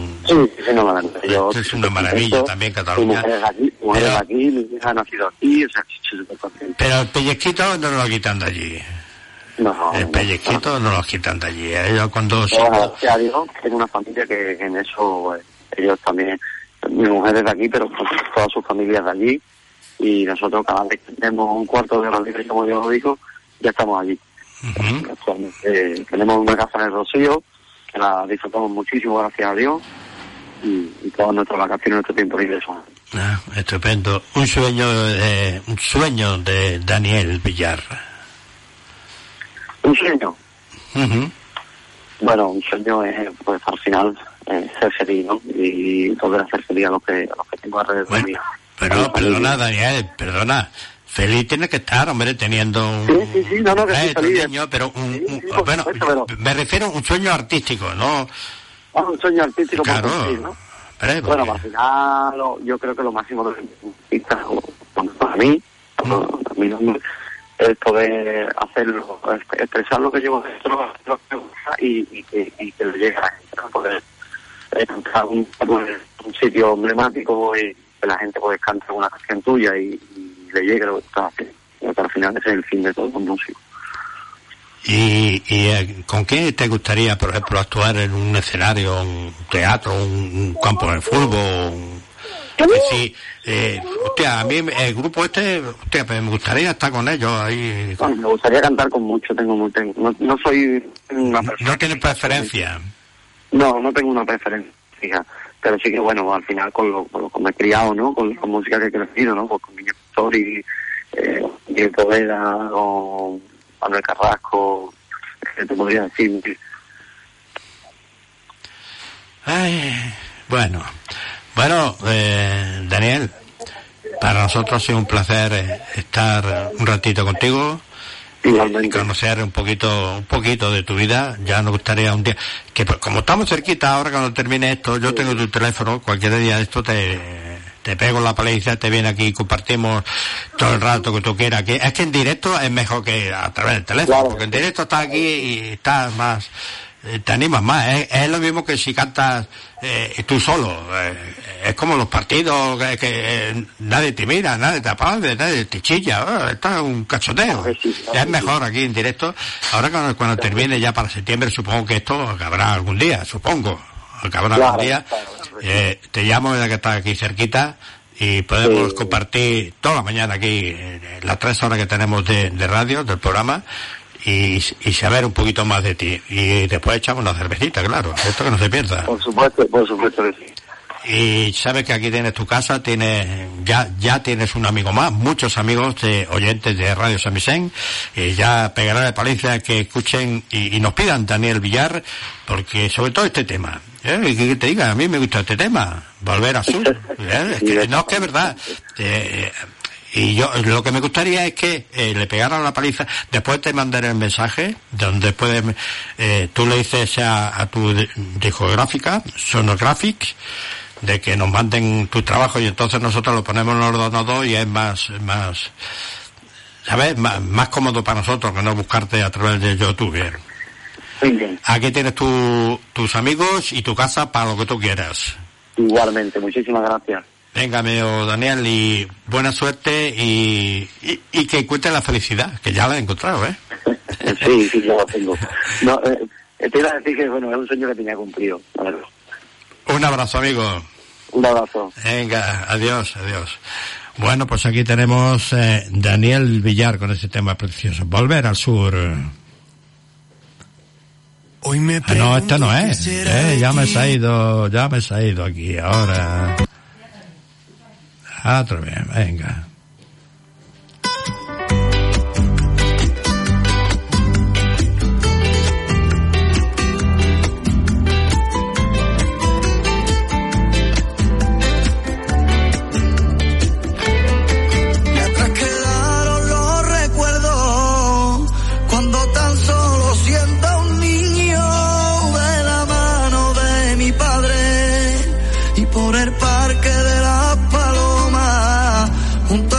una maravilla también Cataluña. Mujeres aquí, mi hija ha nacido aquí, o sea, súper contento. Pero el pellizquito no lo quitan de allí. No, el pellizquito no lo quitan de allí. Ellos cuando... Gracias a Dios, tengo una familia que en eso, ellos también, mi mujer es de aquí, pero toda su familia es de allí. Y nosotros cada vez que tenemos un cuarto de hora libre, como yo lo digo, ya estamos allí. Actualmente tenemos una casa en el Rocío, que la disfrutamos muchísimo, gracias a Dios, y todas nuestras vacaciones, nuestro tiempo libre son. Estupendo. Un sueño de Daniel Villar. ¿Un sueño? Bueno, un sueño es, pues al final, ser feliz, ¿no? Y poder hacer feliz a los que tengo alrededor de mí. Pero perdona, Daniel, perdona. Feliz tiene que estar, hombre, teniendo un... Sí, no, que sí, feliz. Niño, pero bueno, me refiero a un sueño artístico, ¿no? Un sueño artístico, claro. ¿no? Bueno, al final, yo creo que lo máximo de para mí, mi nombre, es poder hacerlo, expresar lo que llevo dentro, lo que me gusta y que le llegue a la gente, ¿no? Poder cantar un sitio emblemático y que la gente puede cantar una canción tuya y le llegue lo que estás haciendo. Porque al final ese es el fin de todo un músico. ¿Y con qué te gustaría, por ejemplo, actuar en un escenario, un teatro, un campo de fútbol? A mí el grupo me gustaría estar con ellos ahí. Bueno, me gustaría cantar con muchos, no soy una persona... ¿No tienes preferencia? No tengo una preferencia, fija, pero sí que bueno, al final con lo que me he criado, ¿no? Con la música que he crecido, ¿no? Pues con Niño Story, Miguel Poveda, con Manuel Carrasco, te podría decir. Bueno, Daniel, para nosotros ha sido un placer estar un ratito contigo. Y conocer un poquito de tu vida. Ya nos gustaría un día que, como estamos cerquita ahora, cuando termine esto, yo tengo tu teléfono, cualquier día de esto te pego la paliza, te viene aquí y compartimos todo el rato que tú quieras. Es que en directo es mejor que a través del teléfono, porque en directo estás aquí y estás más, te animas más. Es lo mismo que si cantas tú solo. Es como los partidos que nadie te mira, nadie te aplaude, nadie te chilla. Está un cachoteo. Es mejor aquí en directo. Ahora cuando termine ya para septiembre, supongo que esto acabará algún día, algún día. Te llamo ya que estás aquí cerquita y podemos compartir toda la mañana aquí las 3 horas que tenemos de radio, del programa. Y saber un poquito más de ti. Y después echamos una cervecita, claro. Esto que no se pierda. Por supuesto que sí. Y sabes que aquí tienes tu casa, ya tienes un amigo más, muchos amigos oyentes de Radio San Vicente, y ya pegará de paliza que escuchen y nos pidan Daniel Villar, porque sobre todo este tema, que te diga, a mí me gusta este tema, Volver al Sur, es que es verdad. Y yo lo que me gustaría es que le pegaran la paliza. Después te mandaré el mensaje donde tú le dices a tu discográfica, Sonographics, de que nos manden tu trabajo y entonces nosotros lo ponemos en el ordenador y es más ¿sabes? Más cómodo para nosotros que no buscarte a través de YouTube. Muy bien. Aquí tienes tus amigos y tu casa para lo que tú quieras. Igualmente, muchísimas gracias. Venga, amigo Daniel, y buena suerte y que encuentres la felicidad, que ya la he encontrado, ¿eh? Sí, ya la tengo. No, te iba a decir que, bueno, es un sueño que tenía cumplido, la verdad. Un abrazo, amigo. Un abrazo. Venga, adiós. Bueno, pues aquí tenemos Daniel Villar con ese tema precioso. Volver al Sur. Hoy me no, esta no es. Ya me se ha ido aquí ahora. Otra vez, venga. Y atrás quedaron los recuerdos, cuando tan solo sienta un niño de la mano de mi padre, y por el parque de la junto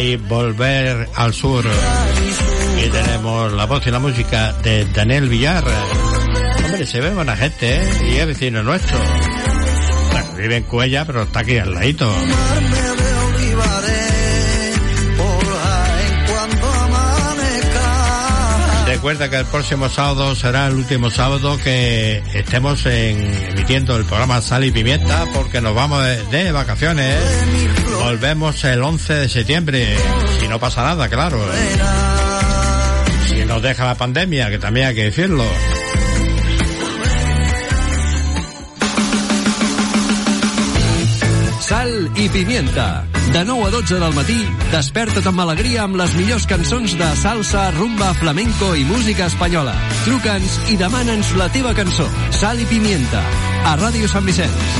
ahí Volver al Sur. Y tenemos la voz y la música de Daniel Villar. Hombre, se ve buena gente, y es vecino nuestro. Bueno, vive en Cuella, pero está aquí al ladito. Recuerda que el próximo sábado será el último sábado que estemos emitiendo el programa Sal y Pimienta, porque nos vamos de vacaciones. Volvemos el 11 de septiembre, si no pasa nada, claro. Si nos deja la pandemia, que también hay que decirlo. Sal i Pimienta. De 9 a 12 del matí, desperta't amb alegria amb les millors cançons de salsa, rumba, flamenco i música espanyola. Truca'ns i demana'ns la teva cançó. Sal i Pimienta, a Ràdio Sant Vicenç.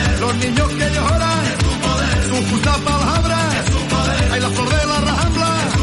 Niños que lloran, su justa palabra, hay la flor de la rambla,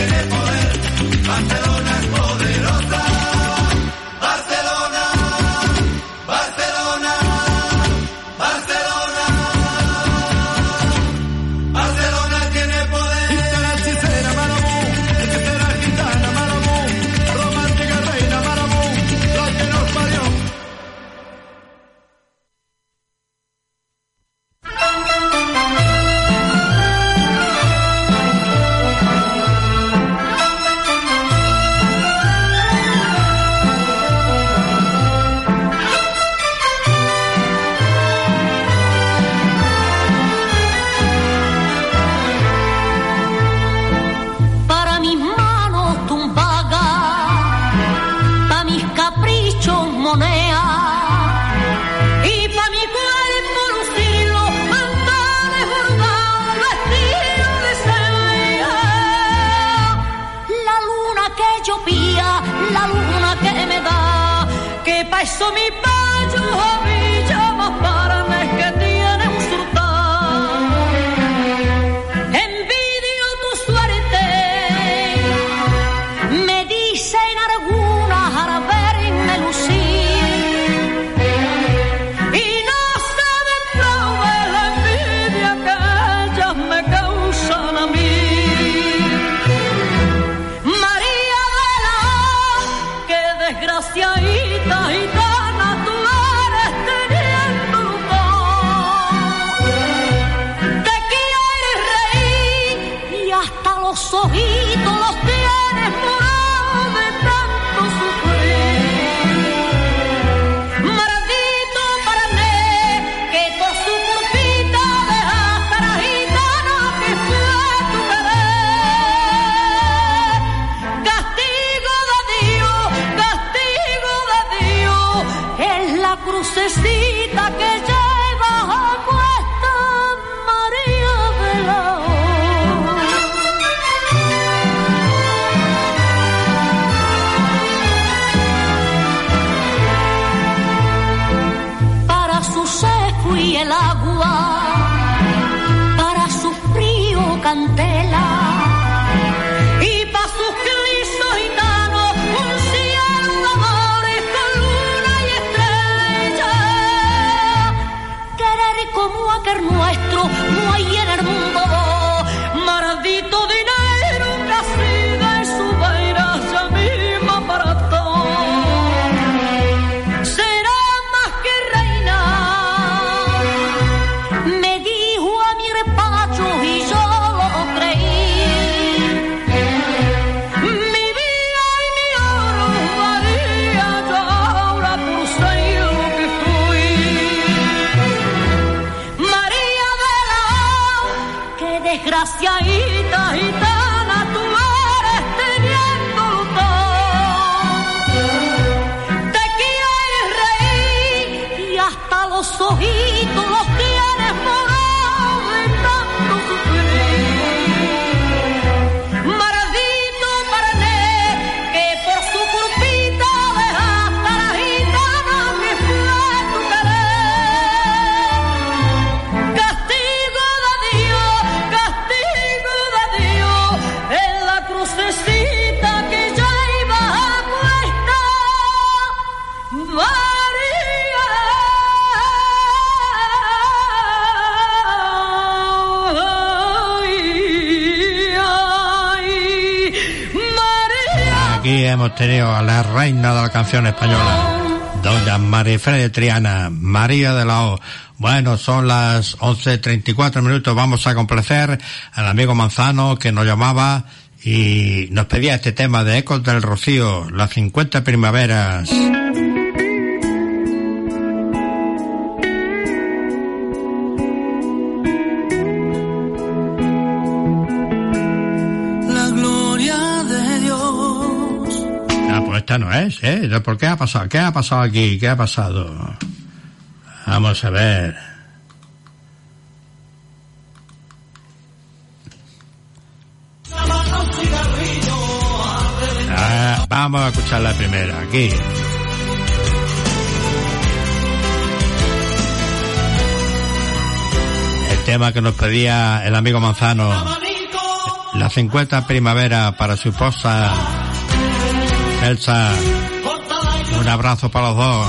tiene poder, Barcelona es poderosa. Barcelona, Barcelona, Barcelona. Barcelona tiene poder. Gitana hechicera, Marabú, hechicera gitana, Marabú, romántica reina, Marabú, la que nos parió. Para mis manos tumbaga, pa' mis caprichos monea, y pa' mi cuerpo lucirlo, mantones bordados, vestido de seda. La luna que yo pía, la luna que me da, que pa' eso mi payo a mí llama paranes que tiene un sultán. Envidio tu suerte, me dicen algunas al verme lucir, y no saben probar la envidia que ellas me causan a mí. María de la O, qué desgraciadita gitana tú eres teniendo lujón. Te quieres reír y hasta los ojitos los tienes morados de tanto sufrir. Maldito parané, que por su culpita dejaste a la gitana que fue tu querer. Castigo de Dios, es la crucecita que llevas a cuesta, María de la O. Para su seco y el agua, para su frío cantela, y pa' sus clisos gitanos un cielo de amores con luna y estrella. Querer como aquel nuestro no hay en el mundo. Maldito dinero que así de su vaina ya misma para todo. Será más que reina, me dijo a mi despacho y yo lo creí. Mi vida y mi oro daría yo ahora por ser lo que fui. María de la O, qué desgraciadita gitana tú eres teniendo lujón. Te quieres reír y hasta los ojitos los tienes morados de tanto sufrir. Maldito parané, que por su culpita dejaste a la gitana que fue tu querer. Castigo de Dios, en la crucecita que ya iba a cuesta, María. Aquí hemos tenido a la reina de la canción española, doña Marifré de Triana, María de la O. Bueno, son las 11:34 minutos. Vamos a complacer al amigo Manzano, que nos llamaba y nos pedía este tema de Ecos del Rocío, las 50 primaveras. La gloria de Dios. Ah, pues esta no es, ¿eh? ¿Por qué ha pasado? ¿Qué ha pasado aquí? ¿Qué ha pasado? Vamos a ver. Vamos a escuchar la primera, aquí. El tema que nos pedía el amigo Manzano. la 50 primavera para su esposa Elsa. Un abrazo para los dos.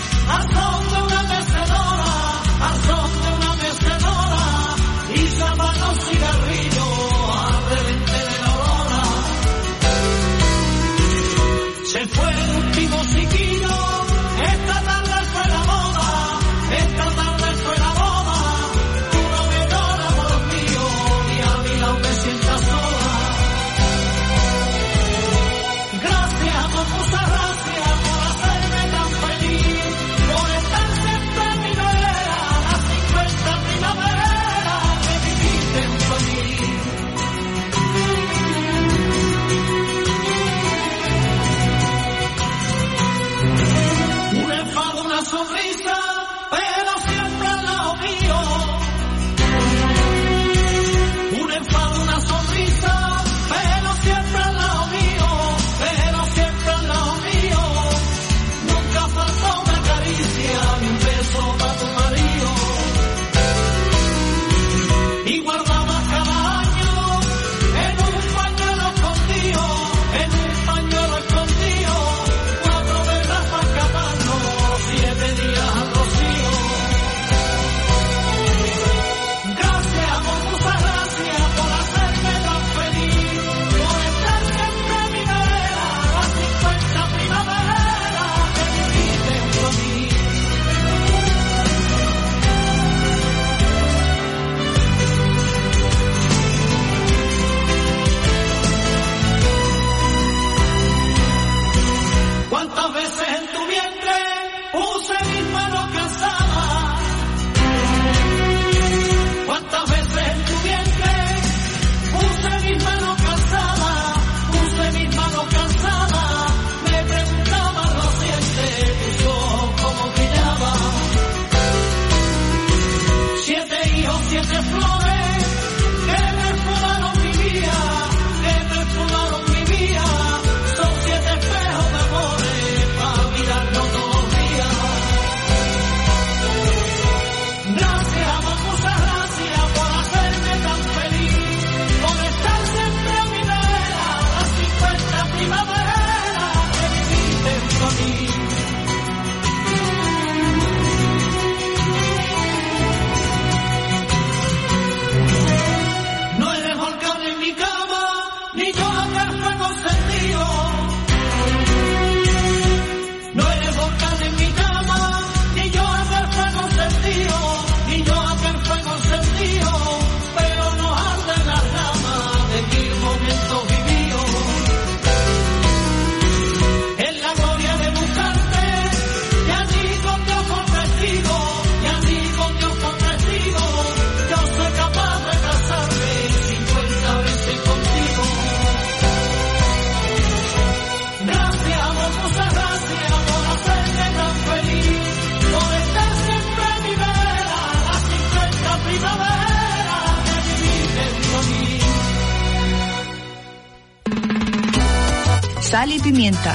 Sal y Pimienta.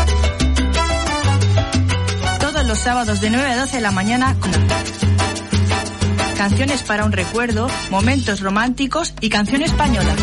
Todos los sábados de 9 a 12 de la mañana. Canciones para un recuerdo, momentos románticos y canción española.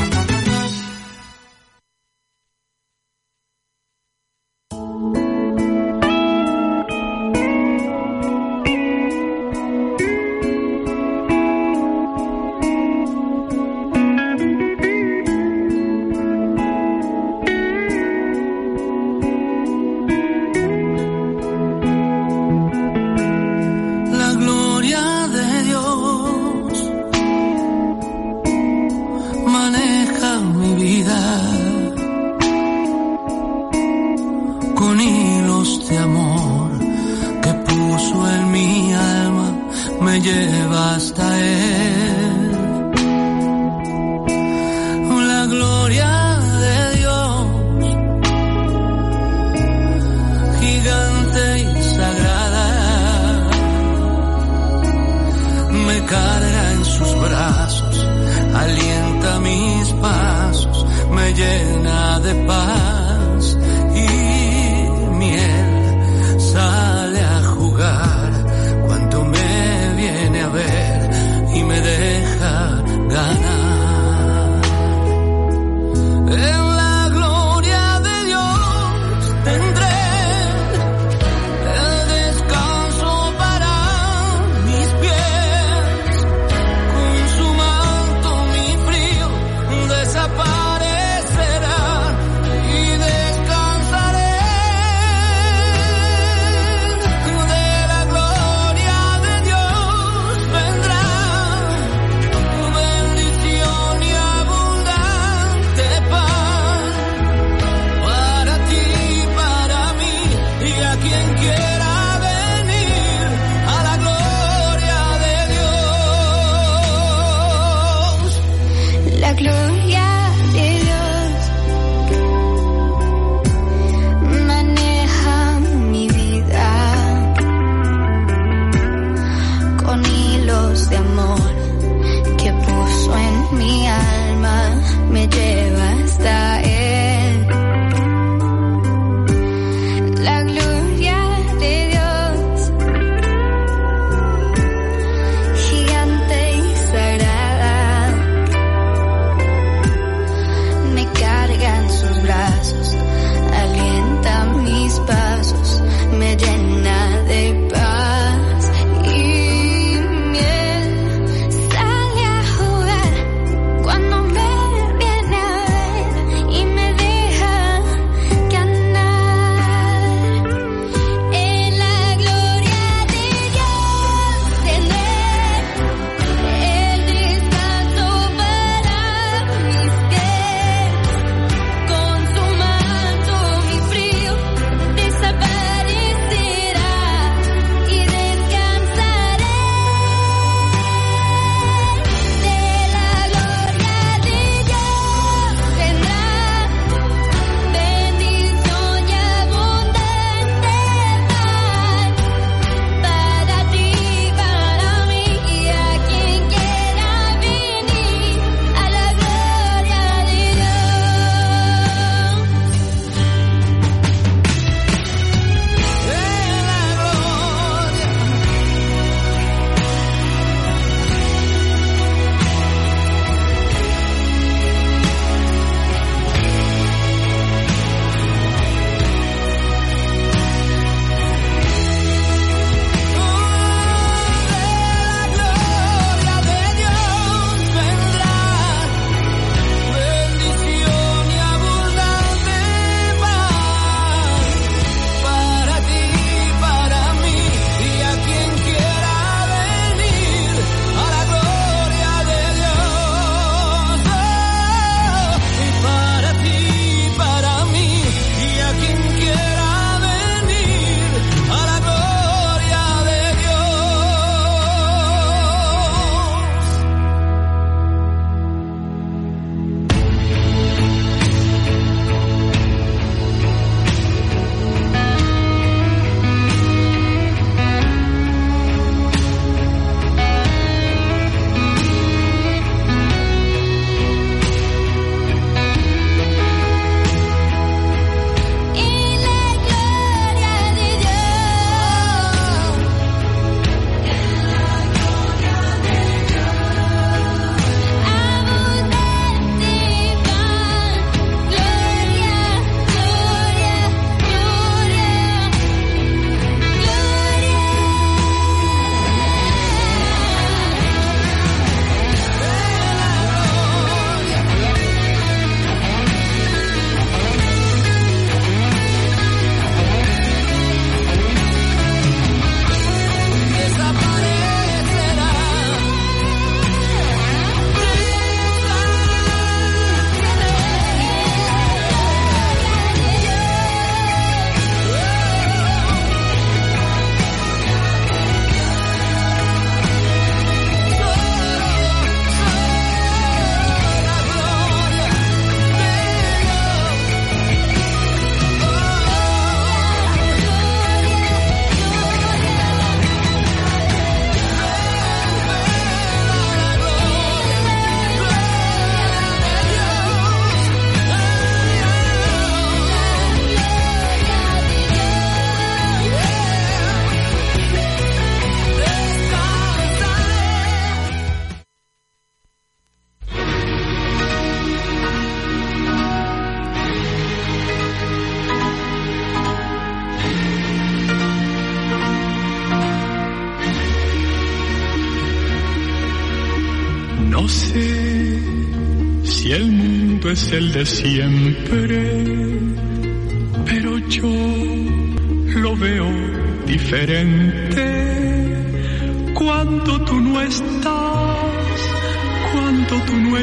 si el mundo es el de siempre, pero yo lo veo diferente cuando tú no estás, cuando tú no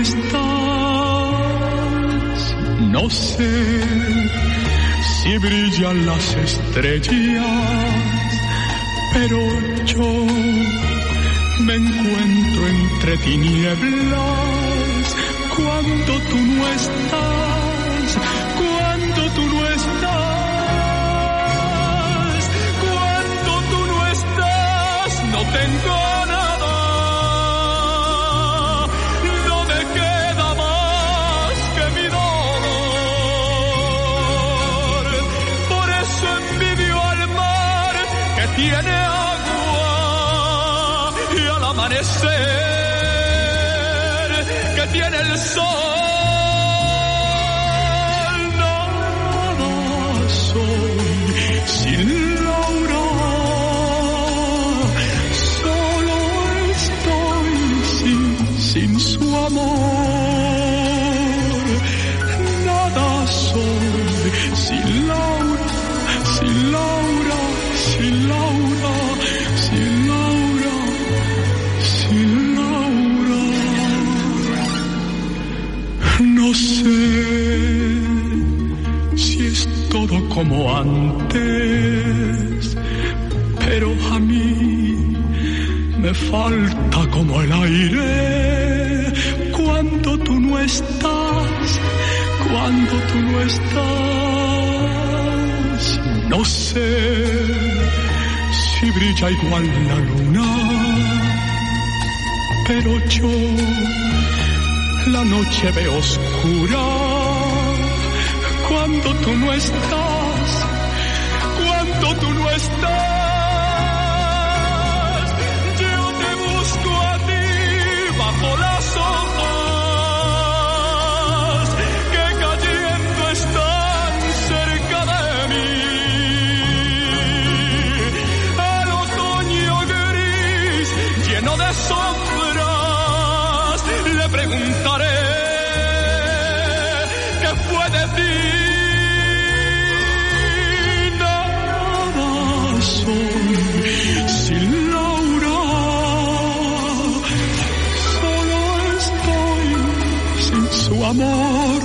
estás. No sé si brillan las estrellas, pero yo me encuentro entre tinieblas cuando tú no estás, cuando tú no estás, cuando tú no estás. No tengo nada, no me queda más que mi dolor. Por eso envidio al mar que tiene agua y al amanecer que tiene el sol. Nada soy sin Laura, solo estoy sin su amor. Nada soy sin Laura, sin Laura, sin Laura, sin Laura, sin Laura. No sé si es todo como antes, pero a mí me falta como el aire cuando tú no estás, cuando tú no estás. No sé si brilla igual la luna, pero yo la noche veo oscura cuando tú no estás, cuando tú no estás. Yo te busco a ti bajo las hojas que cayendo están cerca de mí. El otoño gris lleno de sombras, le preguntaré qué fue de ti. Nada soy sin Laura, solo estoy sin su amor.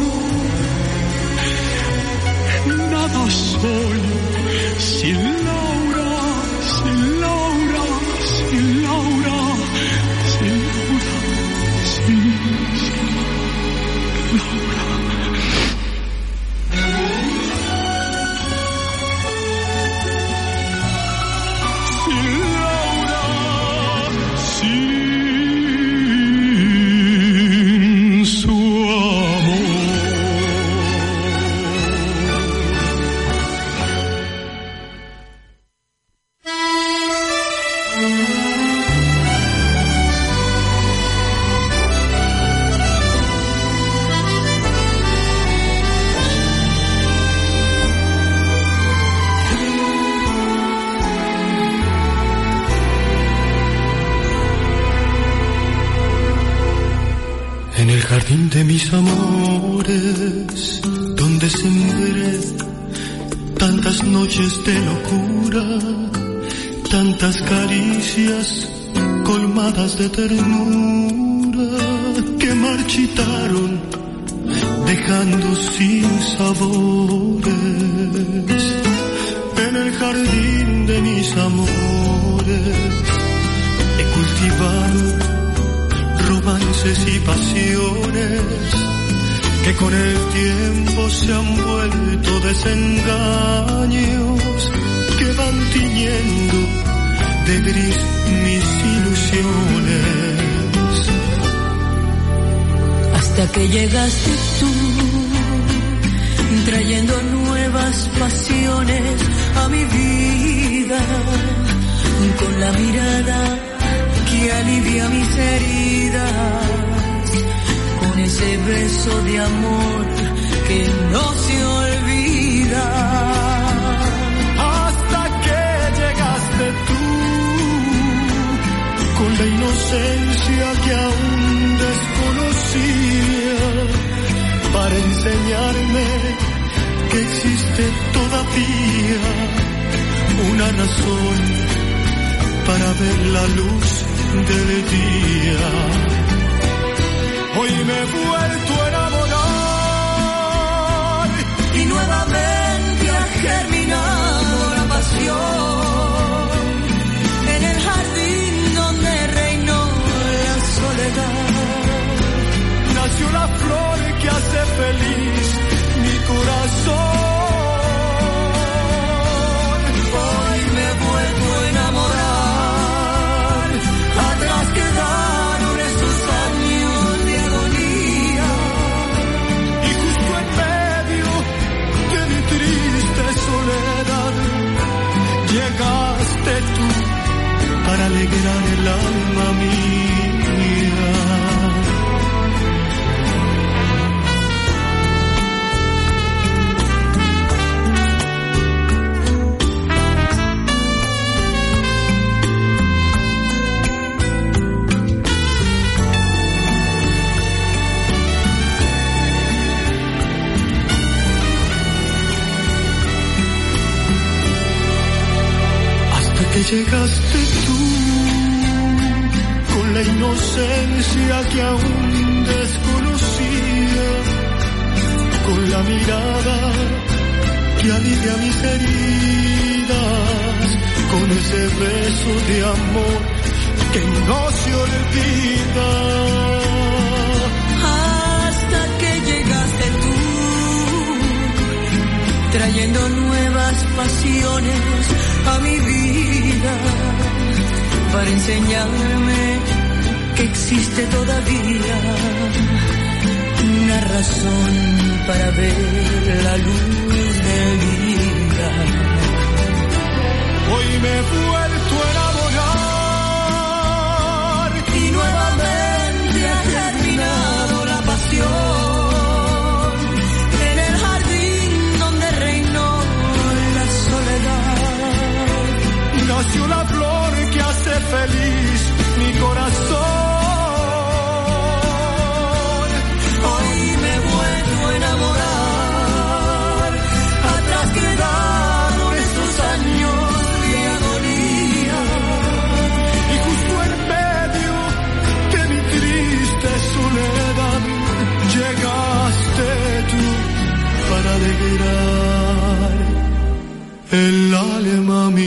Nada soy sin Laura, sin Laura, sin Laura, sin Laura, sin Laura. Sin Laura, sin su amor. En el jardín de mis amores, donde sembré tantas noches de locura, tantas caricias colmadas de ternura que marchitaron dejando sin sabores. En el jardín de mis amores he cultivado romances y pasiones que con el tiempo se han vuelto desengaños que van tiñendo de gris mis ilusiones. Hasta que llegaste tú, trayendo nuevas pasiones a mi vida, con la mirada que alivia mis heridas, con ese beso de amor que no se olvida. Hasta que llegaste tú, con la inocencia que aún desconocía, existe todavía una razón para ver la luz del día. Hoy me he vuelto a enamorar y nuevamente ha germinado la pasión en el jardín donde reinó la soledad. Nació la flor que hace feliz mi corazón. Hoy me he vuelto a enamorar, atrás quedaron esos años de agonía. Y justo en medio de mi triste soledad, llegaste tú para alegrar el alma mía. Que llegaste tú con la inocencia que aún desconocía, con la mirada que alivia mis heridas, con ese beso de amor que no se olvida. Hasta que llegaste tú, trayendo nuevas pasiones a mi vida, para enseñarme que existe todavía una razón para ver la luz del día. Hoy me he vuelto a enamorar y nuevamente ha germinado la pasión en el jardín donde reinó la soledad. Nació la flor que hace feliz mi corazón. Hoy me he vuelto a enamorar, atrás quedaron esos años de agonía. Y justo en medio de mi triste soledad, llegaste tú para alegrar el alma mía.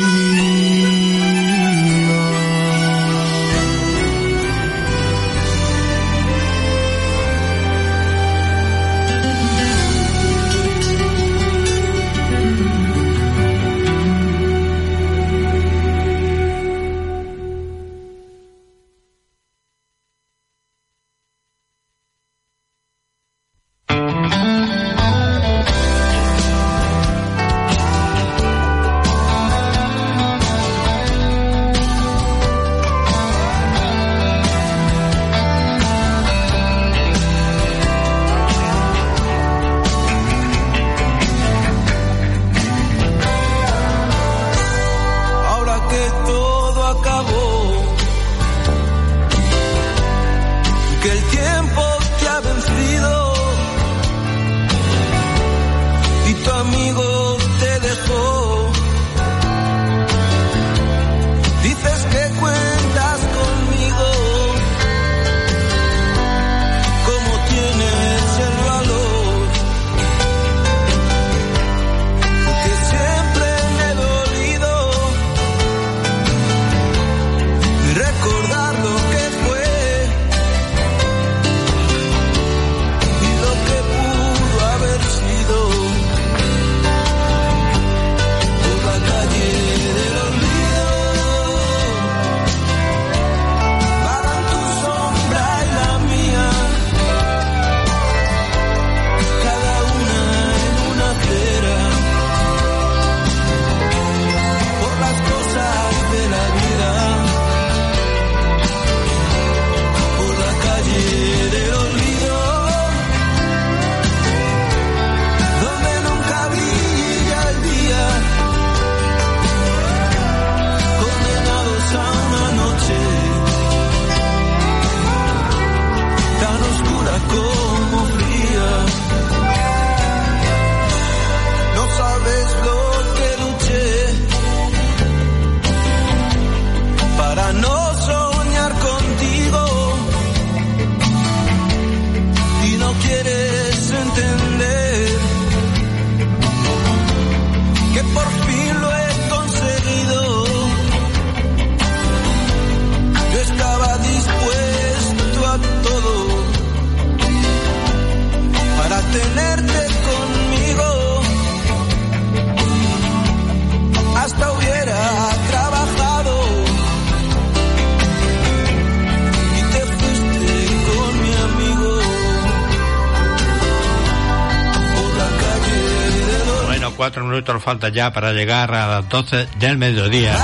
4 minutos nos falta ya para llegar a las 12 del mediodía.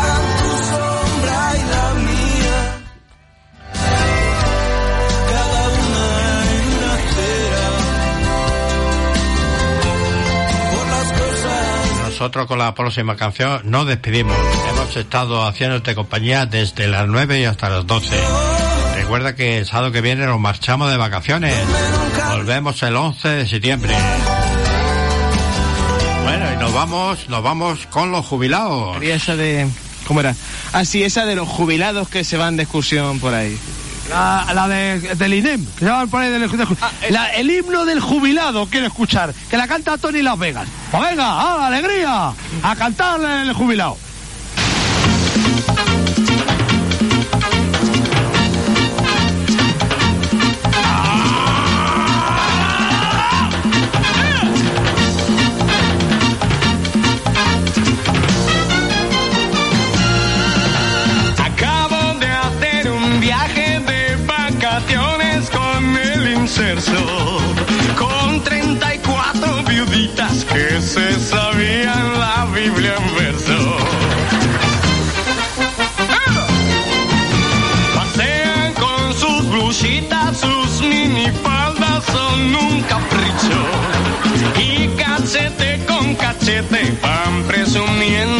Nosotros con la próxima canción nos despedimos. Hemos estado haciéndote compañía desde las 9 y hasta las 12. Recuerda que el sábado que viene nos marchamos de vacaciones. Volvemos el 11 de septiembre. Bueno, y nos vamos con los jubilados. Y esa de... ¿Cómo era? Así, esa de los jubilados que se van de excursión por ahí. La del INEM, que se van por ahí el himno del jubilado quiero escuchar, que la canta Tony Las Vegas. Pues venga, alegría, a cantarle el jubilado. Con 34 viuditas que se sabían la Biblia en verso. Pasean con sus blusitas, sus minifaldas son un capricho. Y cachete con cachete van presumiendo